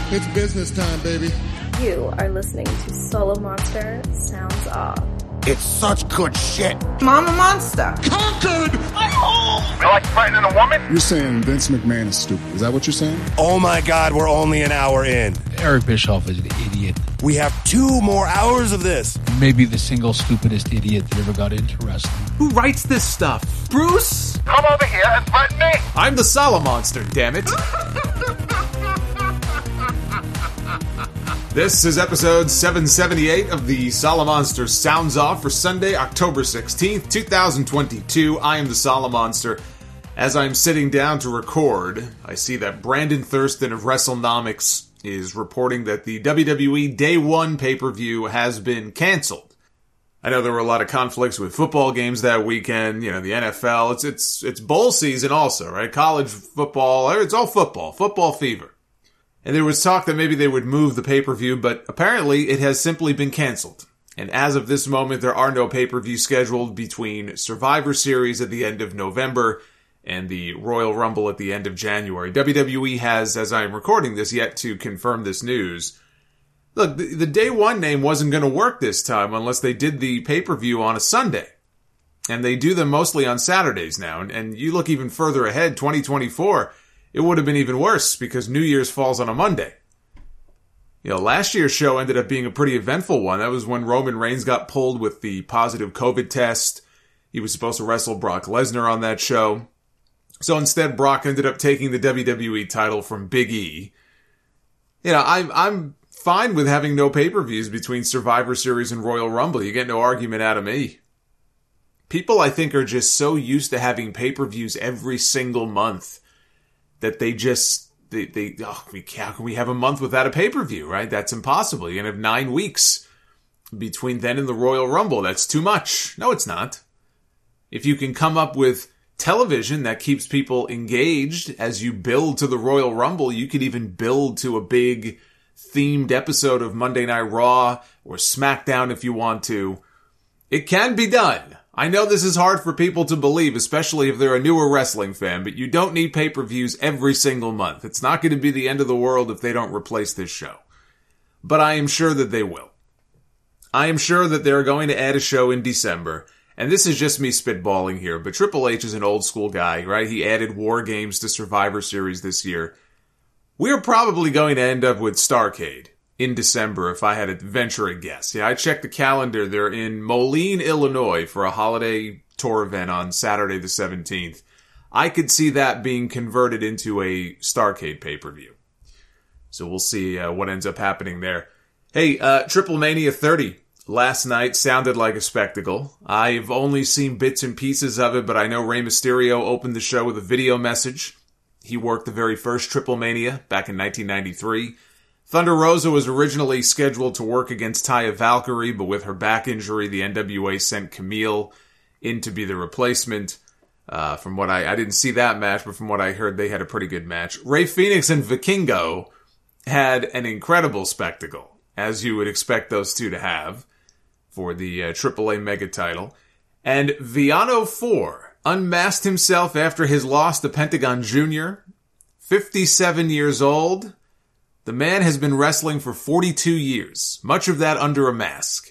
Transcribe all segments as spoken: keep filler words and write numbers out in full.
It's business time, baby. You are listening to Solo Monster Sounds Off. It's such good shit. Mama Monster. Conquered! I'm home! You like frightening a woman? You're saying Vince McMahon is stupid. Is that what you're saying? Oh my God, we're only an hour in. Eric Bischoff is an idiot. We have two more hours of this. Maybe the single stupidest idiot that ever got into wrestling. Who writes this stuff? Bruce? Come over here and threaten me! I'm the Solo Monster, damn it. This is episode seven seventy-eight of the Solo Monster Sounds Off for Sunday, October sixteenth, twenty twenty-two. I am the Solo Monster. As I'm sitting down to record, I see that Brandon Thurston of WrestleNomics is reporting that the W W E Day One pay-per-view has been canceled. I know there were a lot of conflicts with football games that weekend, you know, the N F L. It's it's it's bowl season also, right? College football, it's all football, football fever. And there was talk that maybe they would move the pay-per-view, but apparently it has simply been canceled. And as of this moment, there are no pay-per-views scheduled between Survivor Series at the end of November and the Royal Rumble at the end of January. W W E has, as I'm recording this, yet to confirm this news. Look, the, the Day One name wasn't going to work this time unless they did the pay-per-view on a Sunday. And they do them mostly on Saturdays now. And, and you look even further ahead, twenty twenty-four, it would have been even worse because New Year's falls on a Monday. You know, last year's show ended up being a pretty eventful one. That was when Roman Reigns got pulled with the positive COVID test. He was supposed to wrestle Brock Lesnar on that show. So instead, Brock ended up taking the W W E title from Big E. You know, I'm, I'm fine with having no pay-per-views between Survivor Series and Royal Rumble. You get no argument out of me. People, I think, are just so used to having pay-per-views every single month that they just, they, they oh, we can't, how can we have a month without a pay-per-view, right? That's impossible. You're going to have nine weeks between then and the Royal Rumble. That's too much. No, it's not. If you can come up with television that keeps people engaged as you build to the Royal Rumble, you could even build to a big themed episode of Monday Night Raw or SmackDown if you want to. It can be done. I know this is hard for people to believe, especially if they're a newer wrestling fan, but you don't need pay-per-views every single month. It's not going to be the end of the world if they don't replace this show. But I am sure that they will. I am sure that they're going to add a show in December, and this is just me spitballing here, but Triple H is an old school guy, right? He added War Games to Survivor Series this year. We're probably going to end up with Starrcade in December, if I had to venture a guess. Yeah, I checked the calendar. They're in Moline, Illinois for a holiday tour event on Saturday the seventeenth. I could see that being converted into a Starrcade pay-per-view. So we'll see uh, what ends up happening there. Hey, uh, Triple Mania thirty last night sounded like a spectacle. I've only seen bits and pieces of it, but I know Rey Mysterio opened the show with a video message. He worked the very first Triple Mania back in nineteen ninety-three. Thunder Rosa was originally scheduled to work against Taya Valkyrie, but with her back injury, the N W A sent Camille in to be the replacement. Uh, from what I, I didn't see that match, but from what I heard, they had a pretty good match. Rey Fénix and Vikingo had an incredible spectacle, as you would expect those two to have, for the uh, triple A mega title. And Viano four unmasked himself after his loss to Pentagon Junior fifty-seven years old. The man has been wrestling for forty-two years, much of that under a mask.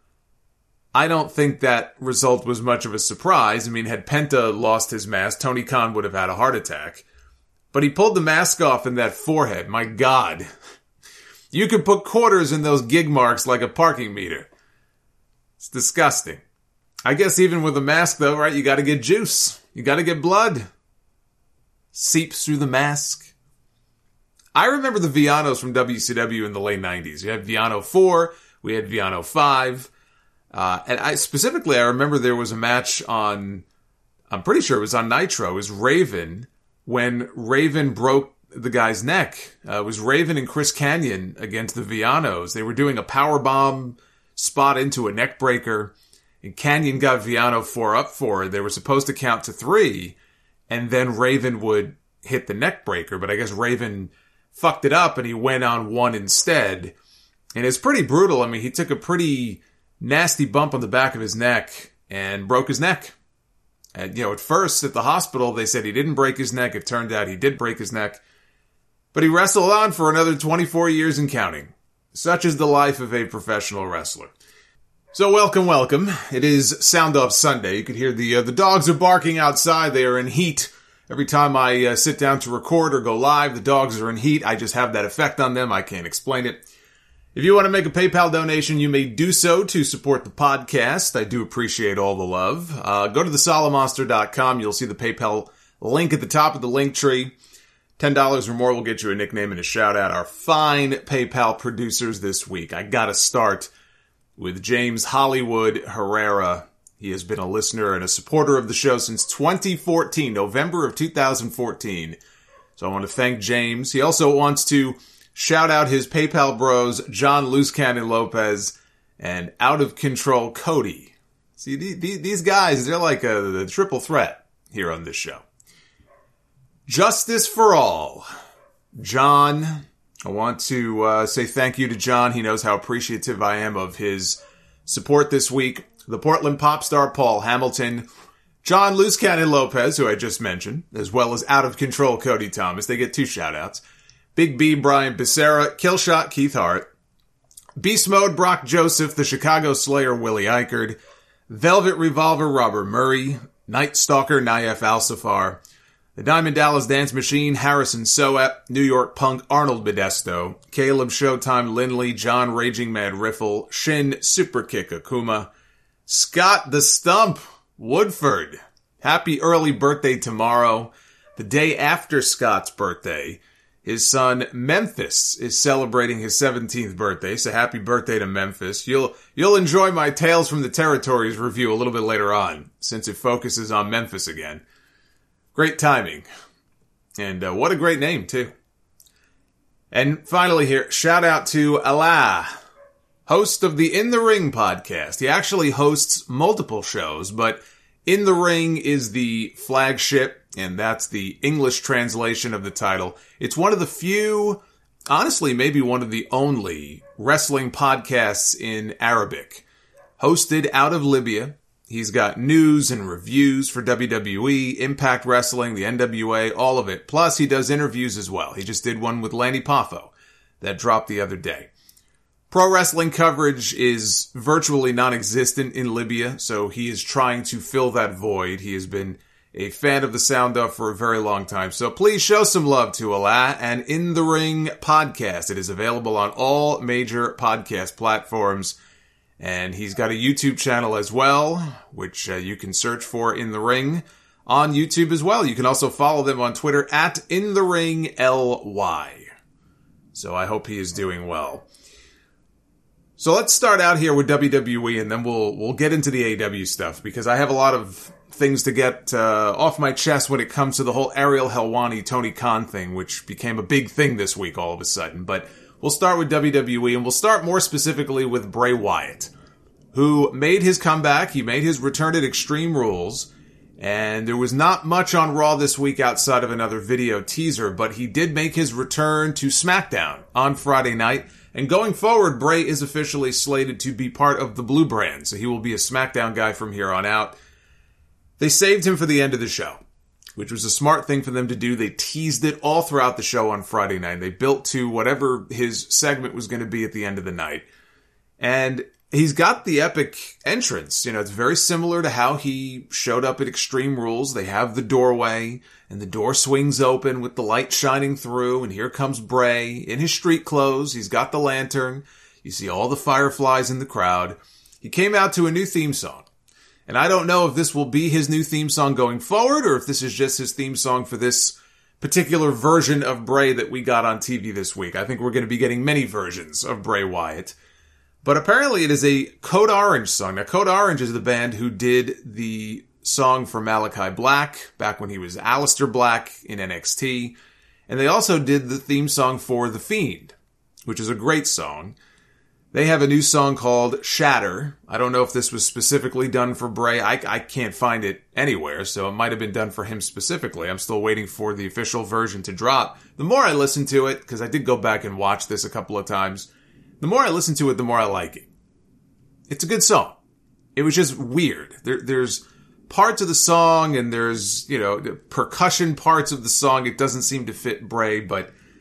I don't think that result was much of a surprise. I mean, had Penta lost his mask, Tony Khan would have had a heart attack. But he pulled the mask off in that forehead. My God. You could put quarters in those gig marks like a parking meter. It's disgusting. I guess even with a mask, though, right, you gotta get juice. You gotta get blood. Seeps through the mask. I remember the Vianos from W C W in the late nineties. We had Viano four, we had Viano five, uh, and I specifically, I remember there was a match on, I'm pretty sure it was on Nitro, it was Raven, when Raven broke the guy's neck. Uh, it was Raven and Chris Kanyon against the Vianos. They were doing a powerbomb spot into a neck breaker, and Kanyon got Viano four up for it. They were supposed to count to three, and then Raven would hit the neck breaker, but I guess Raven fucked it up and he went on one instead. And it's pretty brutal. I mean, he took a pretty nasty bump on the back of his neck and broke his neck. And, you know, at first at the hospital, they said he didn't break his neck. It turned out he did break his neck. But he wrestled on for another twenty-four years and counting. Such is the life of a professional wrestler. So welcome, welcome. It is Sound Off Sunday. You can hear the uh, the dogs are barking outside. They are in heat. Every time I uh, sit down to record or go live, the dogs are in heat. I just have that effect on them. I can't explain it. If you want to make a PayPal donation, you may do so to support the podcast. I do appreciate all the love. Uh, go to the solomonster dot com. You'll see the PayPal link at the top of the link tree. ten dollars or more will get you a nickname and a shout out. Our fine PayPal producers this week. I gotta start with James Hollywood Herrera. He has been a listener and a supporter of the show since twenty fourteen, November of two thousand fourteen. So I want to thank James. He also wants to shout out his PayPal bros, John Loose Cannon Lopez and Out of Control Cody. See, these guys, they're like a, the triple threat here on this show. Justice for All. John, I want to uh, say thank you to John. He knows how appreciative I am of his support this week. The Portland pop star Paul Hamilton, John Loose Cannon Lopez, who I just mentioned, as well as Out of Control Cody Thomas. They get two shout-outs. Big B, Brian Becerra, Killshot Keith Hart, Beast Mode Brock Joseph, the Chicago Slayer Willie Eichard, Velvet Revolver Robert Murray, Night Stalker Naif Al-Safar, the Diamond Dallas Dance Machine, Harrison Soap, New York Punk, Arnold Modesto, Caleb Showtime Lindley, John Raging Mad Riffle, Shin Superkick Akuma, Scott the Stump Woodford. Happy early birthday tomorrow. The day after Scott's birthday, his son Memphis is celebrating his seventeenth birthday, so happy birthday to Memphis. You'll you'll enjoy my Tales from the Territories review a little bit later on, since it focuses on Memphis again. Great timing. And uh, what a great name, too. And finally here, shout out to Allah, host of the In the Ring podcast. He actually hosts multiple shows, but In the Ring is the flagship, and that's the English translation of the title. It's one of the few, honestly, maybe one of the only wrestling podcasts in Arabic. Hosted out of Libya. He's got news and reviews for W W E, Impact Wrestling, the N W A, all of it. Plus, he does interviews as well. He just did one with Lanny Poffo that dropped the other day. Pro wrestling coverage is virtually non-existent in Libya, so he is trying to fill that void. He has been a fan of the Sound Off for a very long time. So please show some love to Allah and In the Ring podcast. It is available on all major podcast platforms. And he's got a YouTube channel as well, which uh, you can search for In the Ring on YouTube as well. You can also follow them on Twitter at In the Ring L Y. So I hope he is doing well. So let's start out here with W W E, and then we'll we'll get into the A E W stuff, because I have a lot of things to get uh, off my chest when it comes to the whole Ariel Helwani, Tony Khan thing, which became a big thing this week all of a sudden. But we'll start with W W E, and we'll start more specifically with Bray Wyatt, who made his comeback. He made his return at Extreme Rules, and there was not much on Raw this week outside of another video teaser, but he did make his return to SmackDown on Friday night. And going forward, Bray is officially slated to be part of the Blue Brand, so he will be a SmackDown guy from here on out. They saved him for the end of the show, which was a smart thing for them to do. They teased it all throughout the show on Friday night. They built to whatever his segment was going to be at the end of the night. And he's got the epic entrance. You know, it's very similar to how he showed up at Extreme Rules. They have the doorway, and the door swings open with the light shining through, and here comes Bray in his street clothes. He's got the lantern. You see all the fireflies in the crowd. He came out to a new theme song. And I don't know if this will be his new theme song going forward, or if this is just his theme song for this particular version of Bray that we got on T V this week. I think we're going to be getting many versions of Bray Wyatt. But apparently it is a Code Orange song. Now, Code Orange is the band who did the song for Malachi Black, back when he was Aleister Black in N X T. And they also did the theme song for The Fiend, which is a great song. They have a new song called Shatter. I don't know if this was specifically done for Bray. I, I can't find it anywhere, so it might have been done for him specifically. I'm still waiting for the official version to drop. The more I listen to it, because I did go back and watch this a couple of times, the more I listen to it, the more I like it. It's a good song. It was just weird. There, there's parts of the song, and there's, you know, the percussion parts of the song. It doesn't seem to fit Bray, but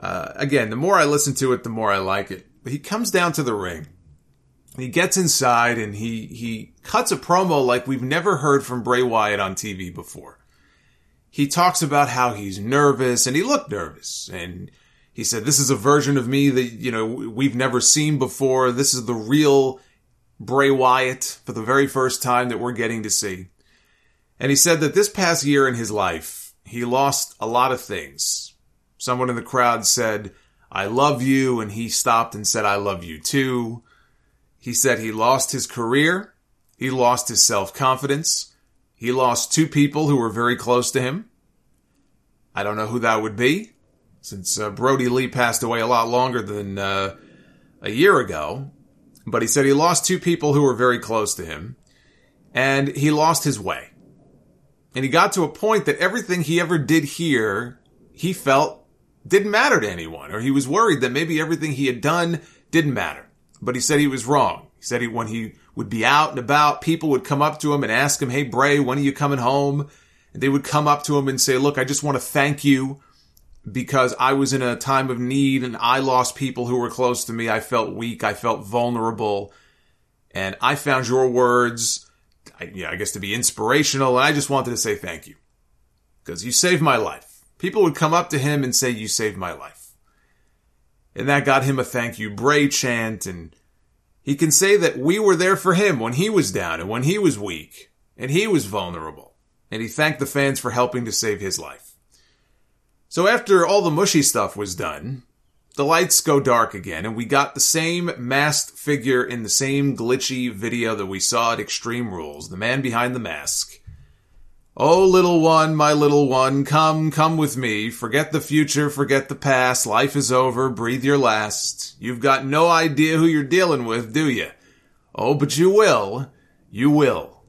Uh, again, the more I listen to it, the more I like it. But he comes down to the ring. He gets inside and he, he cuts a promo like we've never heard from Bray Wyatt on T V before. He talks about how he's nervous, and he looked nervous. And he said, this is a version of me that, you know, we've never seen before. This is the real Bray Wyatt for the very first time that we're getting to see. And he said that this past year in his life, he lost a lot of things. Someone in the crowd said, I love you, and he stopped and said, I love you too. He said he lost his career. He lost his self-confidence. He lost two people who were very close to him. I don't know who that would be, since uh, Brody Lee passed away a lot longer than uh, a year ago. But he said he lost two people who were very close to him. And he lost his way. And he got to a point that everything he ever did here, he felt didn't matter to anyone. Or he was worried that maybe everything he had done didn't matter. But he said he was wrong. He said he, when he would be out and about, people would come up to him and ask him, hey, Bray, when are you coming home? And they would come up to him and say, look, I just want to thank you because I was in a time of need and I lost people who were close to me. I felt weak. I felt vulnerable. And I found your words, I, yeah, I guess to be inspirational. And I just wanted to say thank you because you saved my life. People would come up to him and say, you saved my life. And that got him a thank you Bray chant, and he can say that we were there for him when he was down and when he was weak and he was vulnerable. And he thanked the fans for helping to save his life. So after all the mushy stuff was done, the lights go dark again, and we got the same masked figure in the same glitchy video that we saw at Extreme Rules, the man behind the mask. Oh, little one, my little one, come, come with me. Forget the future, forget the past. Life is over, breathe your last. You've got no idea who you're dealing with, do you? Oh, but you will. You will.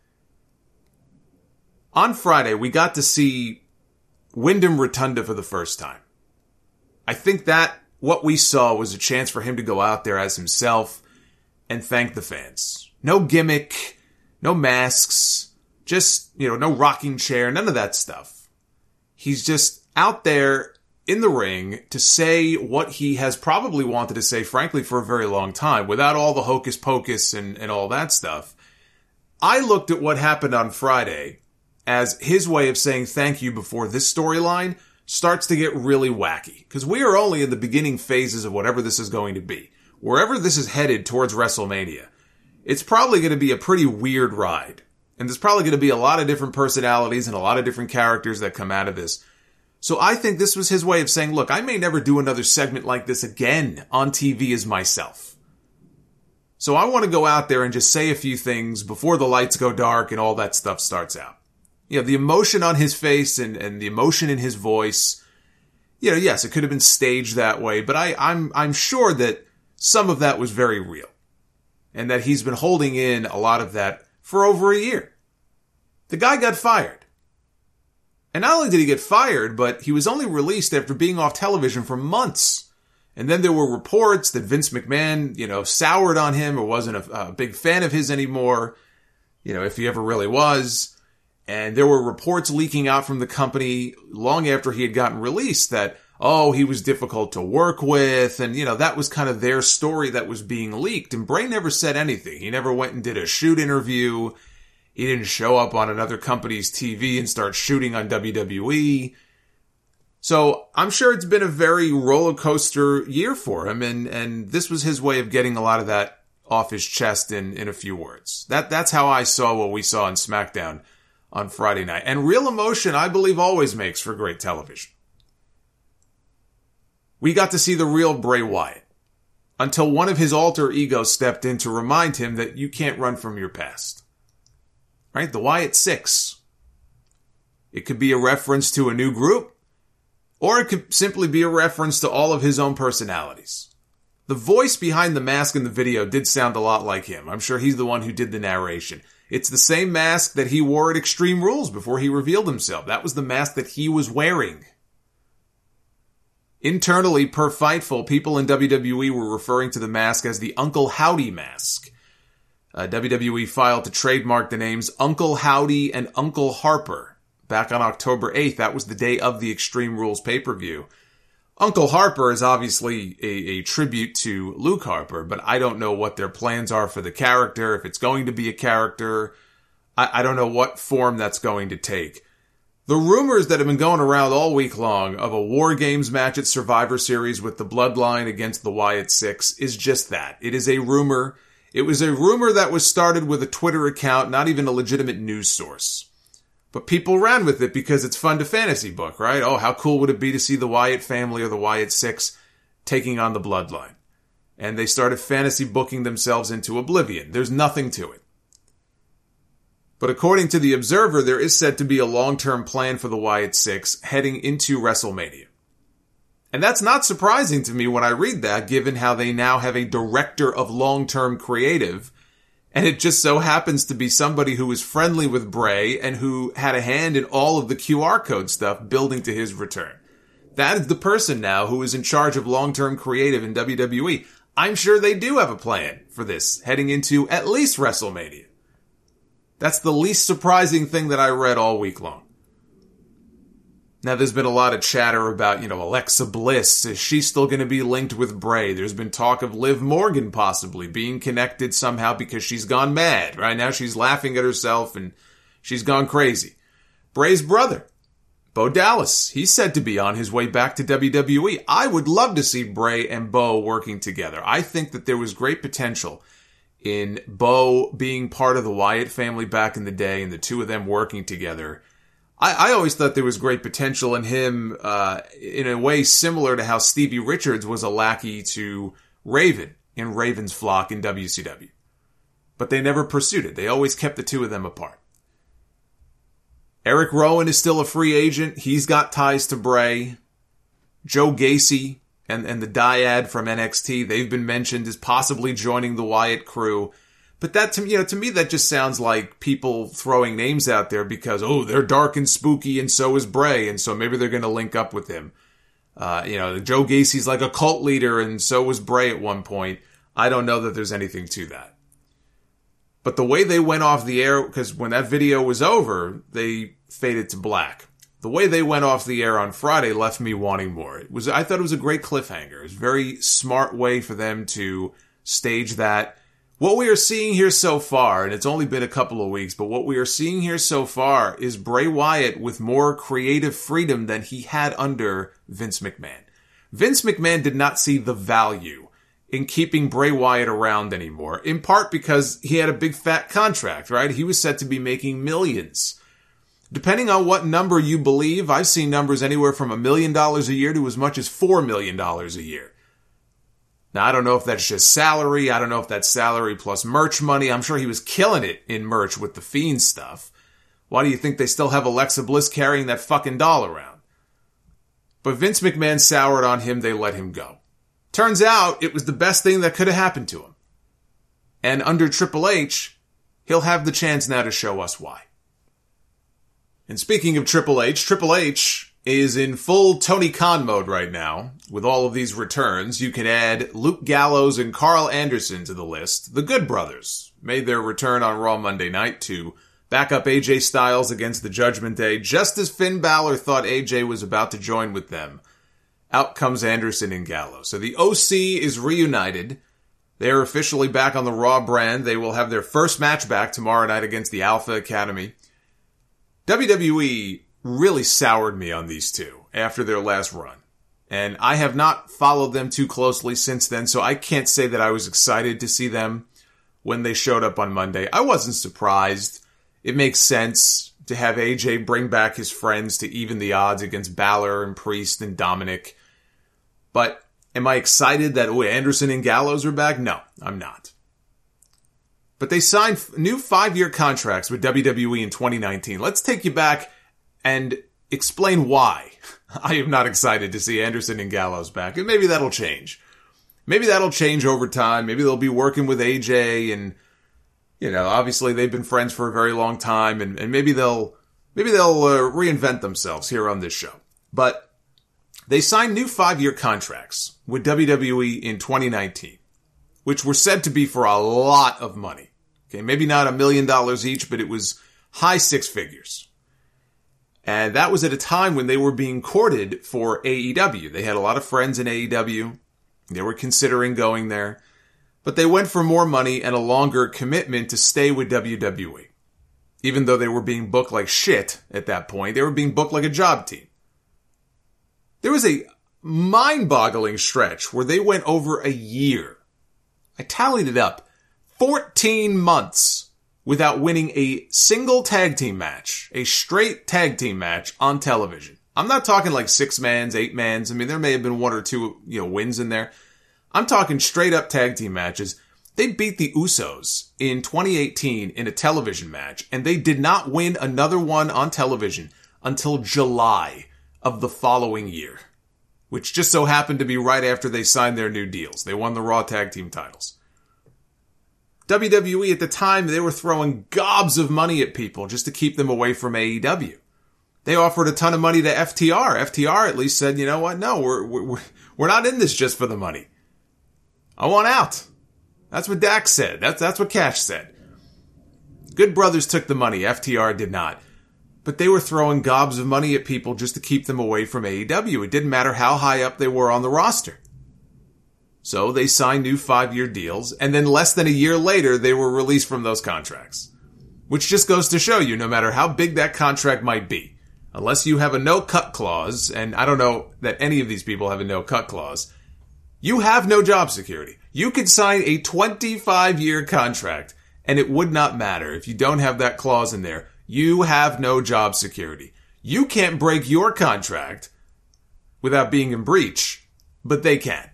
On Friday, we got to see Wyndham Rotunda for the first time. I think that what we saw was a chance for him to go out there as himself and thank the fans. No gimmick, no masks. Just, you know, no rocking chair, none of that stuff. He's just out there in the ring to say what he has probably wanted to say, frankly, for a very long time, without all the hocus pocus and, and all that stuff. I looked at what happened on Friday as his way of saying thank you before this storyline starts to get really wacky. Because we are only in the beginning phases of whatever this is going to be. Wherever this is headed towards WrestleMania, it's probably going to be a pretty weird ride. And there's probably going to be a lot of different personalities and a lot of different characters that come out of this. So I think this was his way of saying, look, I may never do another segment like this again on T V as myself. So I want to go out there and just say a few things before the lights go dark and all that stuff starts out. You know, the emotion on his face and, and the emotion in his voice, you know, yes, it could have been staged that way, but I, I'm, I'm sure that some of that was very real. And that he's been holding in a lot of that for over a year. The guy got fired. And not only did he get fired, but he was only released after being off television for months. And then there were reports that Vince McMahon, you know, soured on him or wasn't a, a big fan of his anymore, you know, if he ever really was. And there were reports leaking out from the company long after he had gotten released that, oh, he was difficult to work with. And, you know, that was kind of their story that was being leaked. And Bray never said anything. He never went and did a shoot interview. He didn't show up on another company's T V and start shooting on W W E. So I'm sure it's been a very roller coaster year for him. And, and this was his way of getting a lot of that off his chest in, in a few words. That, that's how I saw what we saw on SmackDown on Friday night. And real emotion, I believe, always makes for great television. We got to see the real Bray Wyatt until one of his alter egos stepped in to remind him that you can't run from your past. Right? The Wyatt Six. It could be a reference to a new group, or it could simply be a reference to all of his own personalities. The voice behind the mask in the video did sound a lot like him. I'm sure he's the one who did the narration. It's the same mask that he wore at Extreme Rules before he revealed himself. That was the mask that he was wearing. Internally, per Fightful, people in W W E were referring to the mask as the Uncle Howdy mask. Uh, W W E filed to trademark the names Uncle Howdy and Uncle Harper. Back on October eighth, that was the day of the Extreme Rules pay-per-view. Uncle Harper is obviously a, a tribute to Luke Harper, but I don't know what their plans are for the character, if it's going to be a character. I, I don't know what form that's going to take. The rumors that have been going around all week long of a War Games match at Survivor Series with the Bloodline against the Wyatt Six is just that. It is a rumor. It was a rumor that was started with a Twitter account, not even a legitimate news source. But people ran with it because it's fun to fantasy book, right? Oh, how cool would it be to see the Wyatt family or the Wyatt Six taking on the Bloodline? And they started fantasy booking themselves into oblivion. There's nothing to it. But according to The Observer, there is said to be a long-term plan for the Wyatt Six heading into WrestleMania. And that's not surprising to me when I read that, given how they now have a director of long-term creative. And it just so happens to be somebody who was friendly with Bray and who had a hand in all of the Q R code stuff building to his return. That is the person now who is in charge of long-term creative in W W E. I'm sure they do have a plan for this heading into at least WrestleMania. That's the least surprising thing that I read all week long. Now, there's been a lot of chatter about, you know, Alexa Bliss. Is she still going to be linked with Bray? There's been talk of Liv Morgan possibly being connected somehow because she's gone mad. Right now she's laughing at herself and she's gone crazy. Bray's brother, Bo Dallas, he's said to be on his way back to W W E. I would love to see Bray and Bo working together. I think that there was great potential in Bo being part of the Wyatt family back in the day and the two of them working together. I, I always thought there was great potential in him uh, in a way similar to how Stevie Richards was a lackey to Raven in Raven's flock in W C W. But they never pursued it. They always kept the two of them apart. Eric Rowan is still a free agent. He's got ties to Bray. Joe Gacy and, and the Dyad from N X T, they've been mentioned as possibly joining the Wyatt crew. But that, to, you know, to me, that just sounds like people throwing names out there because, oh, they're dark and spooky and so is Bray, and so maybe they're going to link up with him. Uh, you know, Joe Gacy's like a cult leader and so was Bray at one point. I don't know that there's anything to that. But the way they went off the air, because when that video was over, they faded to black. The way they went off the air on Friday left me wanting more. It was, I thought it was a great cliffhanger. It was a very smart way for them to stage that. What we are seeing here so far, and it's only been a couple of weeks, but what we are seeing here so far is Bray Wyatt with more creative freedom than he had under Vince McMahon. Vince McMahon did not see the value in keeping Bray Wyatt around anymore, in part because he had a big fat contract, right? He was set to be making millions. Depending on what number you believe, I've seen numbers anywhere from a million dollars a year to as much as four million dollars a year. Now, I don't know if that's just salary. I don't know if that's salary plus merch money. I'm sure he was killing it in merch with the Fiend stuff. Why do you think they still have Alexa Bliss carrying that fucking doll around? But Vince McMahon soured on him. They let him go. Turns out it was the best thing that could have happened to him. And under Triple H, he'll have the chance now to show us why. And speaking of Triple H, Triple H is in full Tony Khan mode right now. With all of these returns, you can add Luke Gallows and Carl Anderson to the list. The Good Brothers made their return on Raw Monday night to back up A J Styles against the Judgment Day, just as Finn Balor thought A J was about to join with them. Out comes Anderson and Gallows. So the O C is reunited. They are officially back on the Raw brand. They will have their first match back tomorrow night against the Alpha Academy. W W E really soured me on these two after their last run. And I have not followed them too closely since then, so I can't say that I was excited to see them when they showed up on Monday. I wasn't surprised. It makes sense to have A J bring back his friends to even the odds against Balor and Priest and Dominic. But am I excited that oh, Anderson and Gallows are back? No, I'm not. But they signed new five-year contracts with W W E in twenty nineteen. Let's take you back and explain why I am not excited to see Anderson and Gallows back. And maybe that'll change. Maybe that'll change over time. Maybe they'll be working with A J and, you know, obviously they've been friends for a very long time and, and maybe they'll, maybe they'll uh, reinvent themselves here on this show. But they signed new five-year contracts with W W E in twenty nineteen, which were said to be for a lot of money. Okay, maybe not a million dollars each, but it was high six figures. And that was at a time when they were being courted for A E W. They had a lot of friends in A E W. They were considering going there. But they went for more money and a longer commitment to stay with W W E. Even though they were being booked like shit at that point, they were being booked like a job team. There was a mind-boggling stretch where they went over a year. I tallied it up. fourteen months without winning a single tag team match, a straight tag team match on television. I'm not talking like six mans, eight mans. I mean, there may have been one or two, you know, wins in there. I'm talking straight up tag team matches. They beat the Usos in twenty eighteen in a television match, and they did not win another one on television until July of the following year, which just so happened to be right after they signed their new deals. They won the Raw tag team titles. W W E at the time, they were throwing gobs of money at people just to keep them away from A E W. They offered a ton of money to F T R. F T R at least said, you know what? No, we're, we're, we're not in this just for the money. I want out. That's what Dax said. That's, that's what Cash said. Good Brothers took the money. F T R did not. But they were throwing gobs of money at people just to keep them away from A E W. It didn't matter how high up they were on the roster. So they signed new five-year deals, and then less than a year later, they were released from those contracts. Which just goes to show you, no matter how big that contract might be, unless you have a no-cut clause, and I don't know that any of these people have a no-cut clause, you have no job security. You could sign a twenty-five-year contract, and it would not matter if you don't have that clause in there. You have no job security. You can't break your contract without being in breach, but they can.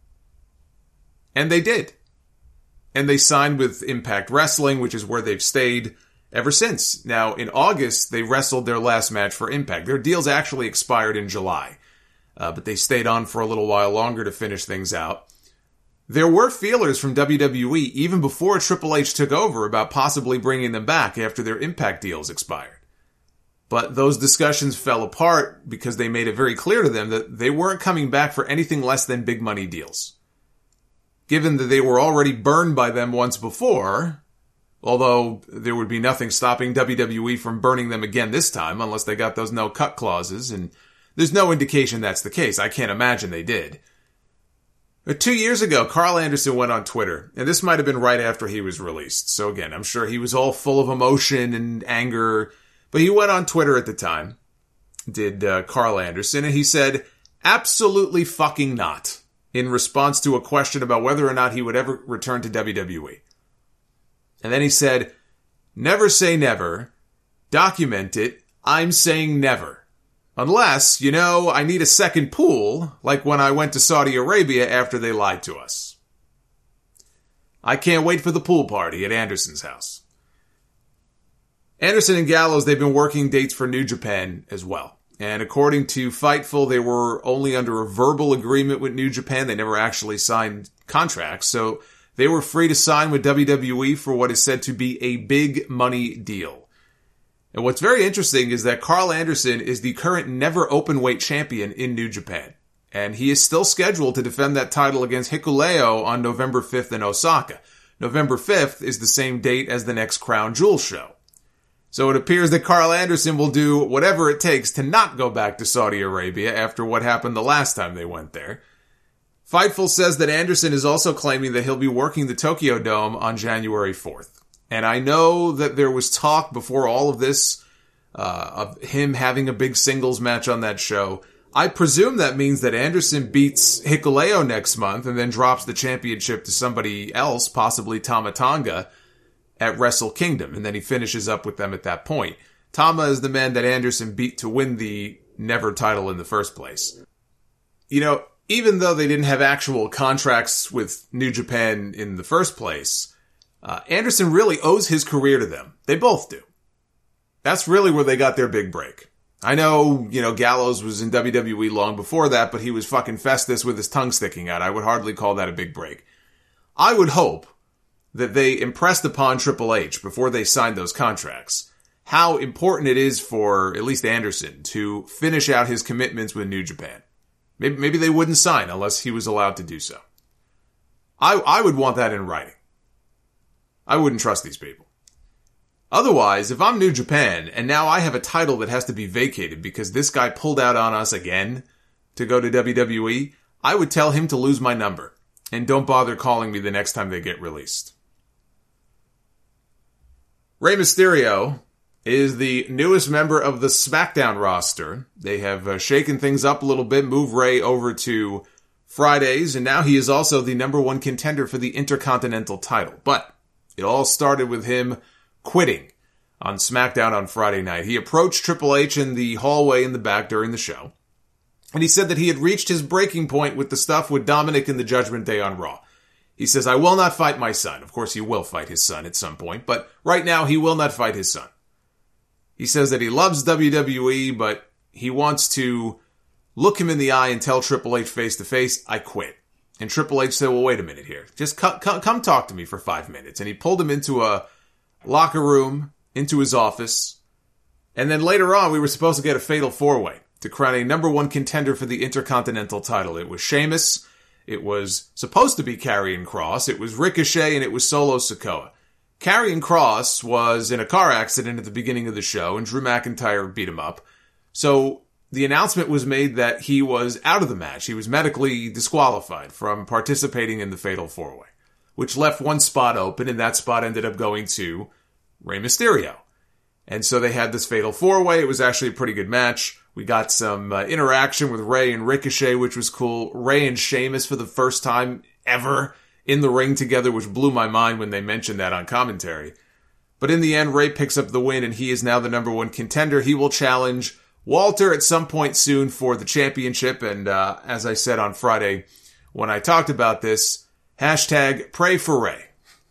And they did. And they signed with Impact Wrestling, which is where they've stayed ever since. Now, in August, they wrestled their last match for Impact. Their deals actually expired in July. Uh, but they stayed on for a little while longer to finish things out. There were feelers from W W E even before Triple H took over about possibly bringing them back after their Impact deals expired. But those discussions fell apart because they made it very clear to them that they weren't coming back for anything less than big money deals. Given that they were already burned by them once before, although there would be nothing stopping W W E from burning them again this time unless they got those no-cut clauses, and there's no indication that's the case. I can't imagine they did. But two years ago, Carl Anderson went on Twitter, and this might have been right after he was released. So again, I'm sure he was all full of emotion and anger, but he went on Twitter at the time, did uh, Carl Anderson, and he said, absolutely fucking not, in response to a question about whether or not he would ever return to W W E. And then he said, never say never, document it, I'm saying never. Unless, you know, I need a second pool, like when I went to Saudi Arabia after they lied to us. I can't wait for the pool party at Anderson's house. Anderson and Gallows, they've been working dates for New Japan as well. And according to Fightful, they were only under a verbal agreement with New Japan. They never actually signed contracts. So they were free to sign with W W E for what is said to be a big money deal. And what's very interesting is that Carl Anderson is the current never openweight champion in New Japan. And he is still scheduled to defend that title against Hikuleo on November fifth in Osaka. November fifth is the same date as the next Crown Jewel show. So it appears that Carl Anderson will do whatever it takes to not go back to Saudi Arabia after what happened the last time they went there. Fightful says that Anderson is also claiming that he'll be working the Tokyo Dome on January fourth. And I know that there was talk before all of this uh, of him having a big singles match on that show. I presume that means that Anderson beats Hikuleo next month and then drops the championship to somebody else, possibly Tama Tonga, at Wrestle Kingdom, and then he finishes up with them at that point. Tama is the man that Anderson beat to win the Never title in the first place. You know, even though they didn't have actual contracts with New Japan in the first place, uh, Anderson really owes his career to them. They both do. That's really where they got their big break. I know, you know, Gallows was in W W E long before that, but he was fucking Festus with his tongue sticking out. I would hardly call that a big break. I would hope that they impressed upon Triple H before they signed those contracts how important it is for at least Anderson to finish out his commitments with New Japan. Maybe, maybe they wouldn't sign unless he was allowed to do so. I, I would want that in writing. I wouldn't trust these people. Otherwise, if I'm New Japan and now I have a title that has to be vacated because this guy pulled out on us again to go to W W E, I would tell him to lose my number and don't bother calling me the next time they get released. Rey Mysterio is the newest member of the SmackDown roster. They have uh, shaken things up a little bit, moved Rey over to Fridays, and now he is also the number one contender for the Intercontinental title. But it all started with him quitting on SmackDown on Friday night. He approached Triple H in the hallway in the back during the show, and he said that he had reached his breaking point with the stuff with Dominic and the Judgment Day on Raw. He says, I will not fight my son. Of course, he will fight his son at some point, but right now he will not fight his son. He says that he loves W W E, but he wants to look him in the eye and tell Triple H face to face, I quit. And Triple H said, well, wait a minute here. Just come, come, come talk to me for five minutes. And he pulled him into a locker room, into his office. And then later on, we were supposed to get a fatal four-way to crown a number one contender for the Intercontinental title. It was Sheamus. It was supposed to be Karrion Kross. It was Ricochet, and it was Solo Sikoa. Karrion Kross was in a car accident at the beginning of the show, and Drew McIntyre beat him up. So the announcement was made that he was out of the match. He was medically disqualified from participating in the Fatal four-way, which left one spot open, and that spot ended up going to Rey Mysterio. And so they had this Fatal four-way. It was actually a pretty good match. We got some uh, interaction with Rey and Ricochet, which was cool. Rey and Sheamus for the first time ever in the ring together, which blew my mind when they mentioned that on commentary. But in the end, Rey picks up the win, and he is now the number one contender. He will challenge Walter at some point soon for the championship. And uh, as I said on Friday when I talked about this, hashtag pray for Rey.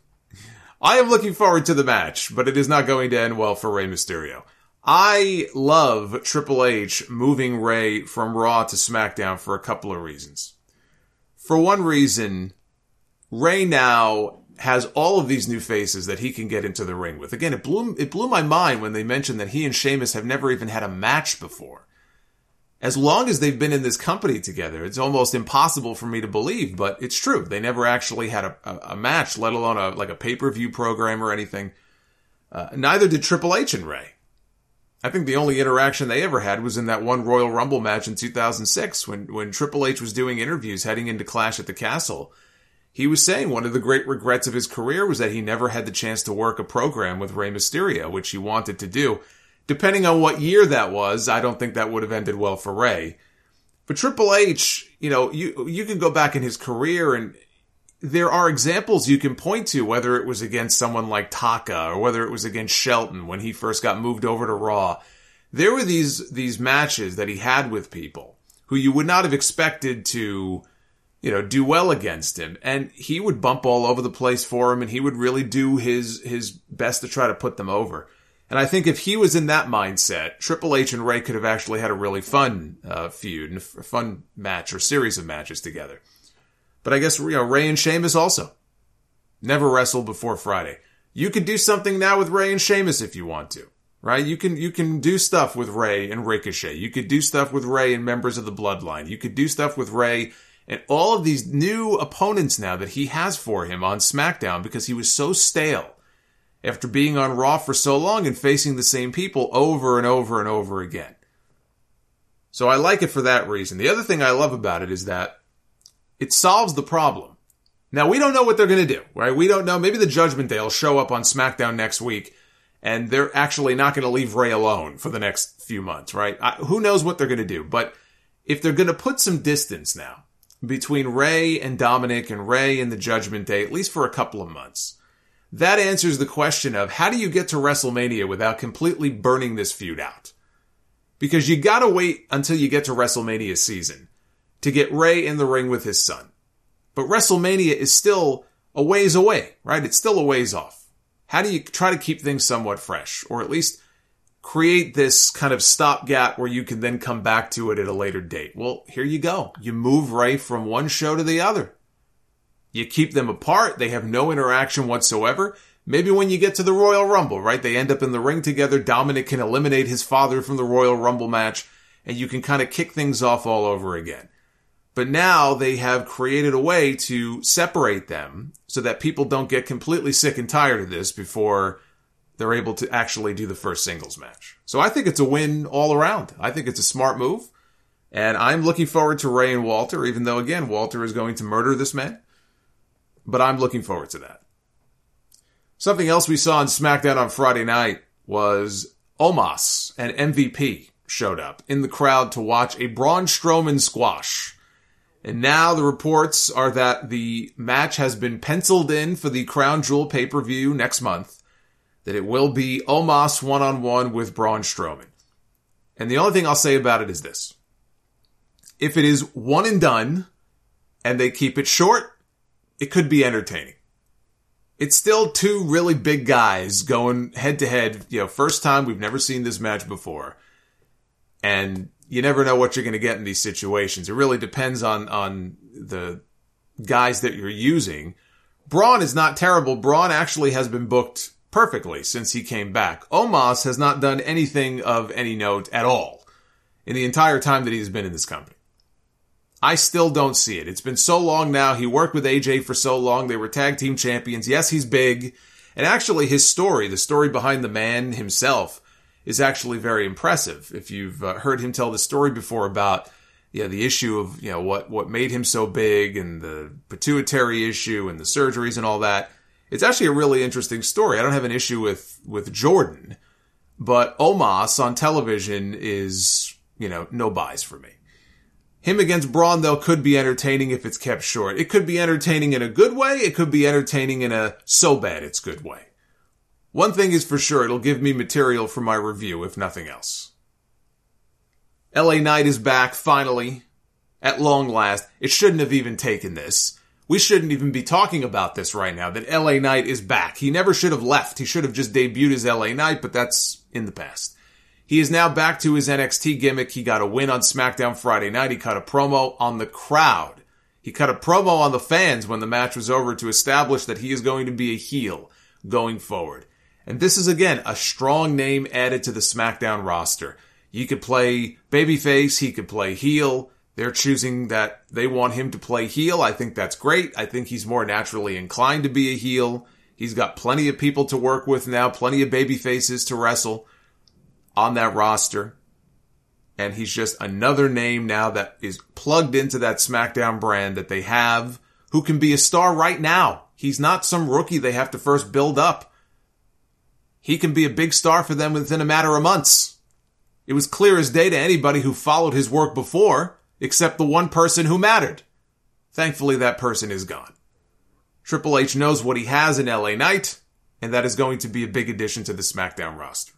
I am looking forward to the match, but it is not going to end well for Rey Mysterio. I love Triple H moving Rey from Raw to SmackDown for a couple of reasons. For one reason, Rey now has all of these new faces that he can get into the ring with. Again, it blew it blew my mind when they mentioned that he and Sheamus have never even had a match before. As long as they've been in this company together, it's almost impossible for me to believe, but it's true. They never actually had a, a, a match, let alone a like a pay-per-view program or anything. Uh, neither did Triple H and Rey. I think the only interaction they ever had was in that one Royal Rumble match in two thousand six when, when Triple H was doing interviews heading into Clash at the Castle. He was saying one of the great regrets of his career was that he never had the chance to work a program with Rey Mysterio, which he wanted to do. Depending on what year that was, I don't think that would have ended well for Rey. But Triple H, you know, you you can go back in his career and there are examples you can point to, whether it was against someone like Taka or whether it was against Shelton when he first got moved over to Raw. There were these these matches that he had with people who you would not have expected to, you know, do well against him. And he would bump all over the place for him, and he would really do his his best to try to put them over. And I think if he was in that mindset, Triple H and Rey could have actually had a really fun uh, feud and a fun match or series of matches together. But I guess, you know, Rey and Sheamus also never wrestled before Friday. You could do something now with Rey and Sheamus if you want to, right? You can you can do stuff with Rey and Ricochet. You could do stuff with Rey and members of the Bloodline. You could do stuff with Rey and all of these new opponents now that he has for him on SmackDown because he was so stale after being on Raw for so long and facing the same people over and over and over again. So I like it for that reason. The other thing I love about it is that it solves the problem. Now, we don't know what they're going to do, right? We don't know. Maybe the Judgment Day will show up on SmackDown next week, and they're actually not going to leave Rey alone for the next few months, right? I, who knows what they're going to do? But if they're going to put some distance now between Rey and Dominic and Rey and the Judgment Day, at least for a couple of months, that answers the question of how do you get to WrestleMania without completely burning this feud out? Because you got to wait until you get to WrestleMania season to get Rey in the ring with his son. But WrestleMania is still a ways away, right? It's still a ways off. How do you try to keep things somewhat fresh? Or at least create this kind of stopgap where you can then come back to it at a later date? Well, here you go. You move Rey from one show to the other. You keep them apart. They have no interaction whatsoever. Maybe when you get to the Royal Rumble, right? They end up in the ring together. Dominic can eliminate his father from the Royal Rumble match, and you can kind of kick things off all over again. But now they have created a way to separate them so that people don't get completely sick and tired of this before they're able to actually do the first singles match. So I think it's a win all around. I think it's a smart move. And I'm looking forward to Ray and Walter, even though, again, Walter is going to murder this man. But I'm looking forward to that. Something else we saw on SmackDown on Friday night was Omos and M V P showed up in the crowd to watch a Braun Strowman squash. And now the reports are that the match has been penciled in for the Crown Jewel pay-per-view next month, that it will be Omos one-on-one with Braun Strowman. And the only thing I'll say about it is this. If it is one and done, and they keep it short, it could be entertaining. It's still two really big guys going head-to-head. You know, first time, we've never seen this match before. And you never know what you're going to get in these situations. It really depends on, on the guys that you're using. Braun is not terrible. Braun actually has been booked perfectly since he came back. Omos has not done anything of any note at all in the entire time that he's been in this company. I still don't see it. It's been so long now. He worked with A J for so long. They were tag team champions. Yes, he's big. And actually his story, the story behind the man himself, is actually very impressive. If you've uh, heard him tell the story before about you know, the issue of you know what, what made him so big and the pituitary issue and the surgeries and all that, it's actually a really interesting story. I don't have an issue with, with Jordan, but Omos on television is, you know, no buys for me. Him against Braun, though, could be entertaining if it's kept short. It could be entertaining in a good way. It could be entertaining in a so bad it's good way. One thing is for sure, it'll give me material for my review, if nothing else. L A Knight is back, finally, at long last. It shouldn't have even taken this. We shouldn't even be talking about this right now, that L A Knight is back. He never should have left. He should have just debuted as L A Knight, but that's in the past. He is now back to his N X T gimmick. He got a win on SmackDown Friday night. He cut a promo on the crowd. He cut a promo on the fans when the match was over to establish that he is going to be a heel going forward. And this is, again, a strong name added to the SmackDown roster. You could play babyface. He could play heel. They're choosing that they want him to play heel. I think that's great. I think he's more naturally inclined to be a heel. He's got plenty of people to work with now, plenty of babyfaces to wrestle on that roster. And he's just another name now that is plugged into that SmackDown brand that they have, who can be a star right now. He's not some rookie they have to first build up. He can be a big star for them within a matter of months. It was clear as day to anybody who followed his work before, except the one person who mattered. Thankfully, that person is gone. Triple H knows what he has in L A Knight, and that is going to be a big addition to the SmackDown roster.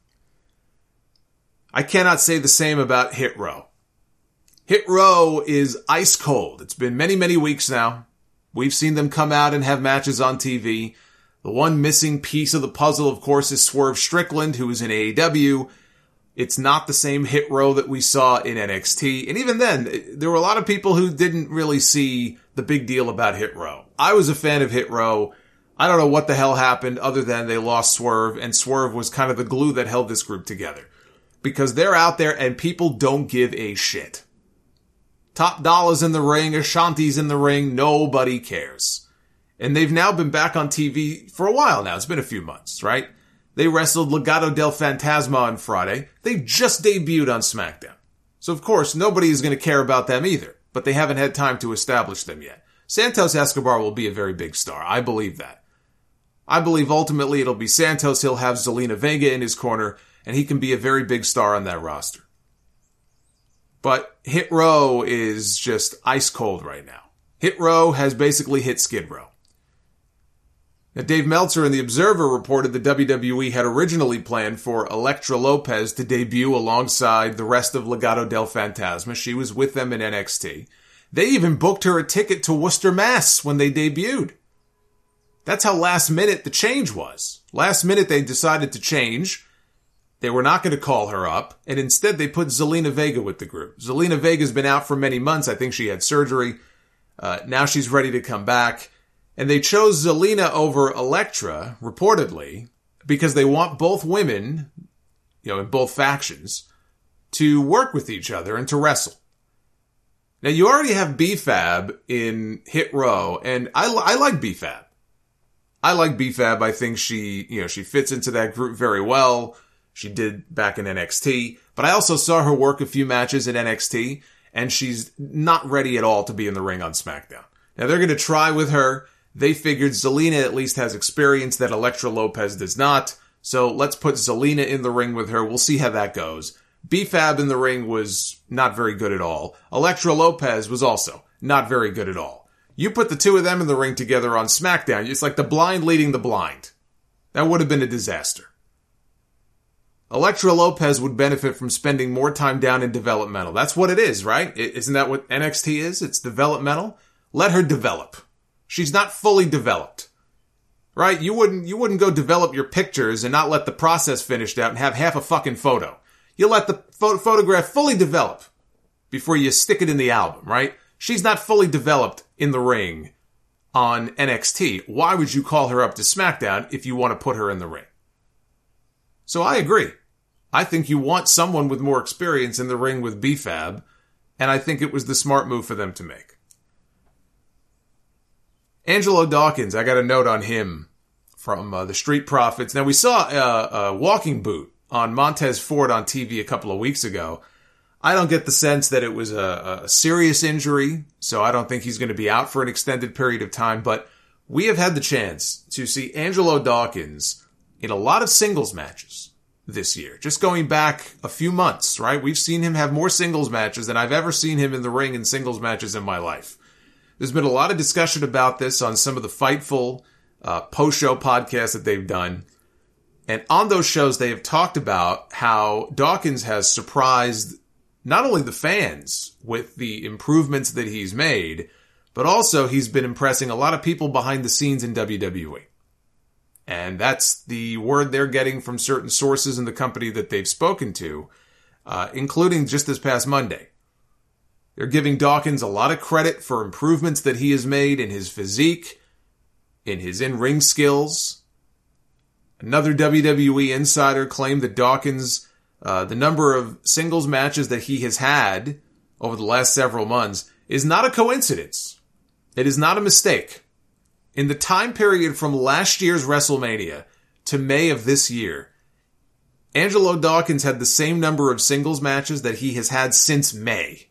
I cannot say the same about Hit Row. Hit Row is ice cold. It's been many, many weeks now. We've seen them come out and have matches on T V. The one missing piece of the puzzle, of course, is Swerve Strickland, who is in A E W. It's not the same Hit Row that we saw in N X T. And even then, there were a lot of people who didn't really see the big deal about Hit Row. I was a fan of Hit Row. I don't know what the hell happened other than they lost Swerve, and Swerve was kind of the glue that held this group together. Because they're out there and people don't give a shit. Top Dollars in the ring, Ashanti's in the ring, nobody cares. And they've now been back on T V for a while now. It's been a few months, right? They wrestled Legado del Fantasma on Friday. They just debuted on SmackDown. So of course, nobody is going to care about them either. But they haven't had time to establish them yet. Santos Escobar will be a very big star. I believe that. I believe ultimately it'll be Santos. He'll have Zelina Vega in his corner, and he can be a very big star on that roster. But Hit Row is just ice cold right now. Hit Row has basically hit Skid Row. Now, Dave Meltzer in The Observer reported the W W E had originally planned for Elektra Lopez to debut alongside the rest of Legado del Fantasma. She was with them in N X T. They even booked her a ticket to Worcester, Mass when they debuted. That's how last minute the change was. Last minute they decided to change. They were not going to call her up, and instead they put Zelina Vega with the group. Zelina Vega's been out for many months. I think she had surgery. Uh, now she's ready to come back. And they chose Zelina over Elektra, reportedly, because they want both women, you know, in both factions, to work with each other and to wrestle. Now, you already have B F A B in Hit Row, and I, I like B F A B. I like B-Fab. I think she, you know, she fits into that group very well. She did back in N X T. But I also saw her work a few matches in N X T, and she's not ready at all to be in the ring on SmackDown. Now, they're going to try with her. They figured Zelina at least has experience that Elektra Lopez does not. So let's put Zelina in the ring with her. We'll see how that goes. B-Fab in the ring was not very good at all. Elektra Lopez was also not very good at all. You put the two of them in the ring together on SmackDown, it's like the blind leading the blind. That would have been a disaster. Elektra Lopez would benefit from spending more time down in developmental. That's what it is, right? Isn't that what N X T is? It's developmental. Let her develop. She's not fully developed. Right? You wouldn't, you wouldn't go develop your pictures and not let the process finished out and have half a fucking photo. You let the pho- photograph fully develop before you stick it in the album, right? She's not fully developed in the ring on N X T. Why would you call her up to SmackDown if you want to put her in the ring? So I agree. I think you want someone with more experience in the ring with B-Fab, and I think it was the smart move for them to make. Angelo Dawkins, I got a note on him from uh, the Street Profits. Now, we saw uh, a walking boot on Montez Ford on T V a couple of weeks ago. I don't get the sense that it was a, a serious injury, so I don't think he's going to be out for an extended period of time, but we have had the chance to see Angelo Dawkins in a lot of singles matches this year. Just going back a few months, right? We've seen him have more singles matches than I've ever seen him in the ring in singles matches in my life. There's been a lot of discussion about this on some of the Fightful uh, post-show podcasts that they've done. And on those shows, they have talked about how Dawkins has surprised not only the fans with the improvements that he's made, but also he's been impressing a lot of people behind the scenes in W W E. And that's the word they're getting from certain sources in the company that they've spoken to, uh, including just this past Monday. They're giving Dawkins a lot of credit for improvements that he has made in his physique, in his in-ring skills. Another W W E insider claimed that Dawkins, uh, the number of singles matches that he has had over the last several months is not a coincidence. It is not a mistake. In the time period from last year's WrestleMania to May of this year, Angelo Dawkins had the same number of singles matches that he has had since May.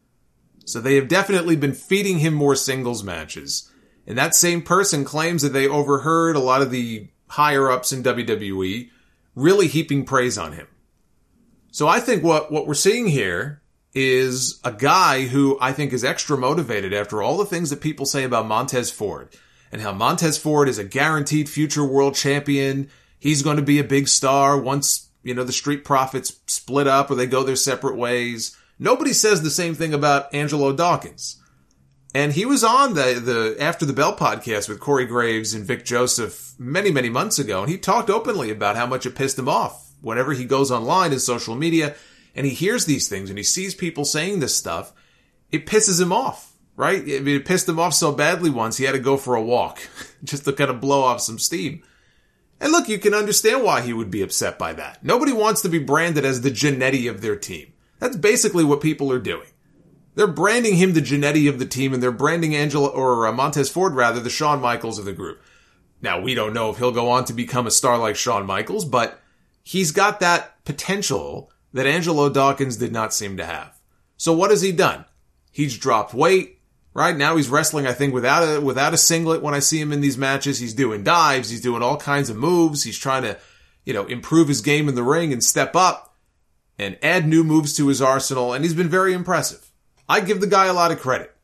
So they have definitely been feeding him more singles matches. And that same person claims that they overheard a lot of the higher-ups in W W E really heaping praise on him. So I think what, what we're seeing here is a guy who I think is extra motivated after all the things that people say about Montez Ford. And how Montez Ford is a guaranteed future world champion. He's going to be a big star once, you know, the Street Profits split up or they go their separate ways. Nobody says the same thing about Angelo Dawkins. And he was on the, the After the Bell podcast with Corey Graves and Vic Joseph many, many months ago. And he talked openly about how much it pissed him off whenever he goes online in social media and he hears these things and he sees people saying this stuff. It pisses him off. Right? I mean, it pissed him off so badly once, he had to go for a walk just to kind of blow off some steam. And look, you can understand why he would be upset by that. Nobody wants to be branded as the Jannetty of their team. That's basically what people are doing. They're branding him the Jannetty of the team, and they're branding Angela, or uh, Montez Ford rather, the Shawn Michaels of the group. Now, we don't know if he'll go on to become a star like Shawn Michaels, but he's got that potential that Angelo Dawkins did not seem to have. So what has he done? He's dropped weight. Right now he's wrestling, I think, without a, without a singlet when I see him in these matches. He's doing dives. He's doing all kinds of moves. He's trying to, you know, improve his game in the ring and step up and add new moves to his arsenal. And he's been very impressive. I give the guy a lot of credit.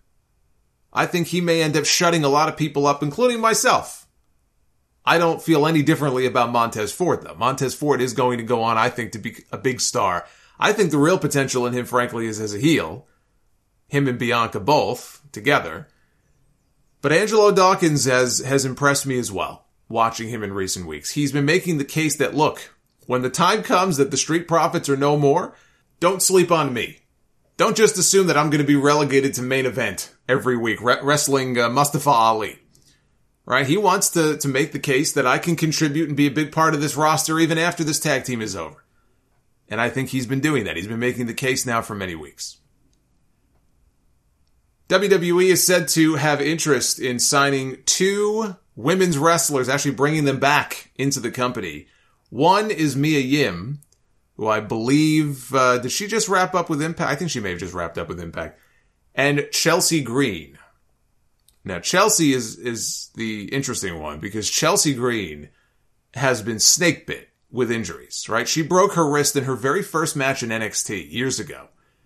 I think he may end up shutting a lot of people up, including myself. I don't feel any differently about Montez Ford, though. Montez Ford is going to go on, I think, to be a big star. I think the real potential in him, frankly, is as a heel. Him and Bianca both together. But Angelo Dawkins has, has impressed me as well, watching him in recent weeks. He's been making the case that, look, when the time comes that the Street Profits are no more, don't sleep on me. Don't just assume that I'm going to be relegated to main event every week, re- wrestling uh, Mustafa Ali. Right? He wants to, to make the case that I can contribute and be a big part of this roster even after this tag team is over. And I think he's been doing that. He's been making the case now for many weeks. W W E is said to have interest in signing two women's wrestlers, actually bringing them back into the company. One is Mia Yim, who I believe, uh, did she just wrap up with Impact? I think she may have just wrapped up with Impact. And Chelsea Green. Now, Chelsea is, is the interesting one because Chelsea Green has been snake bit with injuries, right? She broke her wrist in her very first match in N X T years ago.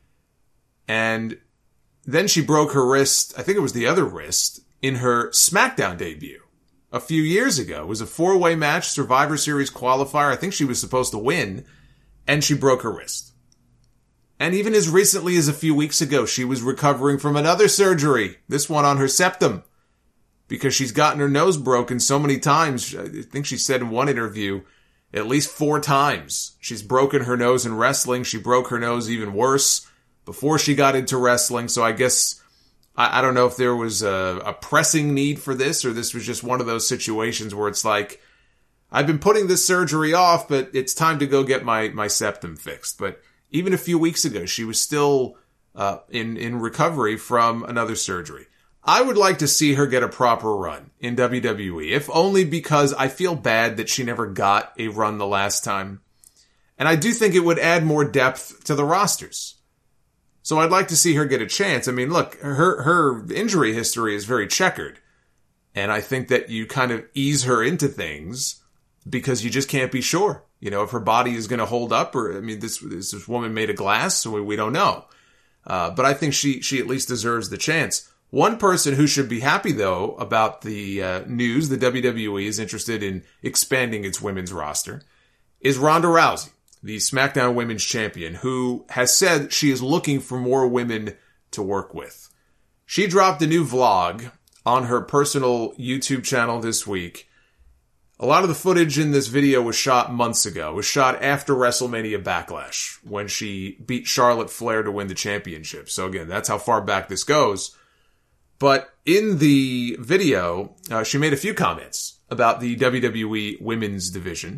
And then she broke her wrist, I think it was the other wrist, in her SmackDown debut a few years ago. It was a four-way match, Survivor Series qualifier. I think she was supposed to win, and she broke her wrist. And even as recently as a few weeks ago, she was recovering from another surgery, this one on her septum, because she's gotten her nose broken so many times. I think she said in one interview, at least four times. She's broken her nose in wrestling. She broke her nose even worse before she got into wrestling. So I guess, I, I don't know if there was a, a pressing need for this, or this was just one of those situations where it's like, I've been putting this surgery off, but it's time to go get my, my septum fixed. But even a few weeks ago, she was still uh, in, in recovery from another surgery. I would like to see her get a proper run in W W E, if only because I feel bad that she never got a run the last time. And I do think it would add more depth to the rosters. So I'd like to see her get a chance. I mean, look, her, her injury history is very checkered. And I think that you kind of ease her into things because you just can't be sure, you know, if her body is going to hold up, or, I mean, this, this woman made of glass, so we, we don't know. Uh, but I think she, she at least deserves the chance. One person who should be happy, though, about the uh, news that W W E is interested in expanding its women's roster is Ronda Rousey, the SmackDown Women's Champion, who has said she is looking for more women to work with. She dropped a new vlog on her personal YouTube channel this week. A lot of the footage in this video was shot months ago. It was shot after WrestleMania Backlash, when she beat Charlotte Flair to win the championship. So again, that's how far back this goes. But in the video, uh, she made a few comments about the W W E women's division.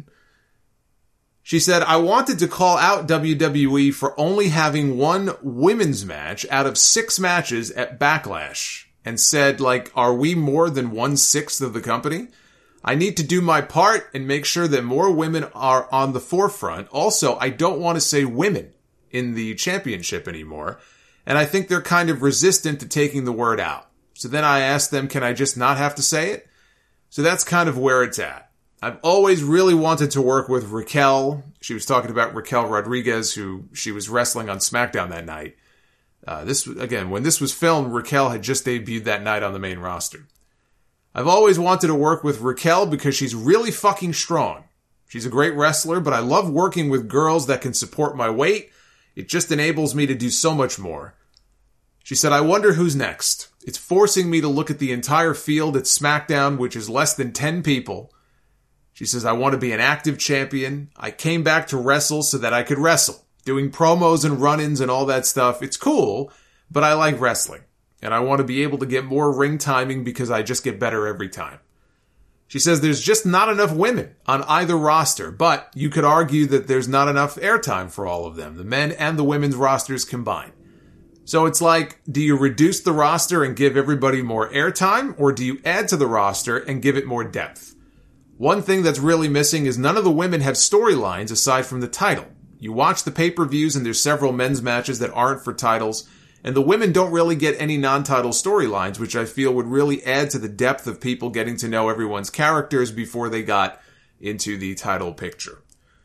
She said, I wanted to call out W W E for only having one women's match out of six matches at Backlash, and said, like, are we more than one-sixth of the company? I need to do my part and make sure that more women are on the forefront. Also, I don't want to say women in the championship anymore. And I think they're kind of resistant to taking the word out. So then I asked them, can I just not have to say it? So that's kind of where it's at. I've always really wanted to work with Raquel. She was talking about Raquel Rodriguez, who she was wrestling on SmackDown that night. Uh, this, again, when this was filmed, Raquel had just debuted that night on the main roster. I've always wanted to work with Raquel because she's really fucking strong. She's a great wrestler, but I love working with girls that can support my weight. It just enables me to do so much more. She said, I wonder who's next. It's forcing me to look at the entire field at SmackDown, which is less than ten people. She says, I want to be an active champion. I came back to wrestle so that I could wrestle. Doing promos and run-ins and all that stuff. It's cool, but I like wrestling. And I want to be able to get more ring timing because I just get better every time. She says there's just not enough women on either roster, but you could argue that there's not enough airtime for all of them, the men and the women's rosters combined. So it's like, do you reduce the roster and give everybody more airtime, or do you add to the roster and give it more depth? One thing that's really missing is none of the women have storylines aside from the title. You watch the pay-per-views and there's several men's matches that aren't for titles, and the women don't really get any non-title storylines, which I feel would really add to the depth of people getting to know everyone's characters before they got into the title picture.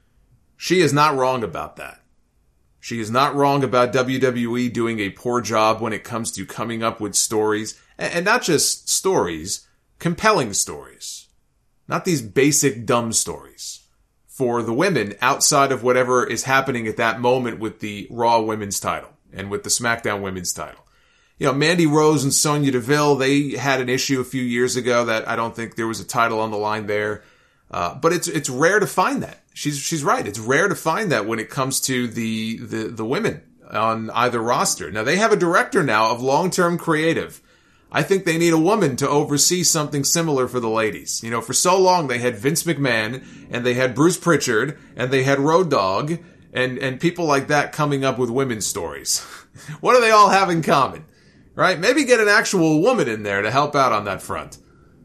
She is not wrong about that. She is not wrong about W W E doing a poor job when it comes to coming up with stories, and not just stories, compelling stories. Not these basic dumb stories for the women outside of whatever is happening at that moment with the Raw Women's title and with the SmackDown Women's title. You know, Mandy Rose and Sonya Deville, they had an issue a few years ago that I don't think there was a title on the line there. Uh, but it's it's rare to find that. She's she's right. It's rare to find that when it comes to the, the, the women on either roster. Now, they have a director now of long-term creative. I think they need a woman to oversee something similar for the ladies. You know, for so long they had Vince McMahon, and they had Bruce Pritchard, and they had Road Dogg, and, and people like that coming up with women's stories. What do they all have in common? Right? Maybe get an actual woman in there to help out on that front.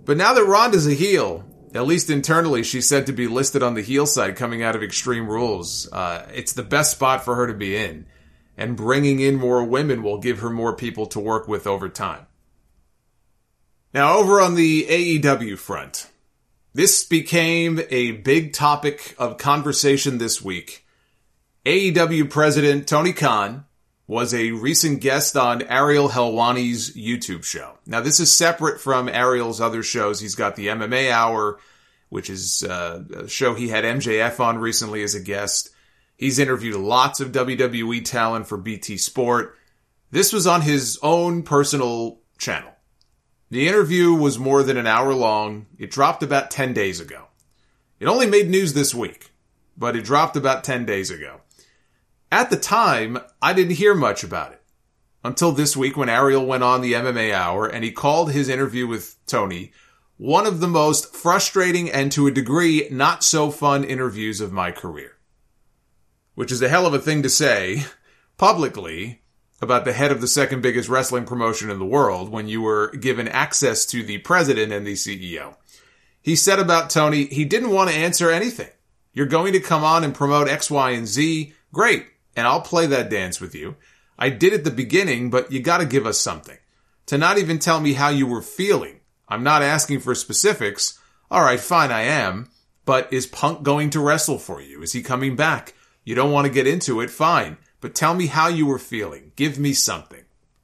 But now that Ronda's a heel, at least internally, she's said to be listed on the heel side coming out of Extreme Rules. Uh, it's the best spot for her to be in. And bringing in more women will give her more people to work with over time. Now, over on the A E W front, this became a big topic of conversation this week. A E W President Tony Khan was a recent guest on Ariel Helwani's YouTube show. Now, this is separate from Ariel's other shows. He's got the M M A Hour, which is uh, a show he had M J F on recently as a guest. He's interviewed lots of W W E talent for B T Sport. This was on his own personal channel. The interview was more than an hour long. It dropped about ten days ago. It only made news this week, but it dropped about ten days ago. At the time, I didn't hear much about it. Until this week when Ariel went on the M M A Hour and he called his interview with Tony one of the most frustrating and to a degree not so fun interviews of my career. Which is a hell of a thing to say publicly about the head of the second biggest wrestling promotion in the world when you were given access to the president and the C E O. He said about Tony, he didn't want to answer anything. You're going to come on and promote X, Y, and Z. Great. And I'll play that dance with you. I did at the beginning, but you got to give us something. To not even tell me how you were feeling. I'm not asking for specifics. All right, fine, I am. But is Punk going to wrestle for you? Is he coming back? You don't want to get into it, fine. But tell me how you were feeling. Give me something.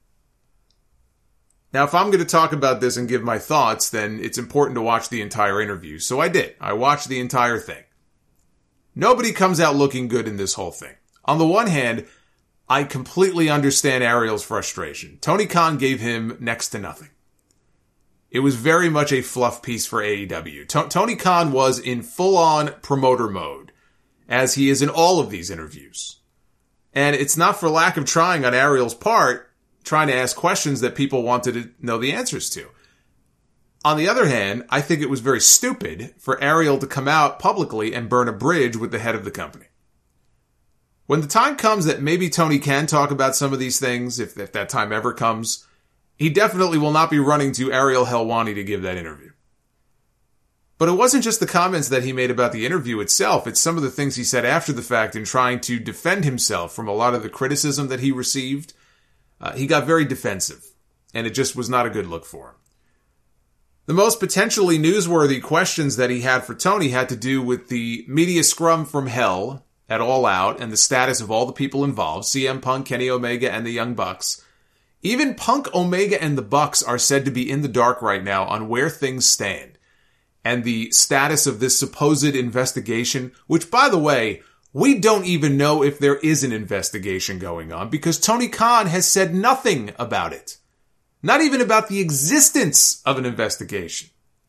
Now, if I'm going to talk about this and give my thoughts, then it's important to watch the entire interview. So I did. I watched the entire thing. Nobody comes out looking good in this whole thing. On the one hand, I completely understand Ariel's frustration. Tony Khan gave him next to nothing. It was very much a fluff piece for A E W. T- Tony Khan was in full-on promoter mode, as he is in all of these interviews. And it's not for lack of trying on Ariel's part, trying to ask questions that people wanted to know the answers to. On the other hand, I think it was very stupid for Ariel to come out publicly and burn a bridge with the head of the company. When the time comes that maybe Tony can talk about some of these things, if, if that time ever comes, he definitely will not be running to Ariel Helwani to give that interview. But it wasn't just the comments that he made about the interview itself, it's some of the things he said after the fact in trying to defend himself from a lot of the criticism that he received. Uh, he got very defensive, and it just was not a good look for him. The most potentially newsworthy questions that he had for Tony had to do with the media scrum from hell at All Out and the status of all the people involved, C M Punk, Kenny Omega, and the Young Bucks. Even Punk, Omega, and the Bucks are said to be in the dark right now on where things stand and the status of this supposed investigation, which, by the way, we don't even know if there is an investigation going on because Tony Khan has said nothing about it. Not even about the existence of an investigation.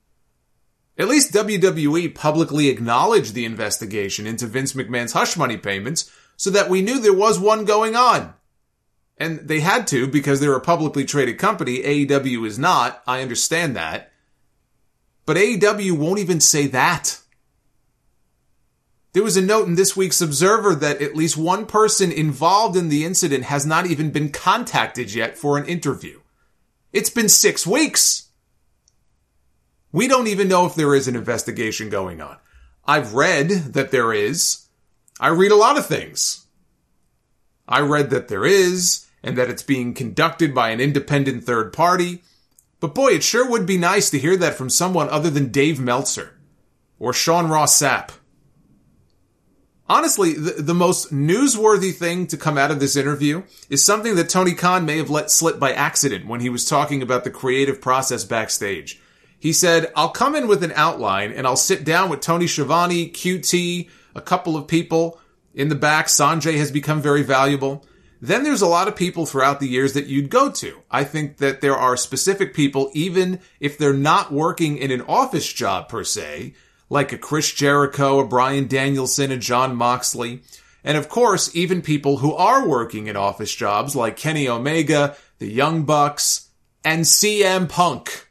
At least W W E publicly acknowledged the investigation into Vince McMahon's hush money payments so that we knew there was one going on. And they had to because they're a publicly traded company. A E W is not. I understand that. But A E W won't even say that. There was a note in this week's Observer that at least one person involved in the incident has not even been contacted yet for an interview. It's been six weeks. We don't even know if there is an investigation going on. I've read that there is. I read a lot of things. I read that there is, and that it's being conducted by an independent third party. But boy, it sure would be nice to hear that from someone other than Dave Meltzer or Sean Ross Sapp. Honestly, the, the most newsworthy thing to come out of this interview is something that Tony Khan may have let slip by accident when he was talking about the creative process backstage. He said, I'll come in with an outline and I'll sit down with Tony Schiavone, Q T, a couple of people in the back. Sanjay has become very valuable. Then there's a lot of people throughout the years that you'd go to. I think that there are specific people, even if they're not working in an office job per se, like a Chris Jericho, a Bryan Danielson, a Jon Moxley. And of course, even people who are working in office jobs like Kenny Omega, the Young Bucks, and C M Punk.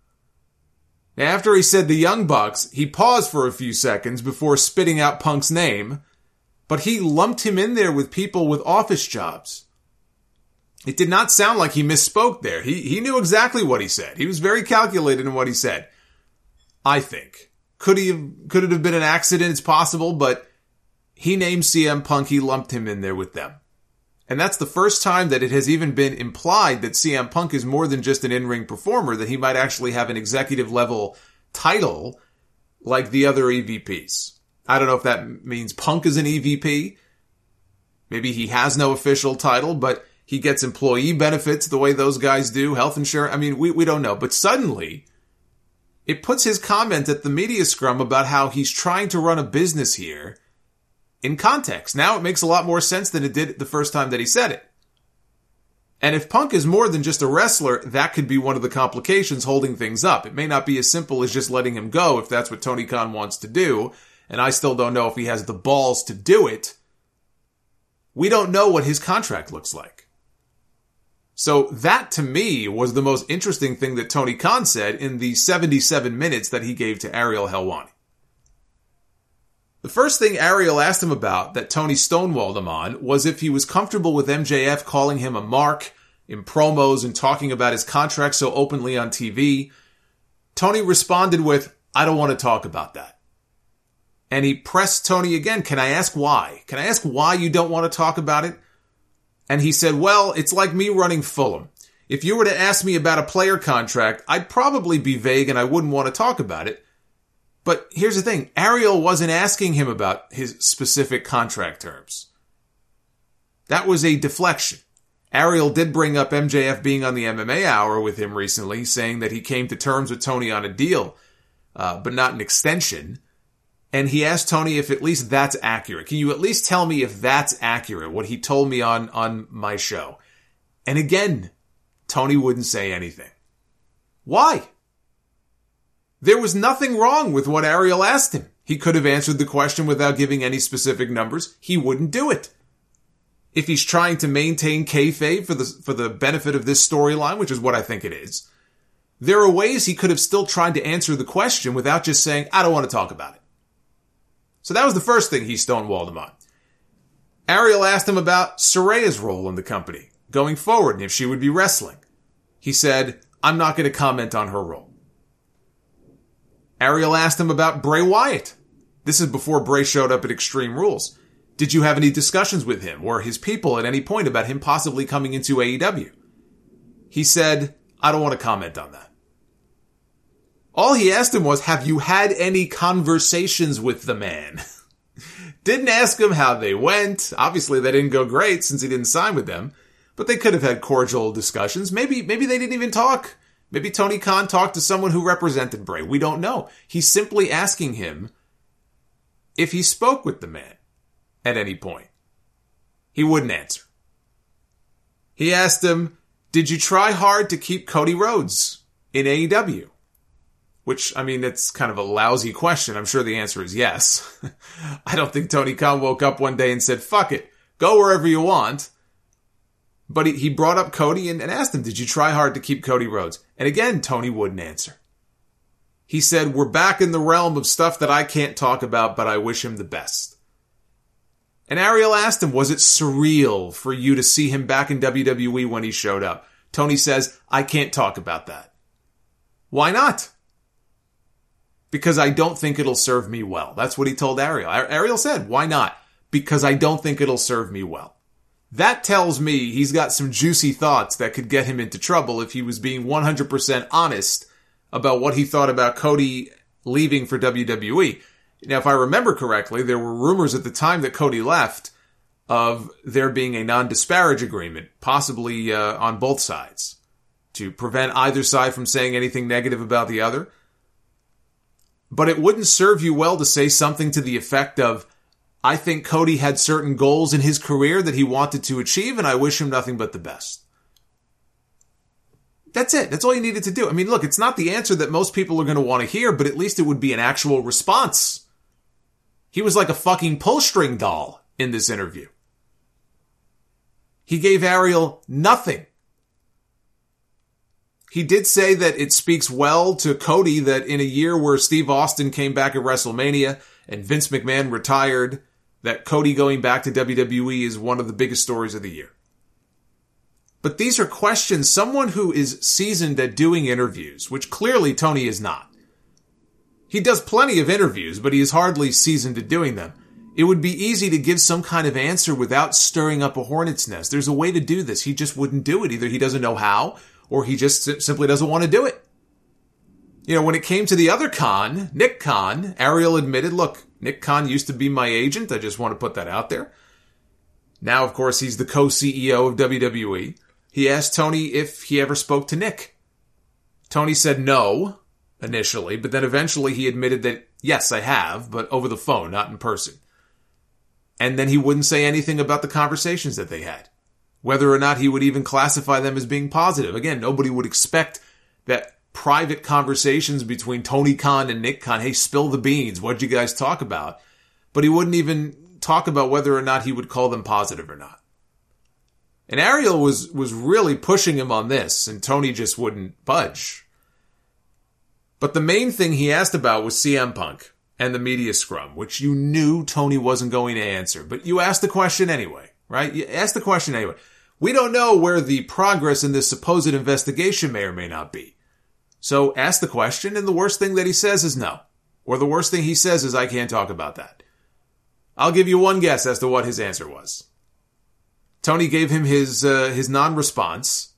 Now, after he said the Young Bucks, he paused for a few seconds before spitting out Punk's name, but he lumped him in there with people with office jobs. It did not sound like he misspoke there. He, he knew exactly what he said. He was very calculated in what he said. I think. Could he have, could it have been an accident? It's possible, but he named C M Punk. He lumped him in there with them. And that's the first time that it has even been implied that C M Punk is more than just an in-ring performer, that he might actually have an executive level title like the other E V Ps. I don't know if that means Punk is an E V P. Maybe he has no official title, but he gets employee benefits the way those guys do, health insurance. I mean, we, we don't know. But suddenly, it puts his comment at the media scrum about how he's trying to run a business here in context. Now it makes a lot more sense than it did the first time that he said it. And if Punk is more than just a wrestler, that could be one of the complications holding things up. It may not be as simple as just letting him go if that's what Tony Khan wants to do. And I still don't know if he has the balls to do it. We don't know what his contract looks like. So that, to me, was the most interesting thing that Tony Khan said in the seventy-seven minutes that he gave to Ariel Helwani. The first thing Ariel asked him about that Tony stonewalled him on was if he was comfortable with M J F calling him a mark in promos and talking about his contract so openly on T V. Tony responded with, I don't want to talk about that. And he pressed Tony again, can I ask why? Can I ask why you don't want to talk about it? And he said, well, it's like me running Fulham. If you were to ask me about a player contract, I'd probably be vague and I wouldn't want to talk about it. But here's the thing, Ariel wasn't asking him about his specific contract terms. That was a deflection. Ariel did bring up M J F being on the M M A Hour with him recently, saying that he came to terms with Tony on a deal, uh, but not an extension. And he asked Tony if at least that's accurate. Can you at least tell me if that's accurate, what he told me on, on my show? And again, Tony wouldn't say anything. Why? There was nothing wrong with what Ariel asked him. He could have answered the question without giving any specific numbers. He wouldn't do it. If he's trying to maintain kayfabe for the, for the benefit of this storyline, which is what I think it is, there are ways he could have still tried to answer the question without just saying, I don't want to talk about it. So that was the first thing he stonewalled him on. Ariel asked him about Saraya's role in the company going forward and if she would be wrestling. He said, I'm not going to comment on her role. Ariel asked him about Bray Wyatt. This is before Bray showed up at Extreme Rules. Did you have any discussions with him or his people at any point about him possibly coming into A E W? He said, I don't want to comment on that. All he asked him was, have you had any conversations with the man? Didn't ask him how they went. Obviously, they didn't go great since he didn't sign with them. But they could have had cordial discussions. Maybe, maybe they didn't even talk. Maybe Tony Khan talked to someone who represented Bray. We don't know. He's simply asking him if he spoke with the man at any point. He wouldn't answer. He asked him, did you try hard to keep Cody Rhodes in A E W? Which, I mean, it's kind of a lousy question. I'm sure the answer is yes. I don't think Tony Khan woke up one day and said, fuck it, go wherever you want. But he, he brought up Cody and, and asked him, did you try hard to keep Cody Rhodes? And again, Tony wouldn't answer. He said, we're back in the realm of stuff that I can't talk about, but I wish him the best. And Ariel asked him, was it surreal for you to see him back in W W E when he showed up? Tony says, I can't talk about that. Why not? Because I don't think it'll serve me well. That's what he told Ariel. Ariel said, why not? Because I don't think it'll serve me well. That tells me he's got some juicy thoughts that could get him into trouble if he was being one hundred percent honest about what he thought about Cody leaving for W W E. Now, if I remember correctly, there were rumors at the time that Cody left of there being a non-disparage agreement, possibly uh, on both sides, to prevent either side from saying anything negative about the other. But it wouldn't serve you well to say something to the effect of, I think Cody had certain goals in his career that he wanted to achieve, and I wish him nothing but the best. That's it. That's all you needed to do. I mean, look, it's not the answer that most people are going to want to hear, but at least it would be an actual response. He was like a fucking pull string doll in this interview. He gave Ariel nothing. He did say that it speaks well to Cody that in a year where Steve Austin came back at WrestleMania and Vince McMahon retired, that Cody going back to W W E is one of the biggest stories of the year. But these are questions someone who is seasoned at doing interviews, which clearly Tony is not. He does plenty of interviews, but he is hardly seasoned at doing them. It would be easy to give some kind of answer without stirring up a hornet's nest. There's a way to do this. He just wouldn't do it. Either he doesn't know how, or he just simply doesn't want to do it. You know, when it came to the other Khan, Nick Khan, Ariel admitted, look, Nick Khan used to be my agent. I just want to put that out there. Now, of course, he's the co-C E O of W W E. He asked Tony if he ever spoke to Nick. Tony said no, initially, but then eventually he admitted that, yes, I have, but over the phone, not in person. And then he wouldn't say anything about the conversations that they had. Whether or not he would even classify them as being positive. Again, nobody would expect that private conversations between Tony Khan and Nick Khan, hey, spill the beans, what'd you guys talk about? But he wouldn't even talk about whether or not he would call them positive or not. And Ariel was, was really pushing him on this, and Tony just wouldn't budge. But the main thing he asked about was C M Punk and the media scrum, which you knew Tony wasn't going to answer. But you asked the question anyway, right? You asked the question anyway. We don't know where the progress in this supposed investigation may or may not be. So ask the question, and the worst thing that he says is no. Or the worst thing he says is, I can't talk about that. I'll give you one guess as to what his answer was. Tony gave him his uh, his non-response.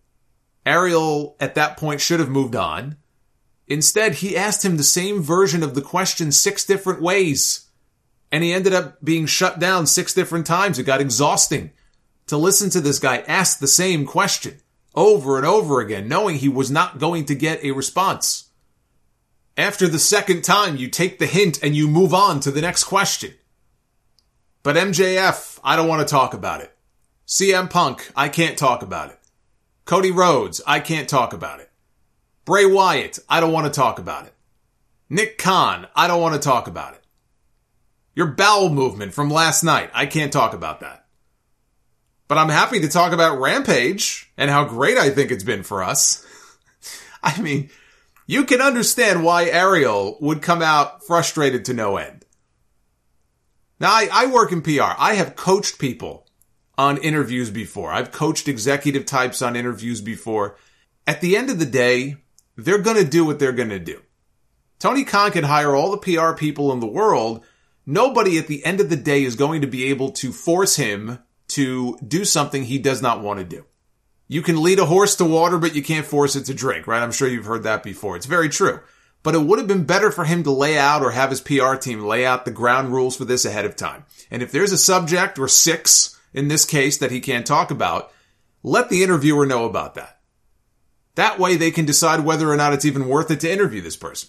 Ariel, at that point, should have moved on. Instead, he asked him the same version of the question six different ways. And he ended up being shut down six different times. It got exhausting to listen to this guy ask the same question over and over again, knowing he was not going to get a response. After the second time, you take the hint and you move on to the next question. But M J F, I don't want to talk about it. C M Punk, I can't talk about it. Cody Rhodes, I can't talk about it. Bray Wyatt, I don't want to talk about it. Nick Khan, I don't want to talk about it. Your bowel movement from last night, I can't talk about that. But I'm happy to talk about Rampage and how great I think it's been for us. I mean, you can understand why Ariel would come out frustrated to no end. Now, I, I work in P R. I have coached people on interviews before. I've coached executive types on interviews before. At the end of the day, they're going to do what they're going to do. Tony Khan can hire all the P R people in the world. Nobody at the end of the day is going to be able to force him to do something he does not want to do. You can lead a horse to water, but you can't force it to drink, right? I'm sure you've heard that before. It's very true. But it would have been better for him to lay out or have his P R team lay out the ground rules for this ahead of time. And if there's a subject or six in this case that he can't talk about, let the interviewer know about that. That way they can decide whether or not it's even worth it to interview this person.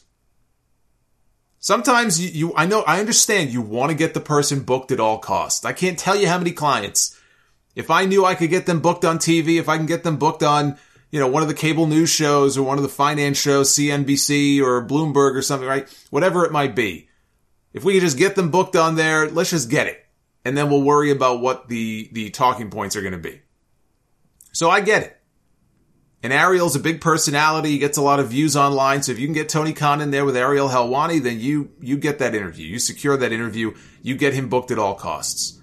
Sometimes you, you I know, I understand you want to get the person booked at all costs. I can't tell you how many clients, if I knew I could get them booked on T V, if I can get them booked on, you know, one of the cable news shows or one of the finance shows, C N B C or Bloomberg or something, right? Whatever it might be. If we could just get them booked on there, let's just get it. And then we'll worry about what the, the talking points are going to be. So I get it. And Ariel's a big personality. He gets a lot of views online. So if you can get Tony Khan in there with Ariel Helwani, then you, you get that interview. You secure that interview. You get him booked at all costs.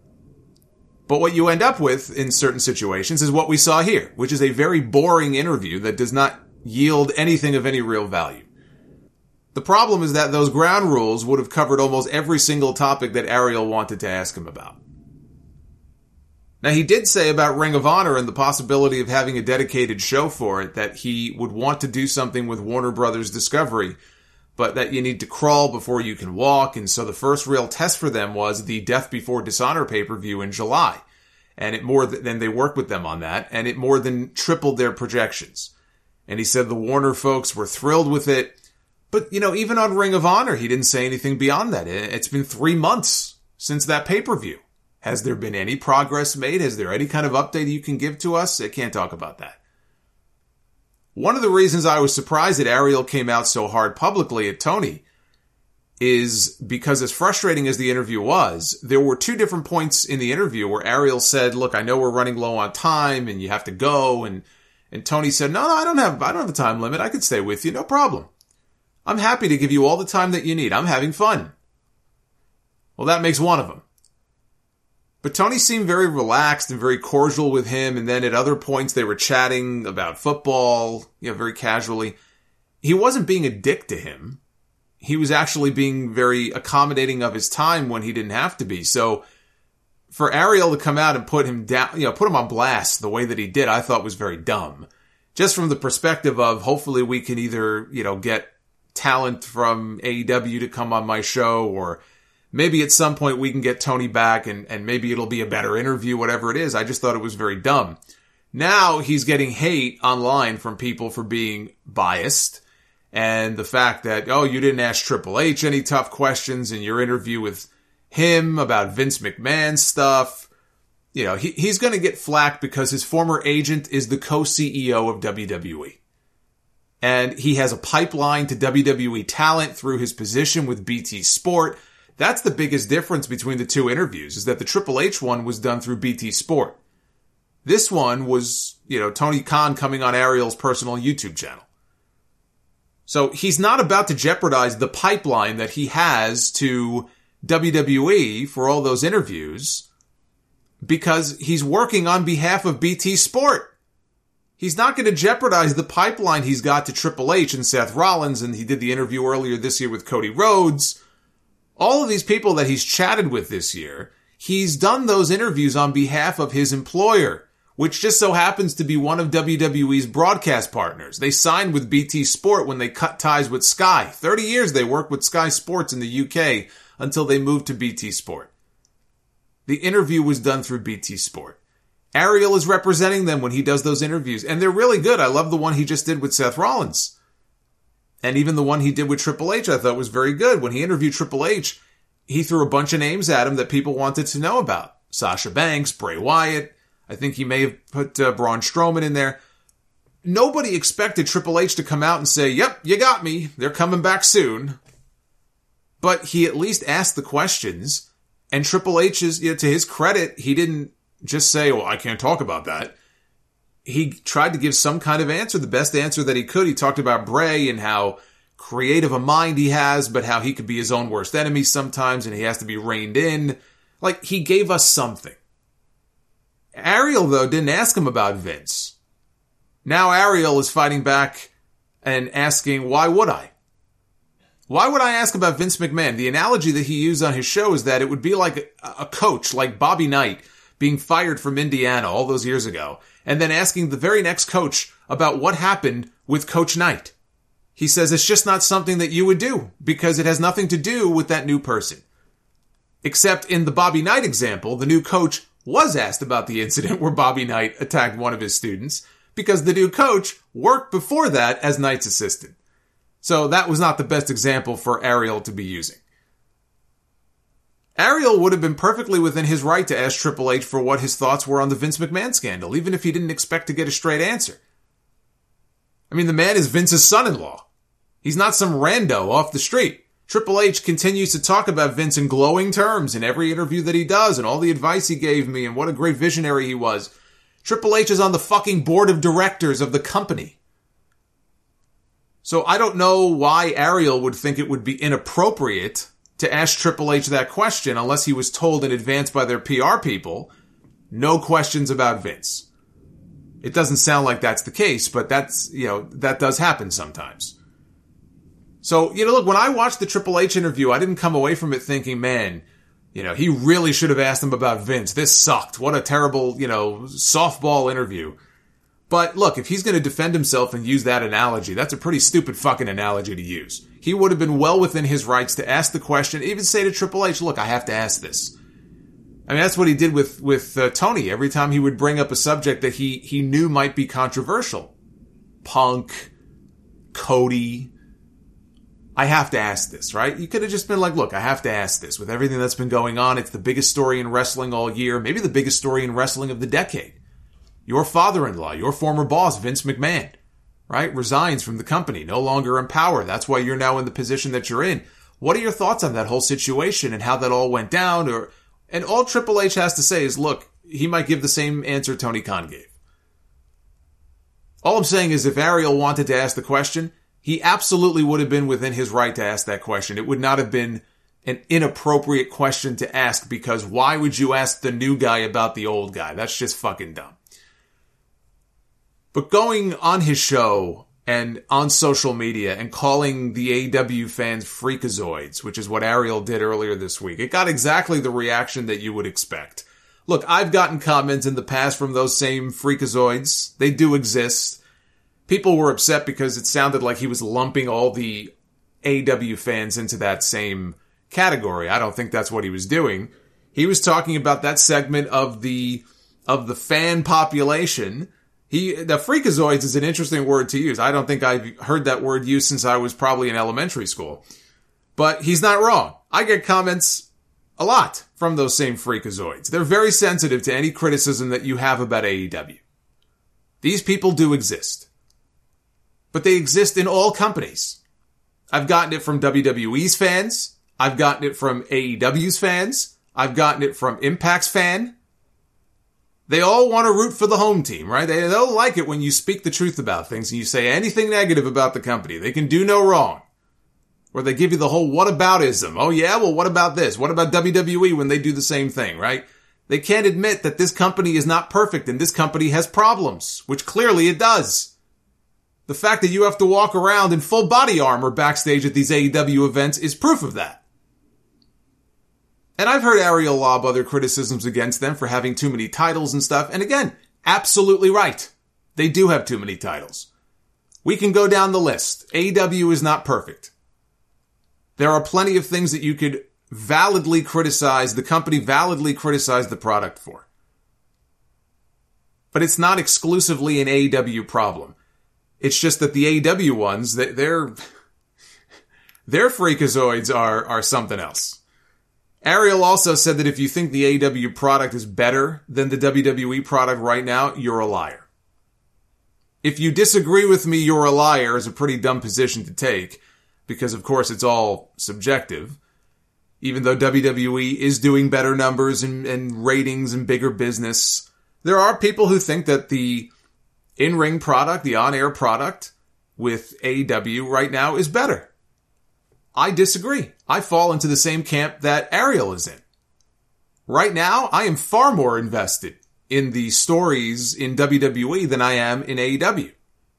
But what you end up with in certain situations is what we saw here, which is a very boring interview that does not yield anything of any real value. The problem is that those ground rules would have covered almost every single topic that Ariel wanted to ask him about. Now, he did say about Ring of Honor and the possibility of having a dedicated show for it that he would want to do something with Warner Brothers Discovery, but that you need to crawl before you can walk. And so the first real test for them was the Death Before Dishonor pay-per-view in July. And it more than they worked with them on that, and it more than tripled their projections. And he said the Warner folks were thrilled with it. But, you know, even on Ring of Honor, he didn't say anything beyond that. It's been three months since that pay-per-view. Has there been any progress made? Is there any kind of update you can give to us? I can't talk about that. One of the reasons I was surprised that Ariel came out so hard publicly at Tony is because, as frustrating as the interview was, there were two different points in the interview where Ariel said, look, I know we're running low on time and you have to go. And, and Tony said, no, no, I don't have, I don't have a time limit. I could stay with you. No problem. I'm happy to give you all the time that you need. I'm having fun. Well, that makes one of them. But Tony seemed very relaxed and very cordial with him. And then at other points, they were chatting about football, you know, very casually. He wasn't being a dick to him. he was actually being very accommodating of his time when he didn't have to be. So for Ariel to come out and put him down, you know, put him on blast the way that he did, I thought was very dumb. Just from the perspective of hopefully we can either, you know, get talent from A E W to come on my show, or maybe at some point we can get Tony back and, and maybe it'll be a better interview, whatever it is. I just thought it was very dumb. Now he's getting hate online from people for being biased, and the fact that, oh, you didn't ask Triple H any tough questions in your interview with him about Vince McMahon stuff. You know, he, he's going to get flack because his former agent is the co-C E O of W W E. And he has a pipeline to W W E talent through his position with B T Sport. That's the biggest difference between the two interviews, is that the Triple H one was done through B T Sport. This one was, you know, Tony Khan coming on Ariel's personal YouTube channel. So he's not about to jeopardize the pipeline that he has to W W E for all those interviews because he's working on behalf of B T Sport. He's not going to jeopardize the pipeline he's got to Triple H and Seth Rollins, and he did the interview earlier this year with Cody Rhodes. All of these people that he's chatted with this year, he's done those interviews on behalf of his employer, which just so happens to be one of W W E's broadcast partners. They signed with B T Sport when they cut ties with Sky. thirty years they worked with Sky Sports in the U K until they moved to B T Sport. The interview was done through B T Sport. Ariel is representing them when he does those interviews, and they're really good. I love the one he just did with Seth Rollins. And even the one he did with Triple H I thought was very good. When he interviewed Triple H, he threw a bunch of names at him that people wanted to know about. Sasha Banks, Bray Wyatt. I think he may have put uh, Braun Strowman in there. Nobody expected Triple H to come out and say, yep, you got me. They're coming back soon. But he at least asked the questions. And Triple H, is, you know, to his credit, he didn't just say, well, I can't talk about that. He tried to give some kind of answer, the best answer that he could. He talked about Bray and how creative a mind he has, but how he could be his own worst enemy sometimes and he has to be reined in. Like, he gave us something. Ariel, though, didn't ask him about Vince. Now Ariel is fighting back and asking, why would I? Why would I ask about Vince McMahon? The analogy that he used on his show is that it would be like a, a coach, like Bobby Knight, being fired from Indiana all those years ago, and then asking the very next coach about what happened with Coach Knight. He says it's just not something that you would do, because it has nothing to do with that new person. Except in the Bobby Knight example, the new coach was asked about the incident where Bobby Knight attacked one of his students, because the new coach worked before that as Knight's assistant. So that was not the best example for Ariel to be using. Ariel would have been perfectly within his right to ask Triple H for what his thoughts were on the Vince McMahon scandal, even if he didn't expect to get a straight answer. I mean, the man is Vince's son-in-law. He's not some rando off the street. Triple H continues to talk about Vince in glowing terms in every interview that he does and all the advice he gave me and what a great visionary he was. Triple H is on the fucking board of directors of the company. So I don't know why Ariel would think it would be inappropriate to ask Triple H that question unless he was told in advance by their P R people, no questions about Vince. It doesn't sound like that's the case, but that's, you know, that does happen sometimes. So, you know, look, when I watched the Triple H interview, I didn't come away from it thinking, man, you know, he really should have asked him about Vince. This sucked. What a terrible, you know, softball interview. But look, if he's going to defend himself and use that analogy, that's a pretty stupid fucking analogy to use. He would have been well within his rights to ask the question, even say to Triple H, look, I have to ask this. I mean, that's what he did with, with uh, Tony. Every time he would bring up a subject that he, he knew might be controversial. Punk, Cody. I have to ask this, right? You could have just been like, look, I have to ask this. With everything that's been going on, it's the biggest story in wrestling all year, maybe the biggest story in wrestling of the decade. Your father-in-law, your former boss, Vince McMahon, right, resigns from the company, no longer in power. That's why you're now in the position that you're in. What are your thoughts on that whole situation and how that all went down? Or, and all Triple H has to say is, look, he might give the same answer Tony Khan gave. All I'm saying is if Ariel wanted to ask the question, he absolutely would have been within his right to ask that question. It would not have been an inappropriate question to ask, because why would you ask the new guy about the old guy? That's just fucking dumb. But going on his show and on social media and calling the A E W fans freakazoids, which is what Ariel did earlier this week. It got exactly the reaction that you would expect. Look, I've gotten comments in the past from those same freakazoids. They do exist. People were upset because it sounded like he was lumping all the A E W fans into that same category. I don't think that's what he was doing. He was talking about that segment of the of the fan population. He the freakazoids is an interesting word to use. I don't think I've heard that word used since I was probably in elementary school. But he's not wrong. I get comments a lot from those same freakazoids. They're very sensitive to any criticism that you have about A E W. These people do exist. But they exist in all companies. I've gotten it from W W E's fans. I've gotten it from A E W's fans. I've gotten it from Impact's fan. They all want to root for the home team, right? They don't like it when you speak the truth about things and you say anything negative about the company. They can do no wrong. Or they give you the whole whataboutism. Oh yeah, well what about this? What about W W E when they do the same thing, right? They can't admit that this company is not perfect and this company has problems, which clearly it does. The fact that you have to walk around in full body armor backstage at these A E W events is proof of that. And I've heard Ariel lob other criticisms against them for having too many titles and stuff. And again, absolutely right. They do have too many titles. We can go down the list. A E W is not perfect. There are plenty of things that you could validly criticize, the company validly criticize the product for. But it's not exclusively an A E W problem. It's just that the A E W ones, they're, their freakazoids are, are something else. Ariel also said that if you think the A E W product is better than the W W E product right now, you're a liar. If you disagree with me, you're a liar is a pretty dumb position to take, because of course it's all subjective. Even though W W E is doing better numbers and, and ratings and bigger business, there are people who think that the in-ring product, the on-air product with A E W right now is better. I disagree. I fall into the same camp that Ariel is in. Right now, I am far more invested in the stories in W W E than I am in A E W.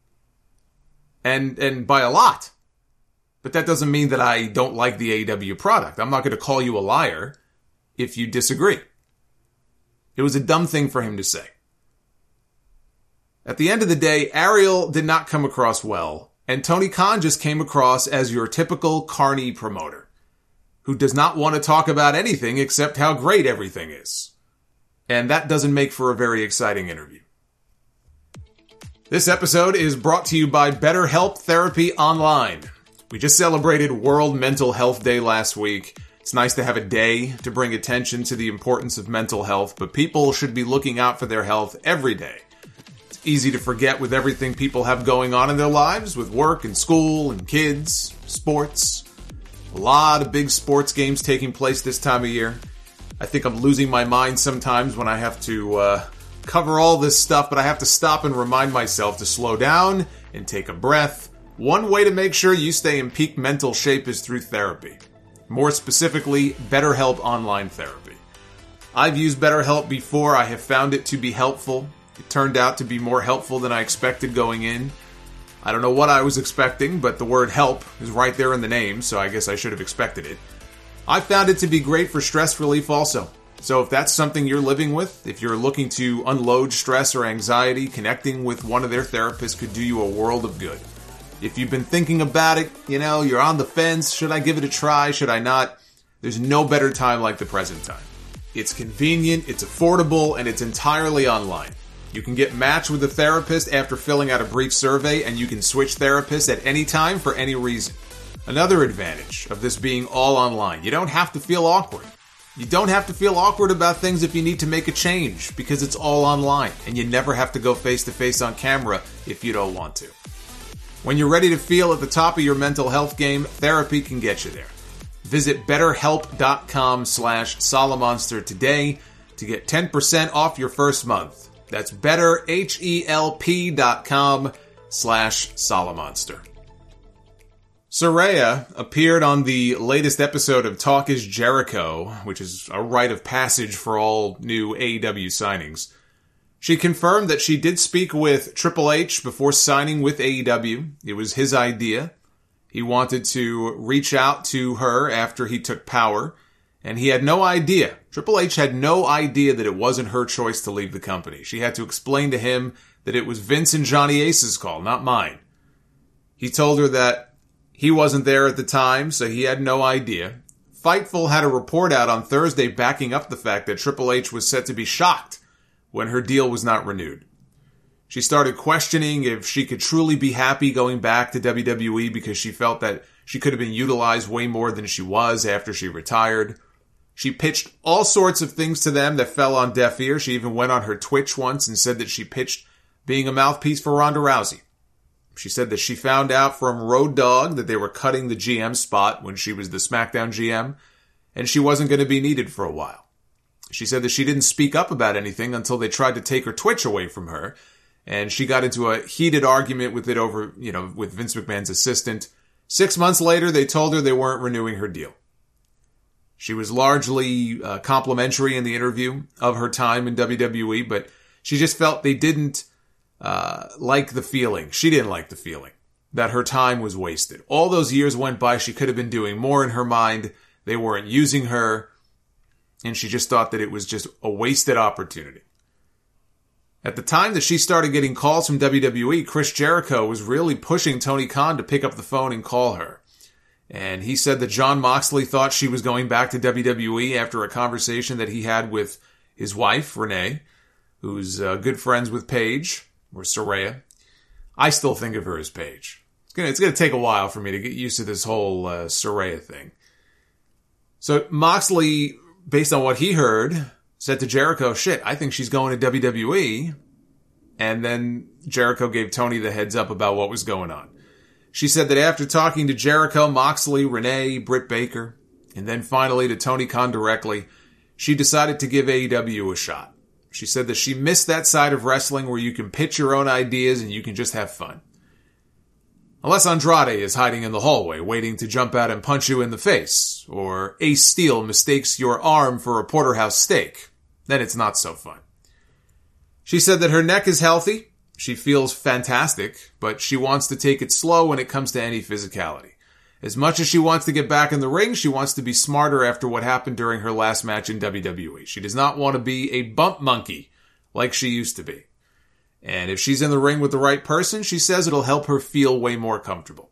And, and by a lot. But that doesn't mean that I don't like the A E W product. I'm not going to call you a liar if you disagree. It was a dumb thing for him to say. At the end of the day, Ariel did not come across well. And Tony Khan just came across as your typical carny promoter, who does not want to talk about anything except how great everything is. And that doesn't make for a very exciting interview. This episode is brought to you by BetterHelp Therapy Online. We just celebrated World Mental Health Day last week. It's nice to have a day to bring attention to the importance of mental health, but people should be looking out for their health every day. Easy to forget with everything people have going on in their lives, with work and school and kids, sports. A lot of big sports games taking place this time of year. I think I'm losing my mind sometimes when I have to uh, cover all this stuff, but I have to stop and remind myself to slow down and take a breath. One way to make sure you stay in peak mental shape is through therapy. More specifically, BetterHelp Online Therapy. I've used BetterHelp before. I have found it to be helpful. It turned out to be more helpful than I expected going in. I don't know what I was expecting, but the word help is right there in the name, so I guess I should have expected it. I found it to be great for stress relief also. So if that's something you're living with, if you're looking to unload stress or anxiety, connecting with one of their therapists could do you a world of good. If you've been thinking about it, you know, you're on the fence, should I give it a try, should I not? There's no better time like the present time. It's convenient, it's affordable, and it's entirely online. You can get matched with a therapist after filling out a brief survey, and you can switch therapists at any time for any reason. Another advantage of this being all online, you don't have to feel awkward. You don't have to feel awkward about things if you need to make a change, because it's all online, and you never have to go face-to-face on camera if you don't want to. When you're ready to feel at the top of your mental health game, therapy can get you there. Visit betterhelp.com slash Solomonster today to get ten percent off your first month. That's betterhelp.com slash Solomonster. Saraya appeared on the latest episode of Talk is Jericho, which is a rite of passage for all new A E W signings. She confirmed that she did speak with Triple H before signing with A E W. It was his idea. He wanted to reach out to her after he took power, and he had no idea. Triple H had no idea that it wasn't her choice to leave the company. She had to explain to him that it was Vince and Johnny Ace's call, not mine. He told her that he wasn't there at the time, so he had no idea. Fightful had a report out on Thursday backing up the fact that Triple H was set to be shocked when her deal was not renewed. She started questioning if she could truly be happy going back to W W E because she felt that she could have been utilized way more than she was after she retired. She pitched all sorts of things to them that fell on deaf ears. She even went on her Twitch once and said that she pitched being a mouthpiece for Ronda Rousey. She said that she found out from Road Dogg that they were cutting the G M spot when she was the SmackDown G M, and she wasn't going to be needed for a while. She said that she didn't speak up about anything until they tried to take her Twitch away from her, and she got into a heated argument with it over, you know, with Vince McMahon's assistant. Six months later, they told her they weren't renewing her deal. She was largely uh, complimentary in the interview of her time in W W E, but she just felt they didn't uh, like the feeling. She didn't like the feeling that her time was wasted. All those years went by. She could have been doing more in her mind. They weren't using her, and she just thought that it was just a wasted opportunity. At the time that she started getting calls from W W E, Chris Jericho was really pushing Tony Khan to pick up the phone and call her. And he said that Jon Moxley thought she was going back to W W E after a conversation that he had with his wife, Renee, who's uh, good friends with Paige, or Saraya. I still think of her as Paige. It's gonna, it's gonna take a while for me to get used to this whole uh, Saraya thing. So Moxley, based on what he heard, said to Jericho, shit, I think she's going to W W E. And then Jericho gave Tony the heads up about what was going on. She said that after talking to Jericho, Moxley, Renee, Britt Baker, and then finally to Tony Khan directly, she decided to give A E W a shot. She said that she missed that side of wrestling where you can pitch your own ideas and you can just have fun. Unless Andrade is hiding in the hallway, waiting to jump out and punch you in the face, or Ace Steel mistakes your arm for a porterhouse steak, then it's not so fun. She said that her neck is healthy, she feels fantastic, but she wants to take it slow when it comes to any physicality. As much as she wants to get back in the ring, she wants to be smarter after what happened during her last match in W W E. She does not want to be a bump monkey like she used to be. And if she's in the ring with the right person, she says it'll help her feel way more comfortable.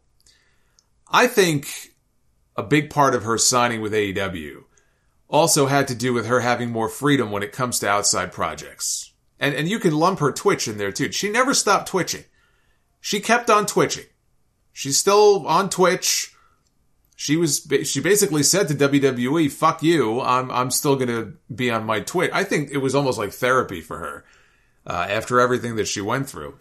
I think a big part of her signing with A E W also had to do with her having more freedom when it comes to outside projects. And and you can lump her Twitch in there too. She never stopped twitching. She kept on twitching. She's still on Twitch. She was she basically said to W W E, fuck you, I'm I'm still going to be on my Twitch. I think it was almost like therapy for her. Uh, after everything that she went through.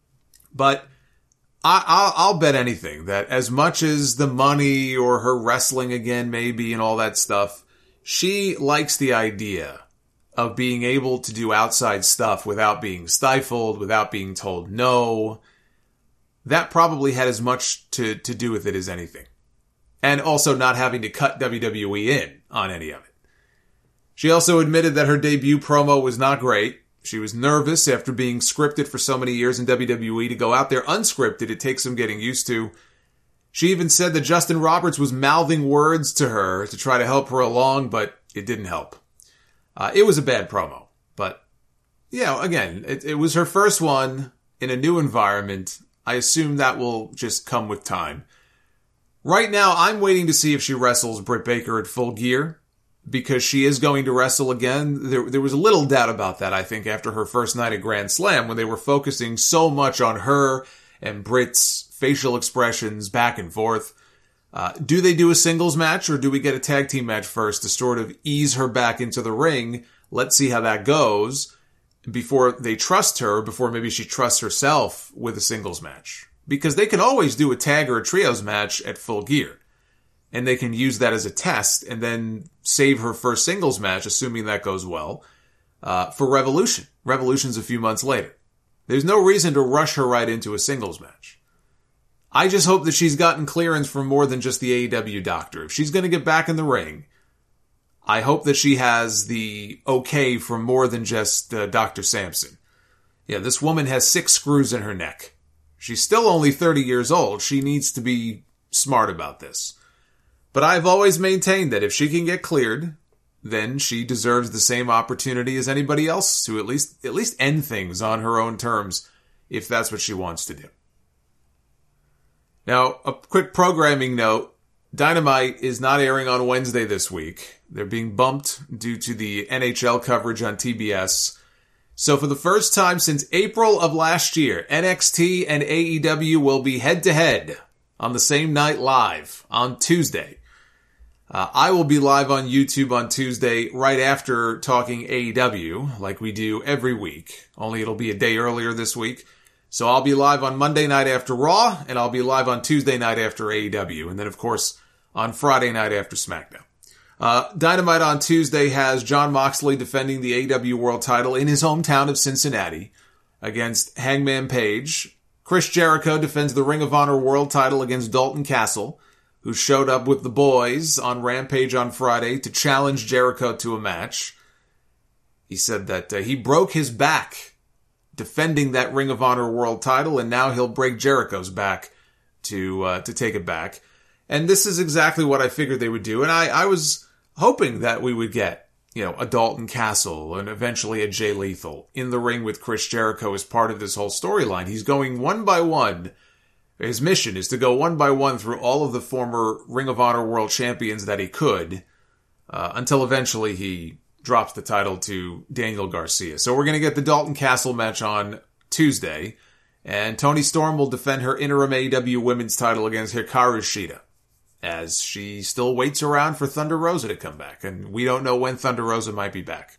But I, I'll, I'll bet anything that as much as the money or her wrestling again maybe and all that stuff, she likes the idea of being able to do outside stuff without being stifled, without being told no. That probably had as much to, to do with it as anything. And also not having to cut W W E in on any of it. She also admitted that her debut promo was not great. She was nervous after being scripted for so many years in W W E. To go out there unscripted, it takes some getting used to. She even said that Justin Roberts was mouthing words to her to try to help her along, but it didn't help. Uh, it was a bad promo. But, you know, again, it, it was her first one in a new environment. I assume that will just come with time. Right now, I'm waiting to see if she wrestles Britt Baker at Full Gear, because she is going to wrestle again. There, there was a little doubt about that, I think, after her first night at Grand Slam, when they were focusing so much on her and Britt's facial expressions back and forth. Uh, do they do a singles match, or do we get a tag team match first to sort of ease her back into the ring? Let's see how that goes before they trust her, before maybe she trusts herself with a singles match. Because they can always do a tag or a trios match at Full Gear. And they can use that as a test and then save her first singles match, assuming that goes well, uh, for Revolution. Revolution's a few months later. There's no reason to rush her right into a singles match. I just hope that she's gotten clearance from more than just the A E W doctor. If she's going to get back in the ring, I hope that she has the okay from more than just uh, Doctor Sampson. Yeah, this woman has six screws in her neck. She's still only thirty years old. She needs to be smart about this. But I've always maintained that if she can get cleared, then she deserves the same opportunity as anybody else to at least at least end things on her own terms, if that's what she wants to do. Now, a quick programming note. Dynamite is not airing on Wednesday this week. They're being bumped due to the N H L coverage on T B S. So for the first time since April of last year, N X T and A E W will be head-to-head on the same night live on Tuesday. Uh, I will be live on YouTube on Tuesday right after talking A E W, like we do every week. Only it'll be a day earlier this week. So I'll be live on Monday night after Raw, and I'll be live on Tuesday night after A E W, and then, of course, on Friday night after SmackDown. Uh, Dynamite on Tuesday has Jon Moxley defending the A E W World title in his hometown of Cincinnati against Hangman Page. Chris Jericho defends the Ring of Honor World title against Dalton Castle, who showed up with the boys on Rampage on Friday to challenge Jericho to a match. He said that uh, he broke his back defending that Ring of Honor World title, and now he'll break Jericho's back to uh, to take it back. And this is exactly what I figured they would do. And I, I was hoping that we would get, you know, a Dalton Castle and eventually a Jay Lethal in the ring with Chris Jericho as part of this whole storyline. He's going one by one. His mission is to go one by one through all of the former Ring of Honor World Champions that he could, uh, until eventually he drops the title to Daniel Garcia. So we're going to get the Dalton Castle match on Tuesday, and Toni Storm will defend her interim A E W Women's title against Hikaru Shida, as she still waits around for Thunder Rosa to come back, and we don't know when Thunder Rosa might be back.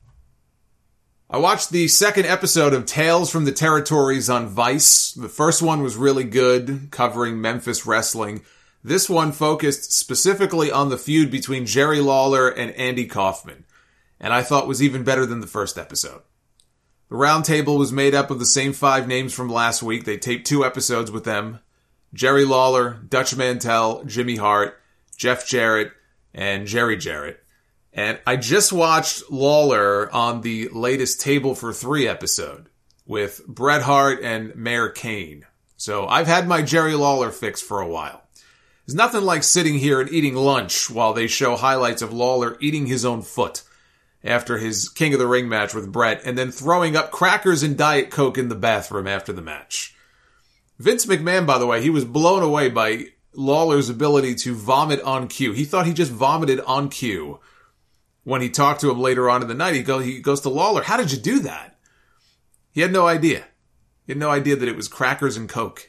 I watched the second episode of Tales from the Territories on Vice. The first one was really good, covering Memphis wrestling. This one focused specifically on the feud between Jerry Lawler and Andy Kaufman, and I thought was even better than the first episode. The roundtable was made up of the same five names from last week. They taped two episodes with them. Jerry Lawler, Dutch Mantell, Jimmy Hart, Jeff Jarrett, and Jerry Jarrett. And I just watched Lawler on the latest Table for Three episode with Bret Hart and Mayor Kane. So I've had my Jerry Lawler fix for a while. There's nothing like sitting here and eating lunch while they show highlights of Lawler eating his own foot after his King of the Ring match with Bret, and then throwing up crackers and Diet Coke in the bathroom after the match. Vince McMahon, by the way, he was blown away by Lawler's ability to vomit on cue. He thought he just vomited on cue. When he talked to him later on in the night, he, go, he goes to Lawler, "How did you do that?" He had no idea. He had no idea that it was crackers and Coke.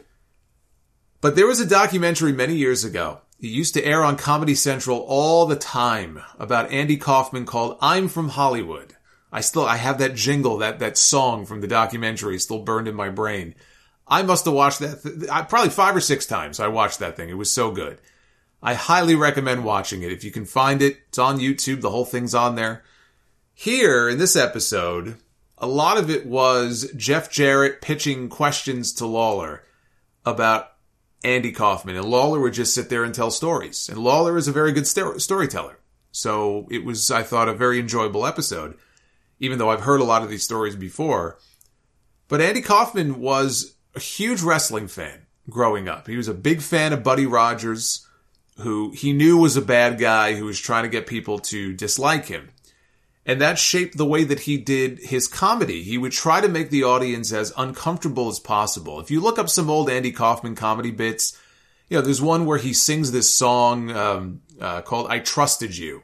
But there was a documentary many years ago. It used to air on Comedy Central all the time about Andy Kaufman called I'm From Hollywood. I still, I have that jingle, that, that song from the documentary still burned in my brain. I must have watched that th- probably five or six times. I watched that thing. It was so good. I highly recommend watching it. If you can find it, it's on YouTube. The whole thing's on there. Here, in this episode, a lot of it was Jeff Jarrett pitching questions to Lawler about Andy Kaufman. And Lawler would just sit there and tell stories. And Lawler is a very good st- storyteller. So it was, I thought, a very enjoyable episode, even though I've heard a lot of these stories before. But Andy Kaufman was a huge wrestling fan growing up. He was a big fan of Buddy Rogers, who he knew was a bad guy who was trying to get people to dislike him. And that shaped the way that he did his comedy. He would try to make the audience as uncomfortable as possible. If you look up some old Andy Kaufman comedy bits, you know, there's one where he sings this song um, uh, called I Trusted You.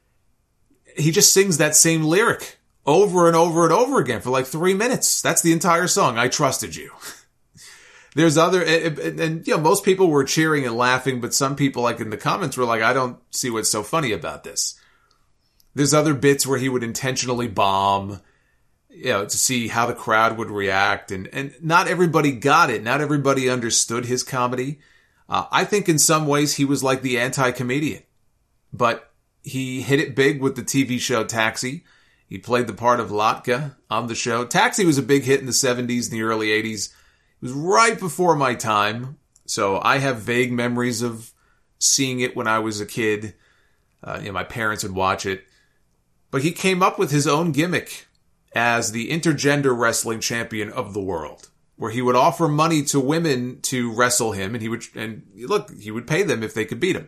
He just sings that same lyric over and over and over again for like three minutes. That's the entire song, I Trusted You. There's other, and, and, and, you know, most people were cheering and laughing, but some people, like in the comments, were like, I don't see what's so funny about this. There's other bits where he would intentionally bomb, you know, to see how the crowd would react, and, and not everybody got it. Not everybody understood his comedy. Uh, I think in some ways he was like the anti-comedian, but he hit it big with the T V show Taxi. He played the part of Latka on the show. Taxi was a big hit in the seventies and the early eighties. It was right before my time, so I have vague memories of seeing it when I was a kid. Uh, you know, my parents would watch it. But he came up with his own gimmick as the intergender wrestling champion of the world, where he would offer money to women to wrestle him, and he would, and look, he would pay them if they could beat him.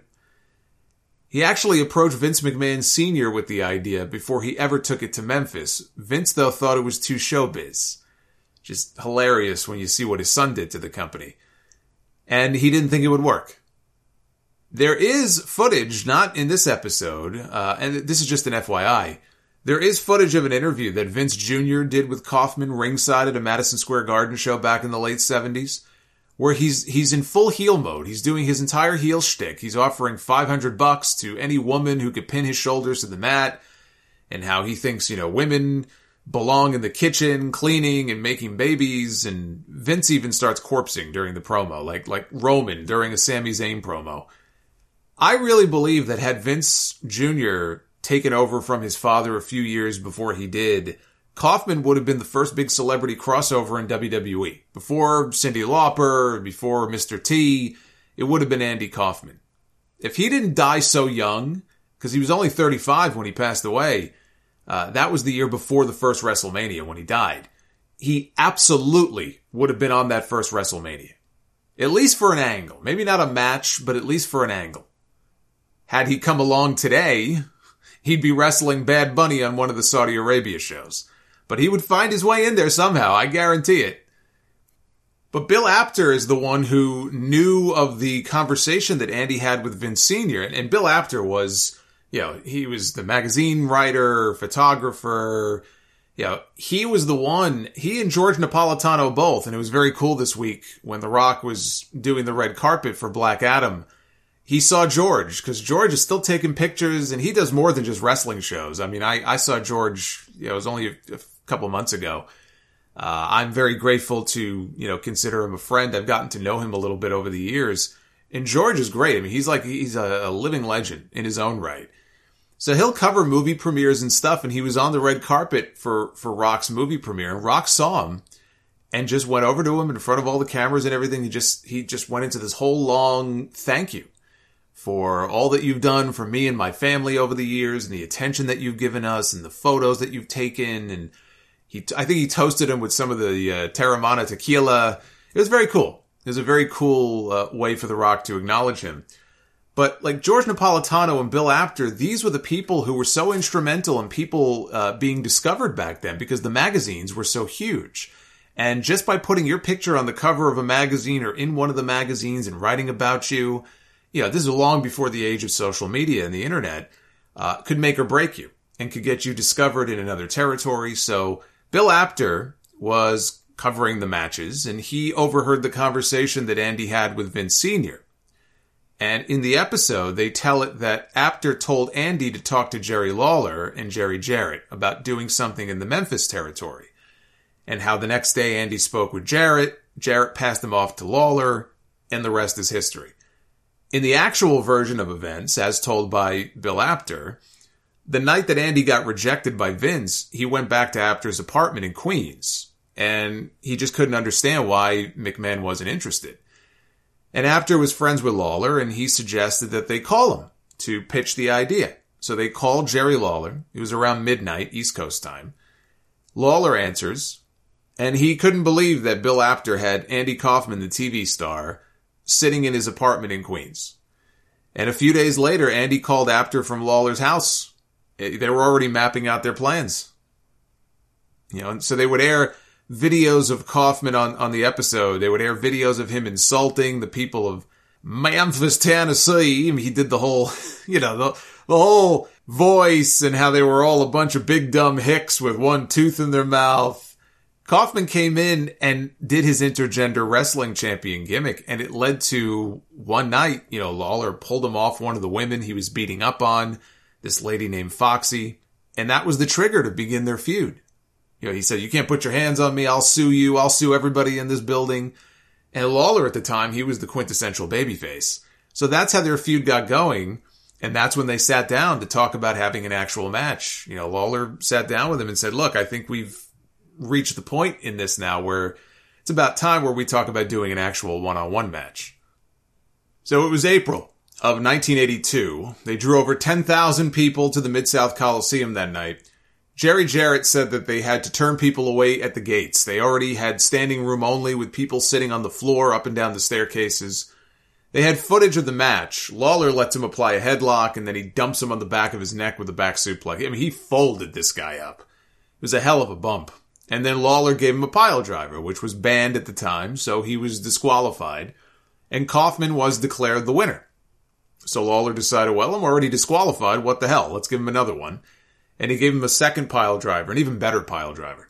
He actually approached Vince McMahon Senior with the idea before he ever took it to Memphis. Vince, though, thought it was too showbiz. Just hilarious when you see what his son did to the company. And he didn't think it would work. There is footage, not in this episode, uh, and this is just an F Y I, there is footage of an interview that Vince Junior did with Kaufman ringside at a Madison Square Garden show back in the late seventies, where he's he's in full heel mode. He's doing his entire heel shtick. He's offering five hundred bucks to any woman who could pin his shoulders to the mat, and how he thinks, you know, women belong in the kitchen, cleaning and making babies, and Vince even starts corpsing during the promo, like like Roman during a Sami Zayn promo. I really believe that had Vince Junior taken over from his father a few years before he did, Kaufman would have been the first big celebrity crossover in W W E. Before Cyndi Lauper, before Mister T, it would have been Andy Kaufman. If he didn't die so young, because he was only thirty-five when he passed away, uh, that was the year before the first WrestleMania when he died, he absolutely would have been on that first WrestleMania. At least for an angle. Maybe not a match, but at least for an angle. Had he come along today, he'd be wrestling Bad Bunny on one of the Saudi Arabia shows. But he would find his way in there somehow, I guarantee it. But Bill Apter is the one who knew of the conversation that Andy had with Vince Senior And Bill Apter was, you know, he was the magazine writer, photographer. You know, he was the one, he and George Napolitano both, and it was very cool this week when The Rock was doing the red carpet for Black Adam. He saw George, because George is still taking pictures, and he does more than just wrestling shows. I mean, I, I saw George, you know, it was only a, a couple months ago. Uh, I'm very grateful to, you know, consider him a friend. I've gotten to know him a little bit over the years. And George is great. I mean, he's like, he's a, a living legend in his own right. So he'll cover movie premieres and stuff, and he was on the red carpet for, for Rock's movie premiere, and Rock saw him and just went over to him in front of all the cameras and everything. He just, he just went into this whole long thank you for all that you've done for me and my family over the years, and the attention that you've given us, and the photos that you've taken. And he, I think he toasted him with some of the uh, Teremana tequila. It was very cool. It was a very cool uh, way for The Rock to acknowledge him. But like George Napolitano and Bill Apter, these were the people who were so instrumental in people uh, being discovered back then, because the magazines were so huge. And just by putting your picture on the cover of a magazine or in one of the magazines and writing about you, you know, this is long before the age of social media and the internet, uh, could make or break you and could get you discovered in another territory. So Bill Apter was covering the matches, and he overheard the conversation that Andy had with Vince Senior And in the episode, they tell it that Apter told Andy to talk to Jerry Lawler and Jerry Jarrett about doing something in the Memphis territory, and how the next day Andy spoke with Jarrett, Jarrett passed him off to Lawler, and the rest is history. In the actual version of events, as told by Bill Apter, the night that Andy got rejected by Vince, he went back to Apter's apartment in Queens, and he just couldn't understand why McMahon wasn't interested. And Apter was friends with Lawler, and he suggested that they call him to pitch the idea. So they called Jerry Lawler. It was around midnight, East Coast time. Lawler answers, and he couldn't believe that Bill Apter had Andy Kaufman, the T V star, sitting in his apartment in Queens. And a few days later, Andy called Apter from Lawler's house. They were already mapping out their plans. You know, and so they would air videos of Kaufman on, on the episode. They would air videos of him insulting the people of Memphis, Tennessee. I mean, he did the whole, you know, the, the whole voice and how they were all a bunch of big dumb hicks with one tooth in their mouth. Kaufman came in and did his intergender wrestling champion gimmick, and it led to one night, you know, Lawler pulled him off one of the women he was beating up on, this lady named Foxy, and that was the trigger to begin their feud. You know, he said, "You can't put your hands on me, I'll sue you, I'll sue everybody in this building." And Lawler at the time, he was the quintessential babyface. So that's how their feud got going, and that's when they sat down to talk about having an actual match. You know, Lawler sat down with him and said, "Look, I think we've reached the point in this now where it's about time where we talk about doing an actual one-on-one match." So it was April of nineteen eighty-two. They drew over ten thousand people to the Mid-South Coliseum that night. Jerry Jarrett said that they had to turn people away at the gates. They already had standing room only with people sitting on the floor up and down the staircases. They had footage of the match. Lawler lets him apply a headlock, and then he dumps him on the back of his neck with a back suplex. I mean, he folded this guy up. It was a hell of a bump. And then Lawler gave him a pile driver, which was banned at the time, so he was disqualified. And Kaufman was declared the winner. So Lawler decided, well, I'm already disqualified. What the hell? Let's give him another one. And he gave him a second pile driver, an even better pile driver.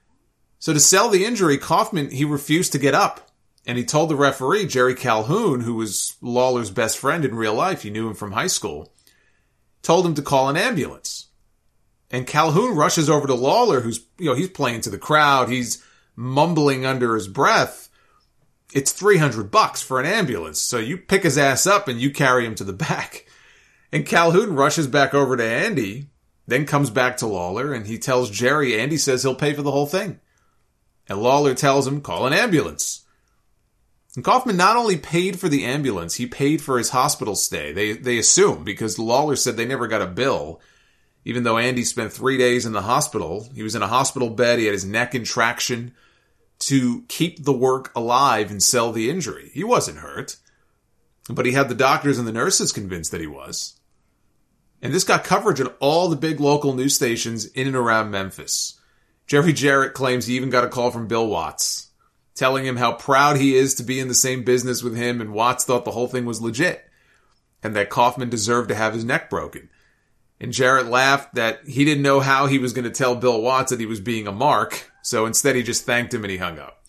So to sell the injury, Kaufman, he refused to get up. And he told the referee, Jerry Calhoun, who was Lawler's best friend in real life, he knew him from high school, told him to call an ambulance. And Calhoun rushes over to Lawler, who's, you know, he's playing to the crowd. He's mumbling under his breath. It's three hundred bucks for an ambulance. So you pick his ass up and you carry him to the back. And Calhoun rushes back over to Andy, then comes back to Lawler, and he tells Jerry, Andy says he'll pay for the whole thing. And Lawler tells him, call an ambulance. And Kaufman not only paid for the ambulance, he paid for his hospital stay. They they assume, because Lawler said they never got a bill, even though Andy spent three days in the hospital. He was in a hospital bed, he had his neck in traction to keep the work alive and sell the injury. He wasn't hurt, but he had the doctors and the nurses convinced that he was. And this got coverage at all the big local news stations in and around Memphis. Jerry Jarrett claims he even got a call from Bill Watts, telling him how proud he is to be in the same business with him, and Watts thought the whole thing was legit, and that Kaufman deserved to have his neck broken. And Jarrett laughed that he didn't know how he was going to tell Bill Watts that he was being a mark, so instead he just thanked him and he hung up.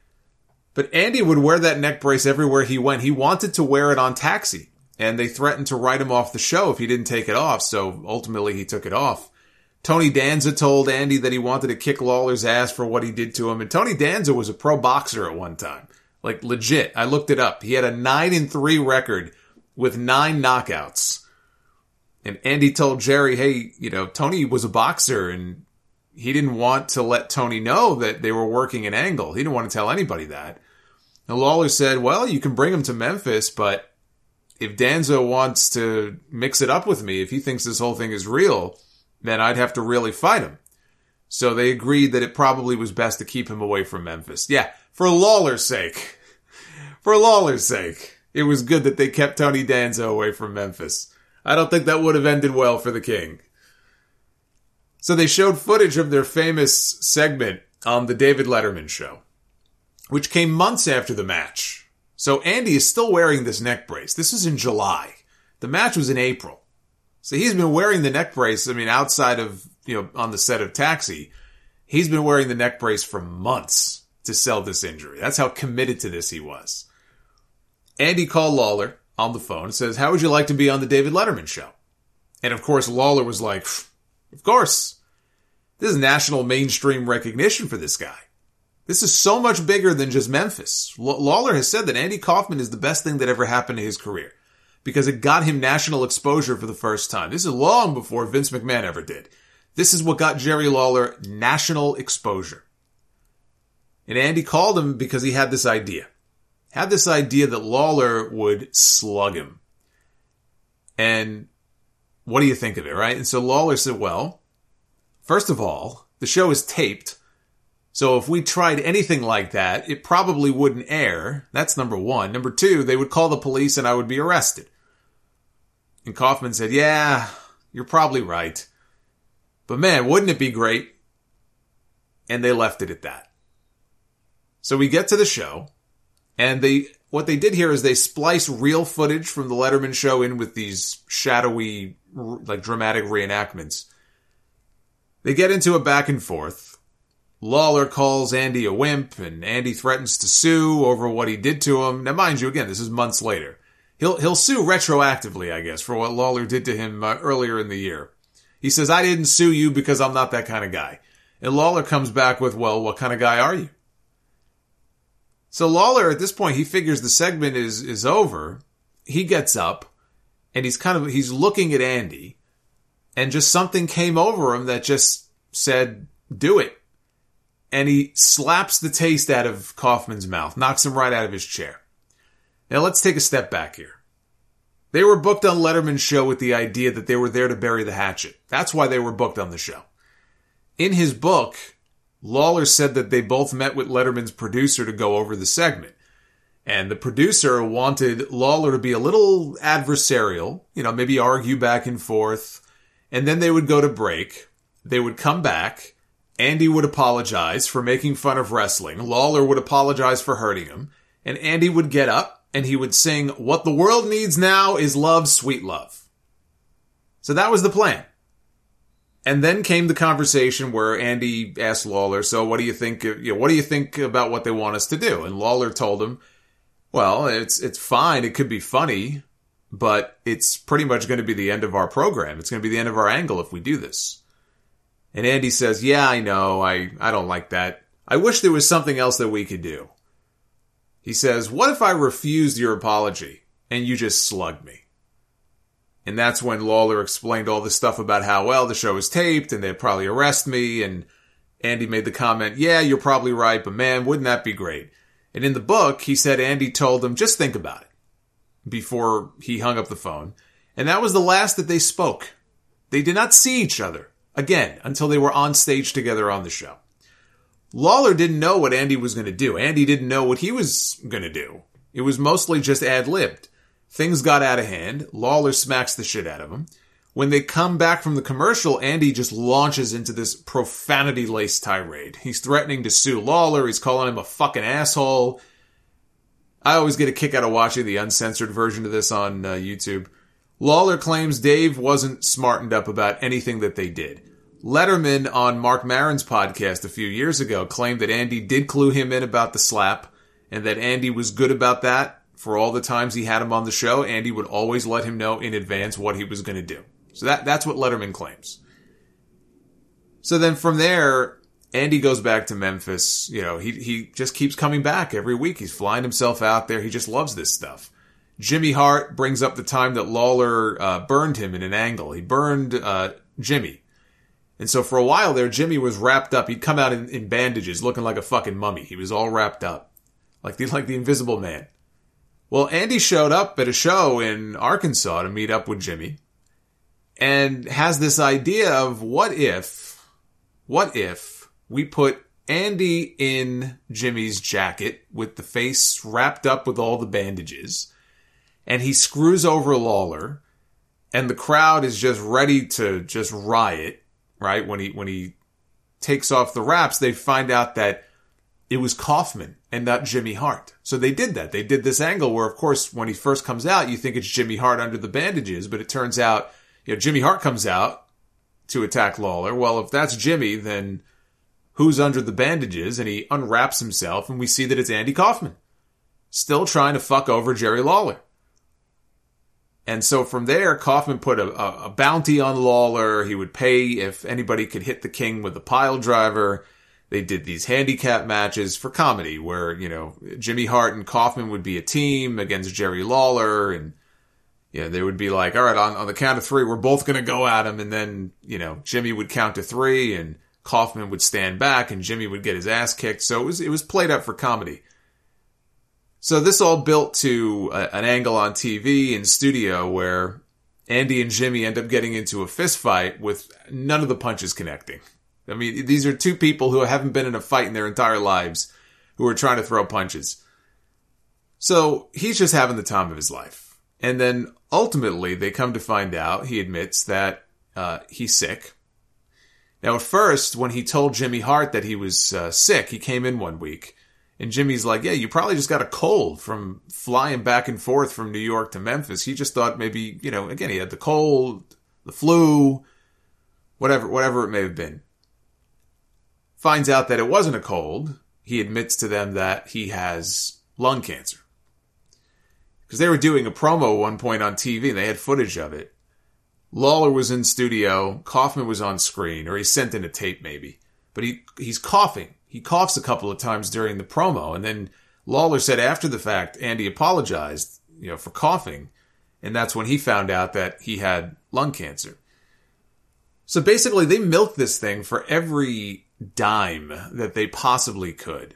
But Andy would wear that neck brace everywhere he went. He wanted to wear it on Taxi, and they threatened to write him off the show if he didn't take it off, so ultimately he took it off. Tony Danza told Andy that he wanted to kick Lawler's ass for what he did to him. And Tony Danza was a pro boxer at one time. Like, legit. I looked it up. He had a nine and three record with nine knockouts. And Andy told Jerry, hey, you know, Tony was a boxer, and he didn't want to let Tony know that they were working an angle. He didn't want to tell anybody that. And Lawler said, well, you can bring him to Memphis, but if Danza wants to mix it up with me, if he thinks this whole thing is real, then I'd have to really fight him. So they agreed that it probably was best to keep him away from Memphis. Yeah, for Lawler's sake. For Lawler's sake. It was good that they kept Tony Danza away from Memphis. I don't think that would have ended well for the King. So they showed footage of their famous segment on the David Letterman show, which came months after the match. So Andy is still wearing this neck brace. This is in July. The match was in April. So he's been wearing the neck brace, I mean, outside of, you know, on the set of Taxi, he's been wearing the neck brace for months to sell this injury. That's how committed to this he was. Andy called Lawler on the phone and says, how would you like to be on the David Letterman show? And of course, Lawler was like, of course. This is national mainstream recognition for this guy. This is so much bigger than just Memphis. L- Lawler has said that Andy Kaufman is the best thing that ever happened to his career, because it got him national exposure for the first time. This is long before Vince McMahon ever did. This is what got Jerry Lawler national exposure. And Andy called him because he had this idea. Had this idea that Lawler would slug him. And what do you think of it, right? And so Lawler said, well, first of all, the show is taped. So if we tried anything like that, it probably wouldn't air. That's number one. Number two, they would call the police and I would be arrested. And Kaufman said, yeah, you're probably right. But man, wouldn't it be great? And they left it at that. So we get to the show, and they what they did here is they splice real footage from the Letterman show in with these shadowy, like dramatic reenactments. They get into a back and forth. Lawler calls Andy a wimp, and Andy threatens to sue over what he did to him. Now, mind you, again, this is months later. He'll he'll sue retroactively, I guess, for what Lawler did to him uh, earlier in the year. He says, I didn't sue you because I'm not that kind of guy. And Lawler comes back with, well, what kind of guy are you? So Lawler, at this point, he figures the segment is is over. He gets up, and he's kind of, he's looking at Andy, and just something came over him that just said, do it. And he slaps the taste out of Kaufman's mouth, knocks him right out of his chair. Now let's take a step back here. They were booked on Letterman's show with the idea that they were there to bury the hatchet. That's why they were booked on the show. in his book, Lawler said that they both met with Letterman's producer to go over the segment. And the producer wanted Lawler to be a little adversarial, you know, maybe argue back and forth. And then they would go to break. They would come back. Andy would apologize for making fun of wrestling. Lawler would apologize for hurting him. And Andy would get up and he would sing, "What the world needs now is love, sweet love." So that was the plan. And then came the conversation where Andy asked Lawler, "So what do you think, you know, what do you think about what they want us to do?" And Lawler told him, "Well, it's it's fine. It could be funny, but it's pretty much going to be the end of our program. It's going to be the end of our angle if we do this." And Andy says, "Yeah, I know. I, I don't like that. I wish there was something else that we could do." He says, "What if I refused your apology and you just slugged me?" And that's when Lawler explained all this stuff about how, well, the show is taped and they'd probably arrest me. And Andy made the comment, "Yeah, you're probably right, but man, wouldn't that be great?" And in the book, he said Andy told him, "Just think about it," before he hung up the phone. And that was the last that they spoke. They did not see each other again until they were on stage together on the show. Lawler didn't know what Andy was going to do. Andy didn't know what he was going to do. It was mostly just ad-libbed. Things got out of hand. Lawler smacks the shit out of him. When they come back from the commercial, Andy just launches into this profanity-laced tirade. He's threatening to sue Lawler. He's calling him a fucking asshole. I always get a kick out of watching the uncensored version of this on uh, YouTube. Lawler claims Dave wasn't smartened up about anything that they did. Letterman on Mark Maron's podcast a few years ago claimed that Andy did clue him in about the slap and that Andy was good about that. For all the times he had him on the show, Andy would always let him know in advance what he was going to do. So that that's what Letterman claims. So then from there, Andy goes back to Memphis. You know, he he just keeps coming back every week. He's flying himself out there. He just loves this stuff. Jimmy Hart brings up the time that Lawler uh, burned him in an angle. He burned uh, Jimmy. And so for a while there, Jimmy was wrapped up. He'd come out in, in bandages looking like a fucking mummy. He was all wrapped up. Like the, like the Invisible Man. Well, Andy showed up at a show in Arkansas to meet up with Jimmy and has this idea of what if, what if we put Andy in Jimmy's jacket with the face wrapped up with all the bandages and he screws over Lawler and the crowd is just ready to just riot, right? When he, when he takes off the wraps, they find out that it was Kaufman and not Jimmy Hart. So they did that. They did this angle where, of course, when he first comes out, you think it's Jimmy Hart under the bandages, but it turns out, you know, Jimmy Hart comes out to attack Lawler. Well, if that's Jimmy, then who's under the bandages? And he unwraps himself and we see that it's Andy Kaufman. Still trying to fuck over Jerry Lawler. And so from there, Kaufman put a, a, a bounty on Lawler. He would pay if anybody could hit the king with a pile driver. They did these handicap matches for comedy where, you know, Jimmy Hart and Kaufman would be a team against Jerry Lawler. And, you know, they would be like, all right, on, on the count of three, we're both going to go at him. And then, you know, Jimmy would count to three and Kaufman would stand back and Jimmy would get his ass kicked. So it was, it was played up for comedy. So this all built to a, an angle on T V and studio where Andy and Jimmy end up getting into a fist fight with none of the punches connecting. I mean, these are two people who haven't been in a fight in their entire lives who are trying to throw punches. So he's just having the time of his life. And then ultimately they come to find out, he admits that uh, he's sick. Now at first, when he told Jimmy Hart that he was uh, sick, he came in one week. And Jimmy's like, yeah, you probably just got a cold from flying back and forth from New York to Memphis. He just thought maybe, you know, again, he had the cold, the flu, whatever, whatever it may have been. Finds out that it wasn't a cold. He admits to them that he has lung cancer. Because they were doing a promo at one point on T V and they had footage of it. Lawler was in studio. Kaufman was on screen, or he sent in a tape maybe. But he he's coughing. He coughs a couple of times during the promo. And then Lawler said after the fact, Andy apologized, you know, for coughing. And that's when he found out that he had lung cancer. So basically they milked this thing for every dime that they possibly could.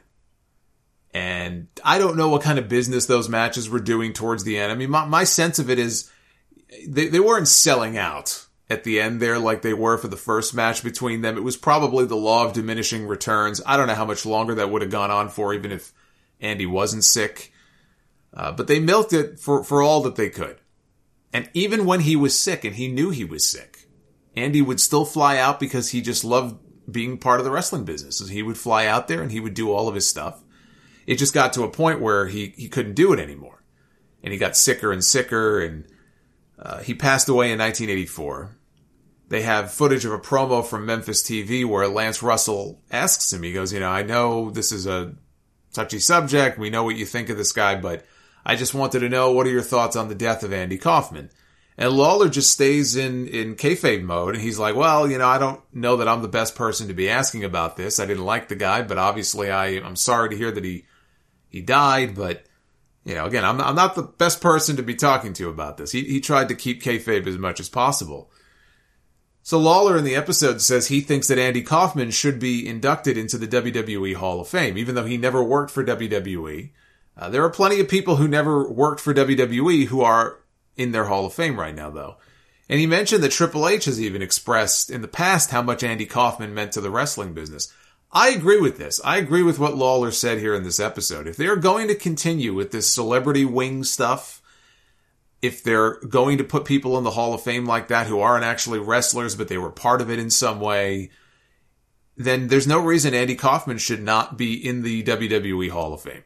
And I don't know what kind of business those matches were doing towards the end. I mean, my, my sense of it is they, they weren't selling out at the end there like they were for the first match between them. It was probably the law of diminishing returns. I don't know how much longer that would have gone on for, even if Andy wasn't sick. Uh, but they milked it for, for all that they could. And even when he was sick, and he knew he was sick, Andy would still fly out because he just loved being part of the wrestling business. So he would fly out there and he would do all of his stuff. It just got to a point where he, he couldn't do it anymore. And he got sicker and sicker, and uh, he passed away in nineteen eighty-four. They have footage of a promo from Memphis T V where Lance Russell asks him, he goes, you know, I know this is a touchy subject. We know what you think of this guy, but I just wanted to know, what are your thoughts on the death of Andy Kaufman? And Lawler just stays in, in kayfabe mode, and he's like, well, you know, I don't know that I'm the best person to be asking about this. I didn't like the guy, but obviously I, I'm sorry to hear that he, he died, but, you know, again, I'm not, I'm not the best person to be talking to about this. He, he tried to keep kayfabe as much as possible. So Lawler in the episode says he thinks that Andy Kaufman should be inducted into the W W E Hall of Fame, even though he never worked for W W E. Uh, there are plenty of people who never worked for W W E who are in their Hall of Fame right now, though. And he mentioned that Triple H has even expressed in the past how much Andy Kaufman meant to the wrestling business. I agree with this. I agree with what Lawler said here in this episode. If they're going to continue with this celebrity wing stuff, if they're going to put people in the Hall of Fame like that who aren't actually wrestlers, but they were part of it in some way, then there's no reason Andy Kaufman should not be in the W W E Hall of Fame.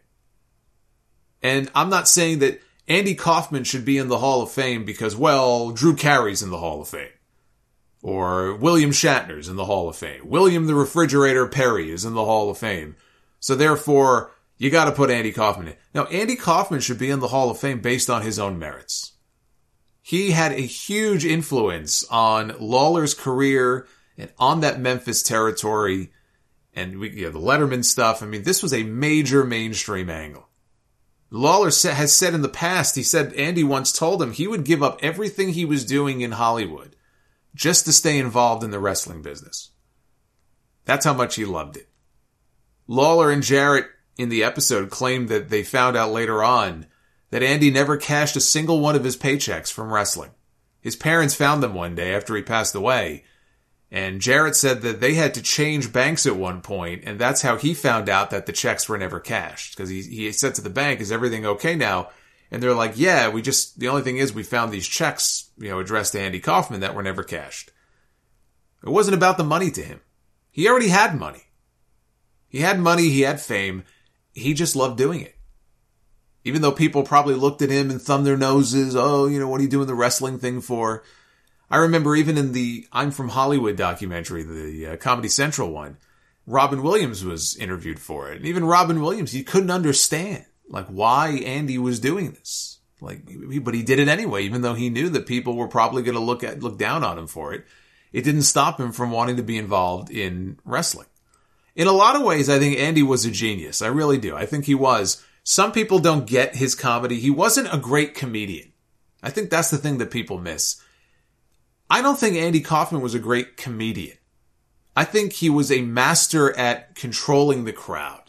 And I'm not saying that Andy Kaufman should be in the Hall of Fame because, well, Drew Carey's in the Hall of Fame. Or William Shatner's in the Hall of Fame. William the Refrigerator Perry is in the Hall of Fame. So therefore, you gotta put Andy Kaufman in. Now, Andy Kaufman should be in the Hall of Fame based on his own merits. He had a huge influence on Lawler's career and on that Memphis territory and we, you know, the Letterman stuff. I mean, this was a major mainstream angle. Lawler has said in the past, he said Andy once told him he would give up everything he was doing in Hollywood just to stay involved in the wrestling business. That's how much he loved it. Lawler and Jarrett in the episode claimed that they found out later on that Andy never cashed a single one of his paychecks from wrestling. His parents found them one day after he passed away, and Jarrett said that they had to change banks at one point, and that's how he found out that the checks were never cashed. Because he, he said to the bank, is everything okay now? And they're like, yeah, we just, the only thing is we found these checks, you know, addressed to Andy Kaufman that were never cashed. It wasn't about the money to him. He already had money. He had money, he had fame. He just loved doing it. Even though people probably looked at him and thumbed their noses, oh, you know, what are you doing the wrestling thing for? I remember even in the I'm From Hollywood documentary, the uh, Comedy Central one, Robin Williams was interviewed for it. And even Robin Williams, he couldn't understand, like, why Andy was doing this. Like, but he did it anyway, even though he knew that people were probably going to look at, look down on him for it. It didn't stop him from wanting to be involved in wrestling. In a lot of ways, I think Andy was a genius. I really do. I think he was. Some people don't get his comedy. He wasn't a great comedian. I think that's the thing that people miss. I don't think Andy Kaufman was a great comedian. I think he was a master at controlling the crowd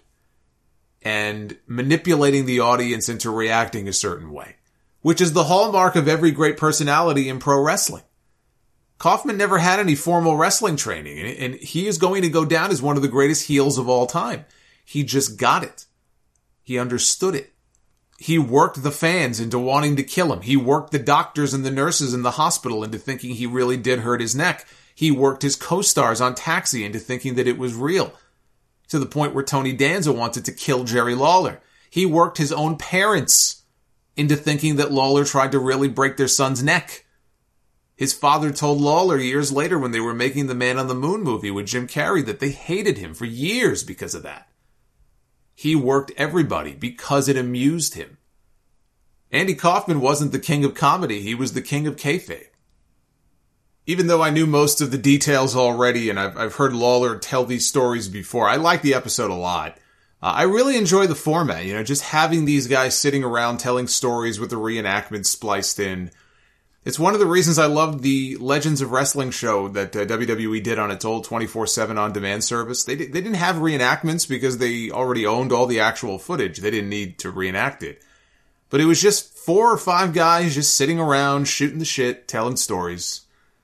and manipulating the audience into reacting a certain way, which is the hallmark of every great personality in pro wrestling. Kaufman never had any formal wrestling training, and he is going to go down as one of the greatest heels of all time. He just got it. He understood it. He worked the fans into wanting to kill him. He worked the doctors and the nurses in the hospital into thinking he really did hurt his neck. He worked his co-stars on Taxi into thinking that it was real, to the point where Tony Danza wanted to kill Jerry Lawler. He worked his own parents into thinking that Lawler tried to really break their son's neck. His father told Lawler years later when they were making the Man on the Moon movie with Jim Carrey that they hated him for years because of that. He worked everybody because it amused him. Andy Kaufman wasn't the king of comedy. He was the king of kayfabe. Even though I knew most of the details already and I've, I've heard Lawler tell these stories before, I like the episode a lot. Uh, I really enjoy the format, you know, just having these guys sitting around telling stories with the reenactments spliced in. It's one of the reasons I loved the Legends of Wrestling show that uh, W W E did on its old twenty-four seven on-demand service. They, di- they didn't have reenactments because they already owned all the actual footage. They didn't need to reenact it. But it was just four or five guys just sitting around, shooting the shit, telling stories.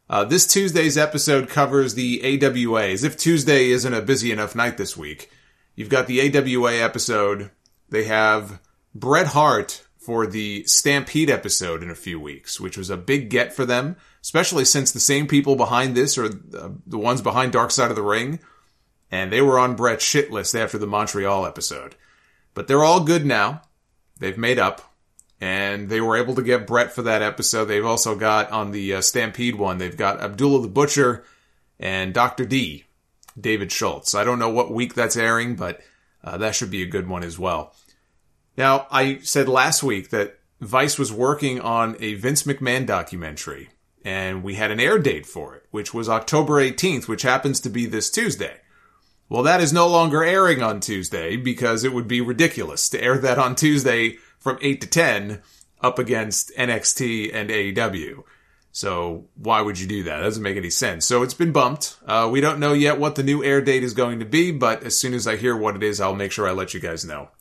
Uh, this Tuesday's episode covers the A W A. As if Tuesday isn't a busy enough night this week. You've got the A W A episode. They have Bret Hart for the Stampede episode in a few weeks, which was a big get for them, especially since the same people behind this are the ones behind Dark Side of the Ring, and they were on Bret's shit list after the Montreal episode. But they're all good now. They've made up, and they were able to get Bret for that episode. They've also got, on the uh, Stampede one, they've got Abdullah the Butcher and Doctor D, David Schultz. I don't know what week that's airing, but uh, that should be a good one as well. Now, I said last week that Vice was working on a Vince McMahon documentary, and we had an air date for it, which was October eighteenth, which happens to be this Tuesday. Well, that is no longer airing on Tuesday because it would be ridiculous to air that on Tuesday from eight to ten up against N X T and A E W. So why would you do that? It doesn't make any sense. So it's been bumped. Uh, we don't know yet what the new air date is going to be, but as soon as I hear what it is, I'll make sure I let you guys know.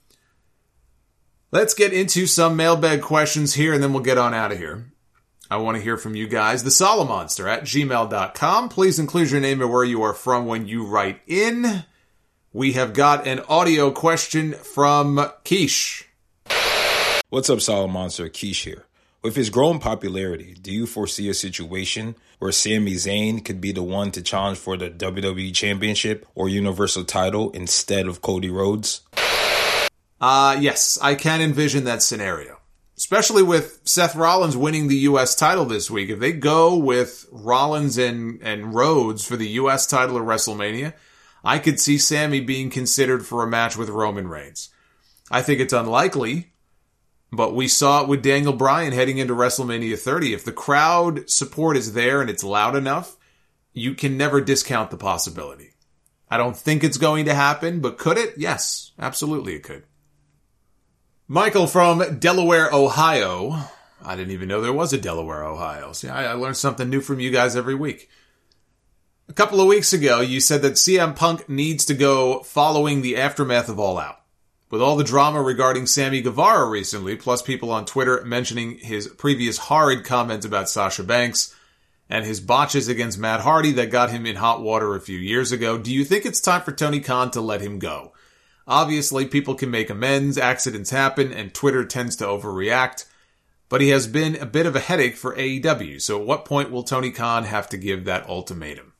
Let's get into some mailbag questions here, and then we'll get on out of here. I want to hear from you guys. The Solomonster at gmail dot com. Please include your name and where you are from when you write in. We have got an audio question from Keish. What's up, Solomonster? Keish here. With his growing popularity, do you foresee a situation where Sami Zayn could be the one to challenge for the W W E Championship or Universal title instead of Cody Rhodes? Uh, yes, I can envision that scenario. Especially with Seth Rollins winning the U S title this week. If they go with Rollins and, and Rhodes for the U S title at WrestleMania, I could see Sami being considered for a match with Roman Reigns. I think it's unlikely, but we saw it with Daniel Bryan heading into WrestleMania thirty. If the crowd support is there and it's loud enough, you can never discount the possibility. I don't think it's going to happen, but could it? Yes, absolutely it could. Michael from Delaware, Ohio. I didn't even know there was a Delaware, Ohio. See, I, I learn something new from you guys every week. A couple of weeks ago, you said that C M Punk needs to go following the aftermath of All Out. With all the drama regarding Sammy Guevara recently, plus people on Twitter mentioning his previous horrid comments about Sasha Banks and his botches against Matt Hardy that got him in hot water a few years ago, do you think it's time for Tony Khan to let him go? Obviously, people can make amends, accidents happen, and Twitter tends to overreact. But he has been a bit of a headache for A E W, so at what point will Tony Khan have to give that ultimatum?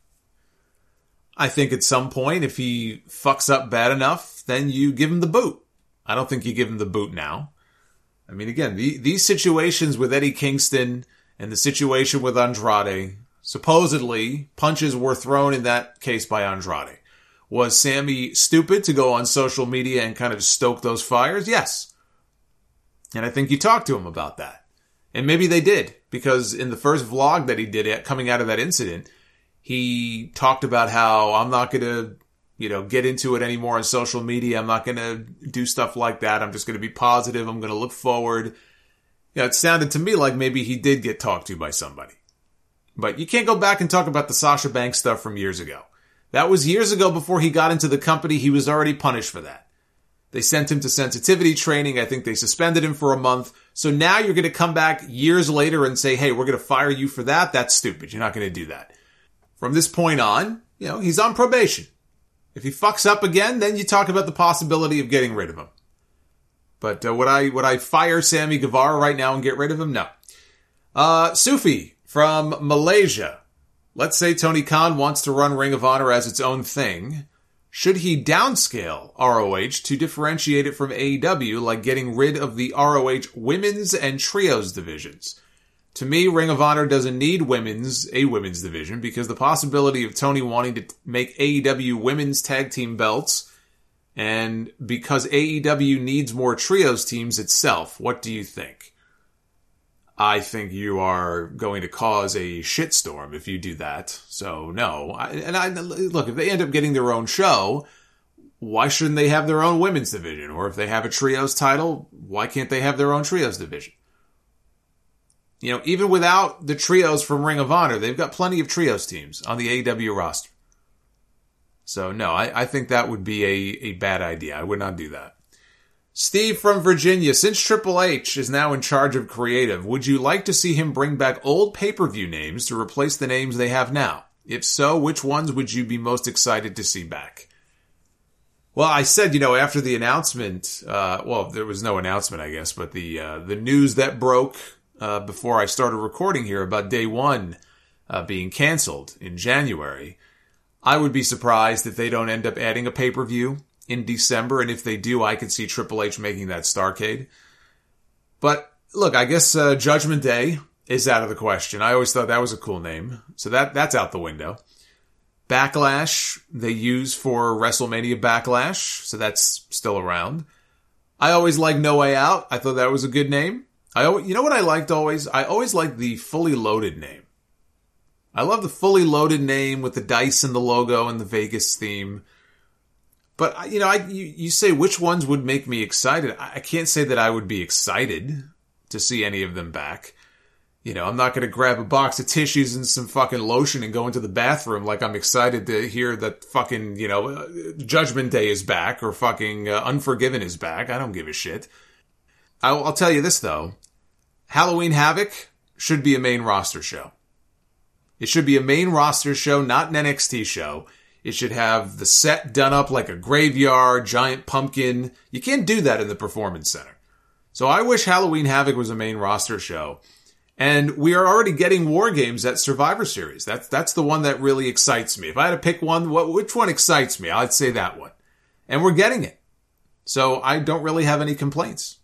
I think at some point, if he fucks up bad enough, then you give him the boot. I don't think you give him the boot now. I mean, again, the, these situations with Eddie Kingston and the situation with Andrade, supposedly, punches were thrown in that case by Andrade. Was Sammy stupid to go on social media and kind of stoke those fires? Yes. And I think you talked to him about that. And maybe they did, because in the first vlog that he did coming out of that incident, he talked about how I'm not going to, you know, get into it anymore on social media. I'm not going to do stuff like that. I'm just going to be positive. I'm going to look forward. You know, it sounded to me like maybe he did get talked to by somebody. But you can't go back and talk about the Sasha Banks stuff from years ago. That was years ago before he got into the company. He was already punished for that. They sent him to sensitivity training. I think they suspended him for a month. So now you're going to come back years later and say, hey, we're going to fire you for that? That's stupid. You're not going to do that. From this point on, you know, he's on probation. If he fucks up again, then you talk about the possibility of getting rid of him. But uh, would I would I fire Sammy Guevara right now and get rid of him? No. Uh, Sufi from Malaysia. Let's say Tony Khan wants to run Ring of Honor as its own thing. Should he downscale R O H to differentiate it from A E W, like getting rid of the R O H women's and trios divisions? To me, Ring of Honor doesn't need women's, a women's division, because the possibility of Tony wanting to make A E W women's tag team belts, and because A E W needs more trios teams itself, what do you think? I think you are going to cause a shitstorm if you do that. So, no. I, and I look, if they end up getting their own show, why shouldn't they have their own women's division? Or if they have a trios title, why can't they have their own trios division? You know, even without the trios from Ring of Honor, they've got plenty of trios teams on the A E W roster. So, no, I, I think that would be a, a bad idea. I would not do that. Steve from Virginia, since Triple H is now in charge of creative, would you like to see him bring back old pay-per-view names to replace the names they have now? If so, which ones would you be most excited to see back? Well, I said, you know, after the announcement, uh, well, there was no announcement, I guess, but the uh, the news that broke uh, before I started recording here about Day One uh, being canceled in January, I would be surprised if they don't end up adding a pay-per-view in December, and if they do, I could see Triple H making that Starrcade. But look, I guess uh, Judgment Day is out of the question. I always thought that was a cool name, so that that's out the window. Backlash, they use for WrestleMania Backlash, so that's still around. I always liked No Way Out. I thought that was a good name. I always, you know what I liked always? I always liked the Fully Loaded name. I love the Fully Loaded name with the dice and the logo and the Vegas theme. But, you know, I, you, you say which ones would make me excited. I can't say that I would be excited to see any of them back. You know, I'm not going to grab a box of tissues and some fucking lotion and go into the bathroom like I'm excited to hear that fucking, you know, uh, Judgment Day is back or fucking uh, Unforgiven is back. I don't give a shit. I'll, I'll tell you this, though. Halloween Havoc should be a main roster show. It should be a main roster show, not an N X T show. It should have the set done up like a graveyard, giant pumpkin. You can't do that in the Performance Center. So I wish Halloween Havoc was a main roster show. And we are already getting War Games at Survivor Series. That's that's the one that really excites me. If I had to pick one, what which one excites me? I'd say that one. And we're getting it. So I don't really have any complaints.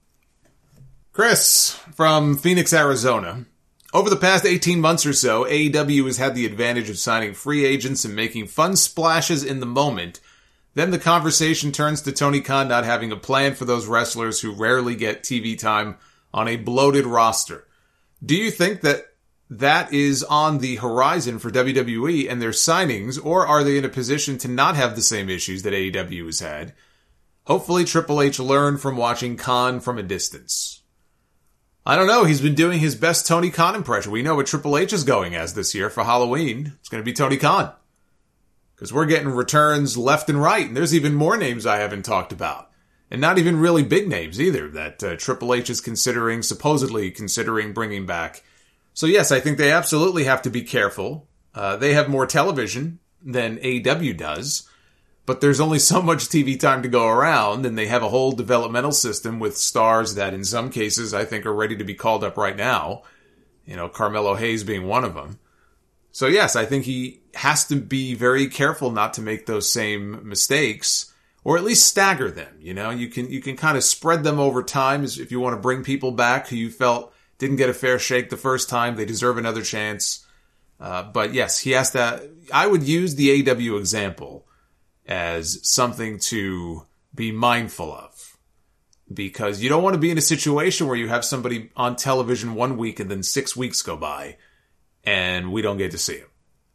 Chris from Phoenix, Arizona. Over the past eighteen months or so, A E W has had the advantage of signing free agents and making fun splashes in the moment. Then the conversation turns to Tony Khan not having a plan for those wrestlers who rarely get T V time on a bloated roster. Do you think that that is on the horizon for W W E and their signings, or are they in a position to not have the same issues that A E W has had? Hopefully Triple H learned from watching Khan from a distance. I don't know. He's been doing his best Tony Khan impression. We know what Triple H is going as this year for Halloween. It's going to be Tony Khan. Because we're getting returns left and right. And there's even more names I haven't talked about. And not even really big names either that uh, Triple H is considering, supposedly considering bringing back. So yes, I think they absolutely have to be careful. Uh, they have more television than A E W does. But there's only so much T V time to go around, and they have a whole developmental system with stars that in some cases I think are ready to be called up right now. You know, Carmelo Hayes being one of them. So yes, I think he has to be very careful not to make those same mistakes, or at least stagger them. You know, you can you can kind of spread them over time if you want to bring people back who you felt didn't get a fair shake the first time. They deserve another chance. Uh, but yes, he has to. I would use the A E W example as something to be mindful of. Because you don't want to be in a situation where you have somebody on television one week and then six weeks go by and we don't get to see him.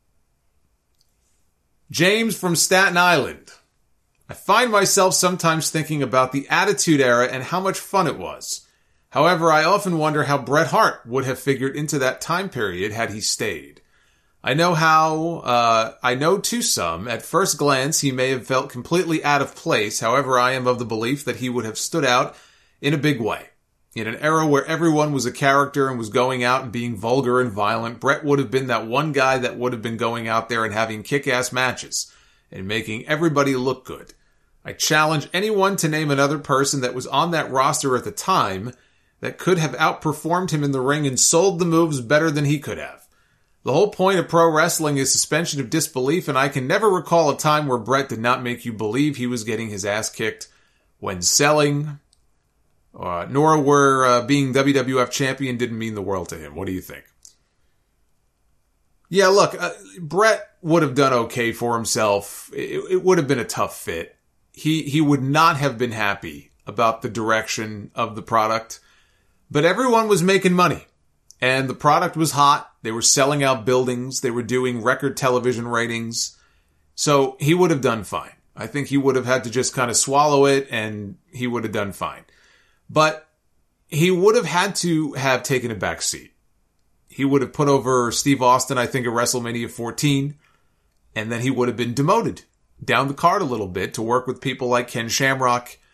James from Staten Island. I find myself sometimes thinking about the Attitude Era and how much fun it was. However, I often wonder how Bret Hart would have figured into that time period had he stayed. I know how, uh, I know to some, at first glance, he may have felt completely out of place. However, I am of the belief that he would have stood out in a big way. In an era where everyone was a character and was going out and being vulgar and violent, Bret would have been that one guy that would have been going out there and having kick-ass matches and making everybody look good. I challenge anyone to name another person that was on that roster at the time that could have outperformed him in the ring and sold the moves better than he could have. The whole point of pro wrestling is suspension of disbelief, and I can never recall a time where Bret did not make you believe he was getting his ass kicked when selling, uh, nor where uh, being W W F champion didn't mean the world to him. What do you think? Yeah, look, uh, Bret would have done okay for himself. It, it would have been a tough fit. He he would not have been happy about the direction of the product, but everyone was making money. And the product was hot. They were selling out buildings. They were doing record television ratings. So he would have done fine. I think he would have had to just kind of swallow it and he would have done fine. But he would have had to have taken a back seat. He would have put over Steve Austin, I think, at WrestleMania fourteen. And then he would have been demoted down the card a little bit to work with people like Ken Shamrock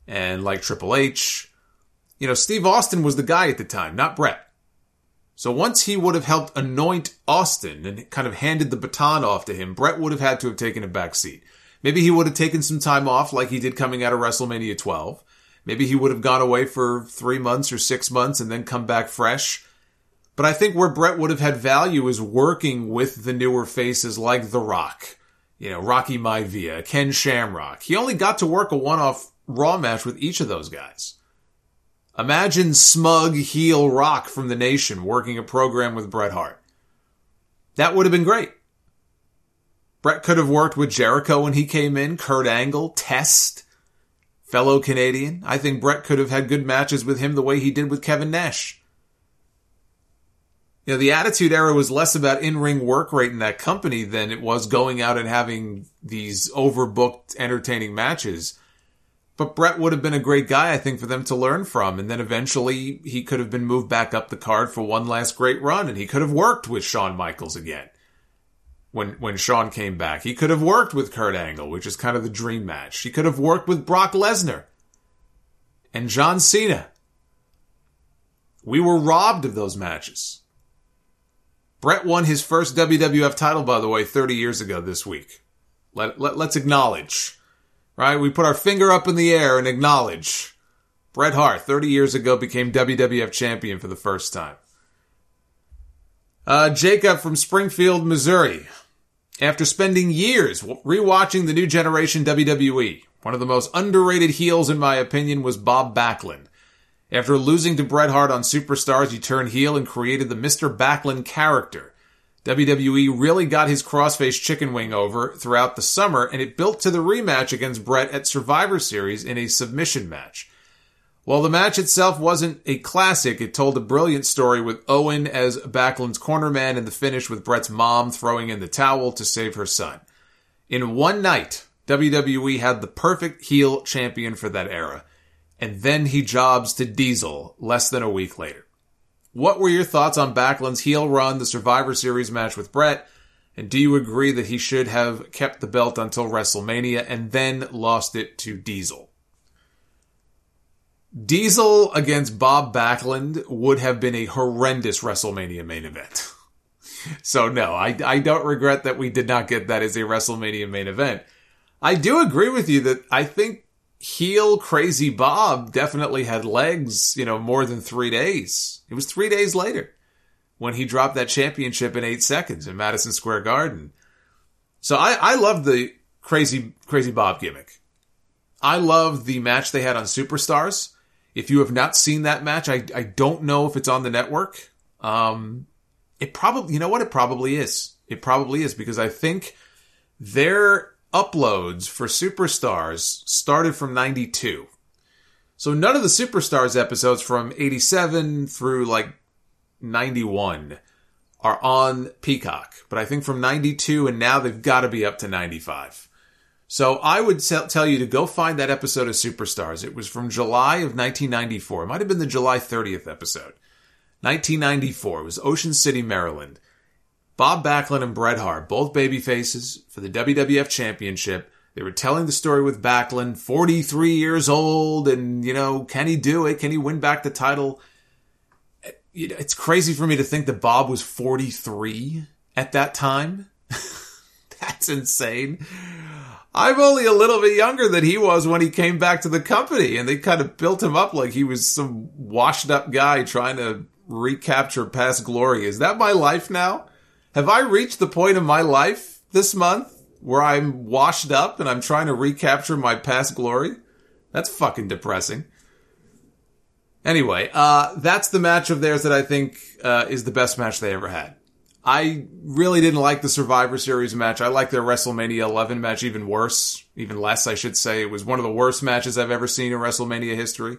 and like Triple H. You know, Steve Austin was the guy at the time, not Bret. So once he would have helped anoint Austin and kind of handed the baton off to him, Bret would have had to have taken a back seat. Maybe he would have taken some time off like he did coming out of WrestleMania twelve. Maybe he would have gone away for three months or six months and then come back fresh. But I think where Bret would have had value is working with the newer faces like The Rock, you know, Rocky Maivia, Ken Shamrock. He only got to work a one-off Raw match with each of those guys. Imagine smug heel Rock from the Nation working a program with Bret Hart. That would have been great. Bret could have worked with Jericho when he came in, Kurt Angle, Test, fellow Canadian. I think Bret could have had good matches with him the way he did with Kevin Nash. You know, the Attitude Era was less about in-ring work rate in that company than it was going out and having these overbooked, entertaining matches. But Bret would have been a great guy, I think, for them to learn from. And then eventually he could have been moved back up the card for one last great run. And he could have worked with Shawn Michaels again when, when Shawn came back. He could have worked with Kurt Angle, which is kind of the dream match. He could have worked with Brock Lesnar and John Cena. We were robbed of those matches. Bret won his first W W F title, by the way, thirty years ago this week. Let, let, let's acknowledge. Right? We put our finger up in the air and acknowledge. Bret Hart, thirty years ago, became W W F champion for the first time. Uh, Jacob from Springfield, Missouri. After spending years rewatching the New Generation W W E, one of the most underrated heels, in my opinion, was Bob Backlund. After losing to Bret Hart on Superstars, he turned heel and created the Mister Backlund character. W W E really got his crossface chicken wing over throughout the summer, and it built to the rematch against Bret at Survivor Series in a submission match. While the match itself wasn't a classic, it told a brilliant story with Owen as Backlund's cornerman and the finish with Bret's mom throwing in the towel to save her son. In one night, W W E had the perfect heel champion for that era, and then he jobs to Diesel less than a week later. What were your thoughts on Backlund's heel run, the Survivor Series match with Bret? And do you agree that he should have kept the belt until WrestleMania and then lost it to Diesel? Diesel against Bob Backlund would have been a horrendous WrestleMania main event. So no, I, I don't regret that we did not get that as a WrestleMania main event. I do agree with you that I think heel Crazy Bob definitely had legs, you know, more than three days. It was three days later when he dropped that championship in eight seconds in Madison Square Garden. So I, I love the Crazy, Crazy Bob gimmick. I love the match they had on Superstars. If you have not seen that match, I, I don't know if it's on the network. Um, it probably, you know what? It probably is. It probably is because I think their uploads for Superstars started from ninety-two. So none of the Superstars episodes from eighty-seven through like ninety-one are on Peacock. But I think from ninety-two and now they've got to be up to ninety-five. So I would tell you to go find that episode of Superstars. It was from July of nineteen ninety-four. It might have been the July thirtieth episode. nineteen ninety-four. It was Ocean City, Maryland. Bob Backlund and Bret Hart, both babyfaces for the W W F Championship. They were telling the story with Backlund, forty-three years old, and, you know, can he do it? Can he win back the title? It's crazy for me to think that Bob was forty-three at that time. That's insane. I'm only a little bit younger than he was when he came back to the company, and they kind of built him up like he was some washed-up guy trying to recapture past glory. Is that my life now? Have I reached the point of my life this month where I'm washed up and I'm trying to recapture my past glory? That's fucking depressing. Anyway, uh, that's the match of theirs that I think uh, is the best match they ever had. I really didn't like the Survivor Series match. I like their WrestleMania eleven match even worse. Even less, I should say. It was one of the worst matches I've ever seen in WrestleMania history.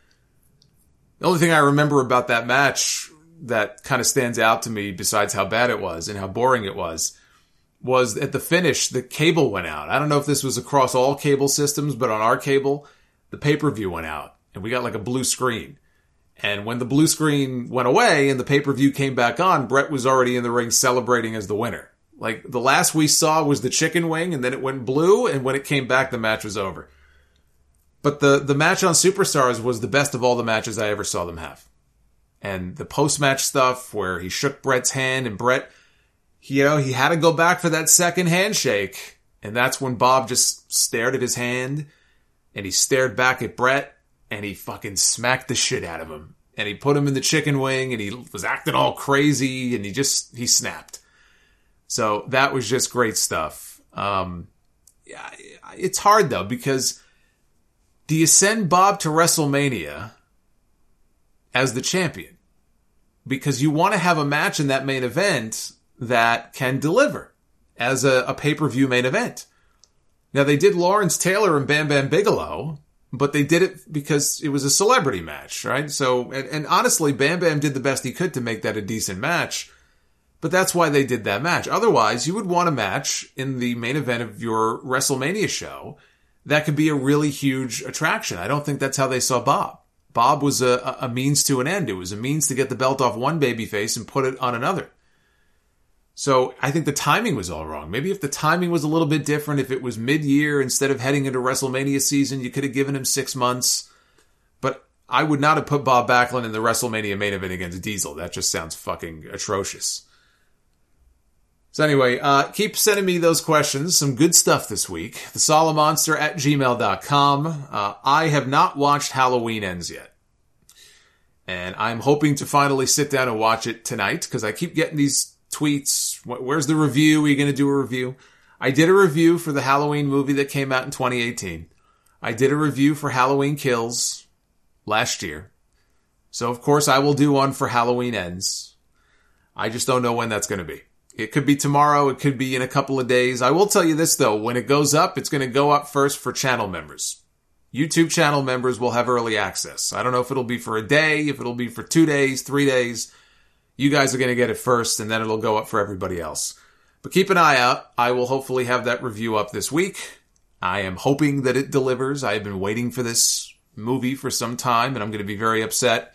The only thing I remember about that match that kind of stands out to me, besides how bad it was and how boring it was, was at the finish, the cable went out. I don't know if this was across all cable systems, but on our cable, the pay-per-view went out, and we got like a blue screen. And when the blue screen went away and the pay-per-view came back on, Bret was already in the ring celebrating as the winner. Like, the last we saw was the chicken wing, and then it went blue, and when it came back, the match was over. But the, the match on Superstars was the best of all the matches I ever saw them have. And the post-match stuff where he shook Bret's hand and Bret, you know, he had to go back for that second handshake. And that's when Bob just stared at his hand and he stared back at Bret and he fucking smacked the shit out of him. And he put him in the chicken wing and he was acting all crazy and he just, he snapped. So that was just great stuff. Um, yeah, it's hard though, because do you send Bob to WrestleMania as the champion? Because you want to have a match in that main event that can deliver as a, a pay-per-view main event. Now, they did Lawrence Taylor and Bam Bam Bigelow, but they did it because it was a celebrity match, right? So, and, and honestly, Bam Bam did the best he could to make that a decent match, but that's why they did that match. Otherwise, you would want a match in the main event of your WrestleMania show that could be a really huge attraction. I don't think that's how they saw Bob. Bob was a, a means to an end. It was a means to get the belt off one babyface and put it on another. So I think the timing was all wrong. Maybe if the timing was a little bit different, if it was mid-year instead of heading into WrestleMania season, you could have given him six months. But I would not have put Bob Backlund in the WrestleMania main event against Diesel. That just sounds fucking atrocious. So anyway, uh, keep sending me those questions. Some good stuff this week. The Solomonster at gmail dot com. Uh, I have not watched Halloween Ends yet. And I'm hoping to finally sit down and watch it tonight, because I keep getting these tweets. Where's the review? Are you going to do a review? I did a review for the Halloween movie that came out in twenty eighteen. I did a review for Halloween Kills last year. So of course I will do one for Halloween Ends. I just don't know when that's going to be. It could be tomorrow. It could be in a couple of days. I will tell you this, though. When it goes up, it's going to go up first for channel members. YouTube channel members will have early access. I don't know if it'll be for a day, if it'll be for two days, three days. You guys are going to get it first, and then it'll go up for everybody else. But keep an eye out. I will hopefully have that review up this week. I am hoping that it delivers. I have been waiting for this movie for some time, and I'm going to be very upset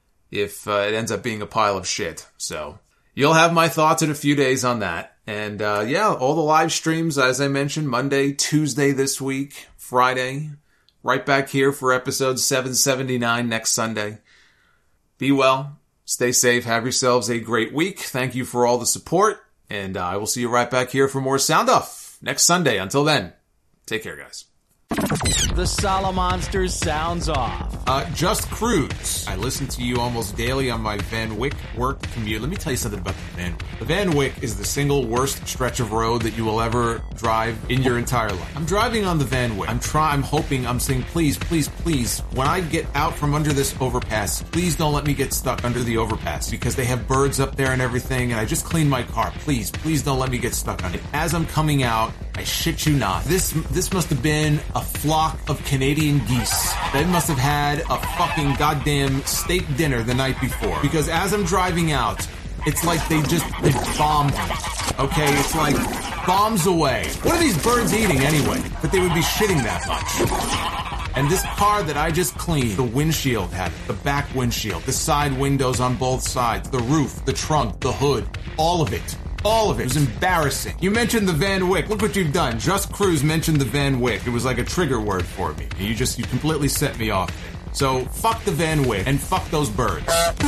if uh, it ends up being a pile of shit. So you'll have my thoughts in a few days on that. And uh, yeah, all the live streams, as I mentioned, Monday, Tuesday this week, Friday, right back here for episode seven seventy-nine next Sunday. Be well, stay safe, have yourselves a great week. Thank you for all the support, and uh, I will see you right back here for more Sound Off next Sunday. Until then, take care, guys. The Solomonsters Sounds Off. Uh, Just Cruise. I listen to you almost daily on my Van Wyck work commute. Let me tell you something about the Van Wyck. The Van Wyck is the single worst stretch of road that you will ever drive in your entire life. I'm driving on the Van Wyck. I'm trying, I'm hoping, I'm saying, please, please, please, when I get out from under this overpass, please don't let me get stuck under the overpass, because they have birds up there and everything, and I just cleaned my car. Please, please don't let me get stuck on it. As I'm coming out, I shit you not, this this must have been a flock of Canadian geese. They must have had a fucking goddamn steak dinner the night before. Because as I'm driving out, it's like they just they bombed me. Okay, it's like bombs away. What are these birds eating anyway? That they would be shitting that much. And this car that I just cleaned, the windshield had it, the back windshield, the side windows on both sides, the roof, the trunk, the hood, all of it. All of it. It was embarrassing. You mentioned the Van Wyck. Look what you've done. Just Cruise mentioned the Van Wyck. It was like a trigger word for me. You just, you completely set me off. So, fuck the Van Wyck and fuck those birds.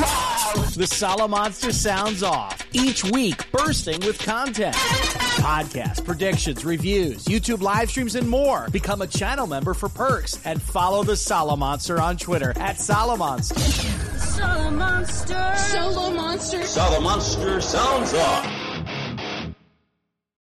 The Solomonster Sounds Off. Each week, bursting with content. Podcasts, predictions, reviews, YouTube live streams, and more. Become a channel member for perks and follow the Solomonster on Twitter at Solomonster. Solomonster. Solomonster. Solomonster Sounds Off.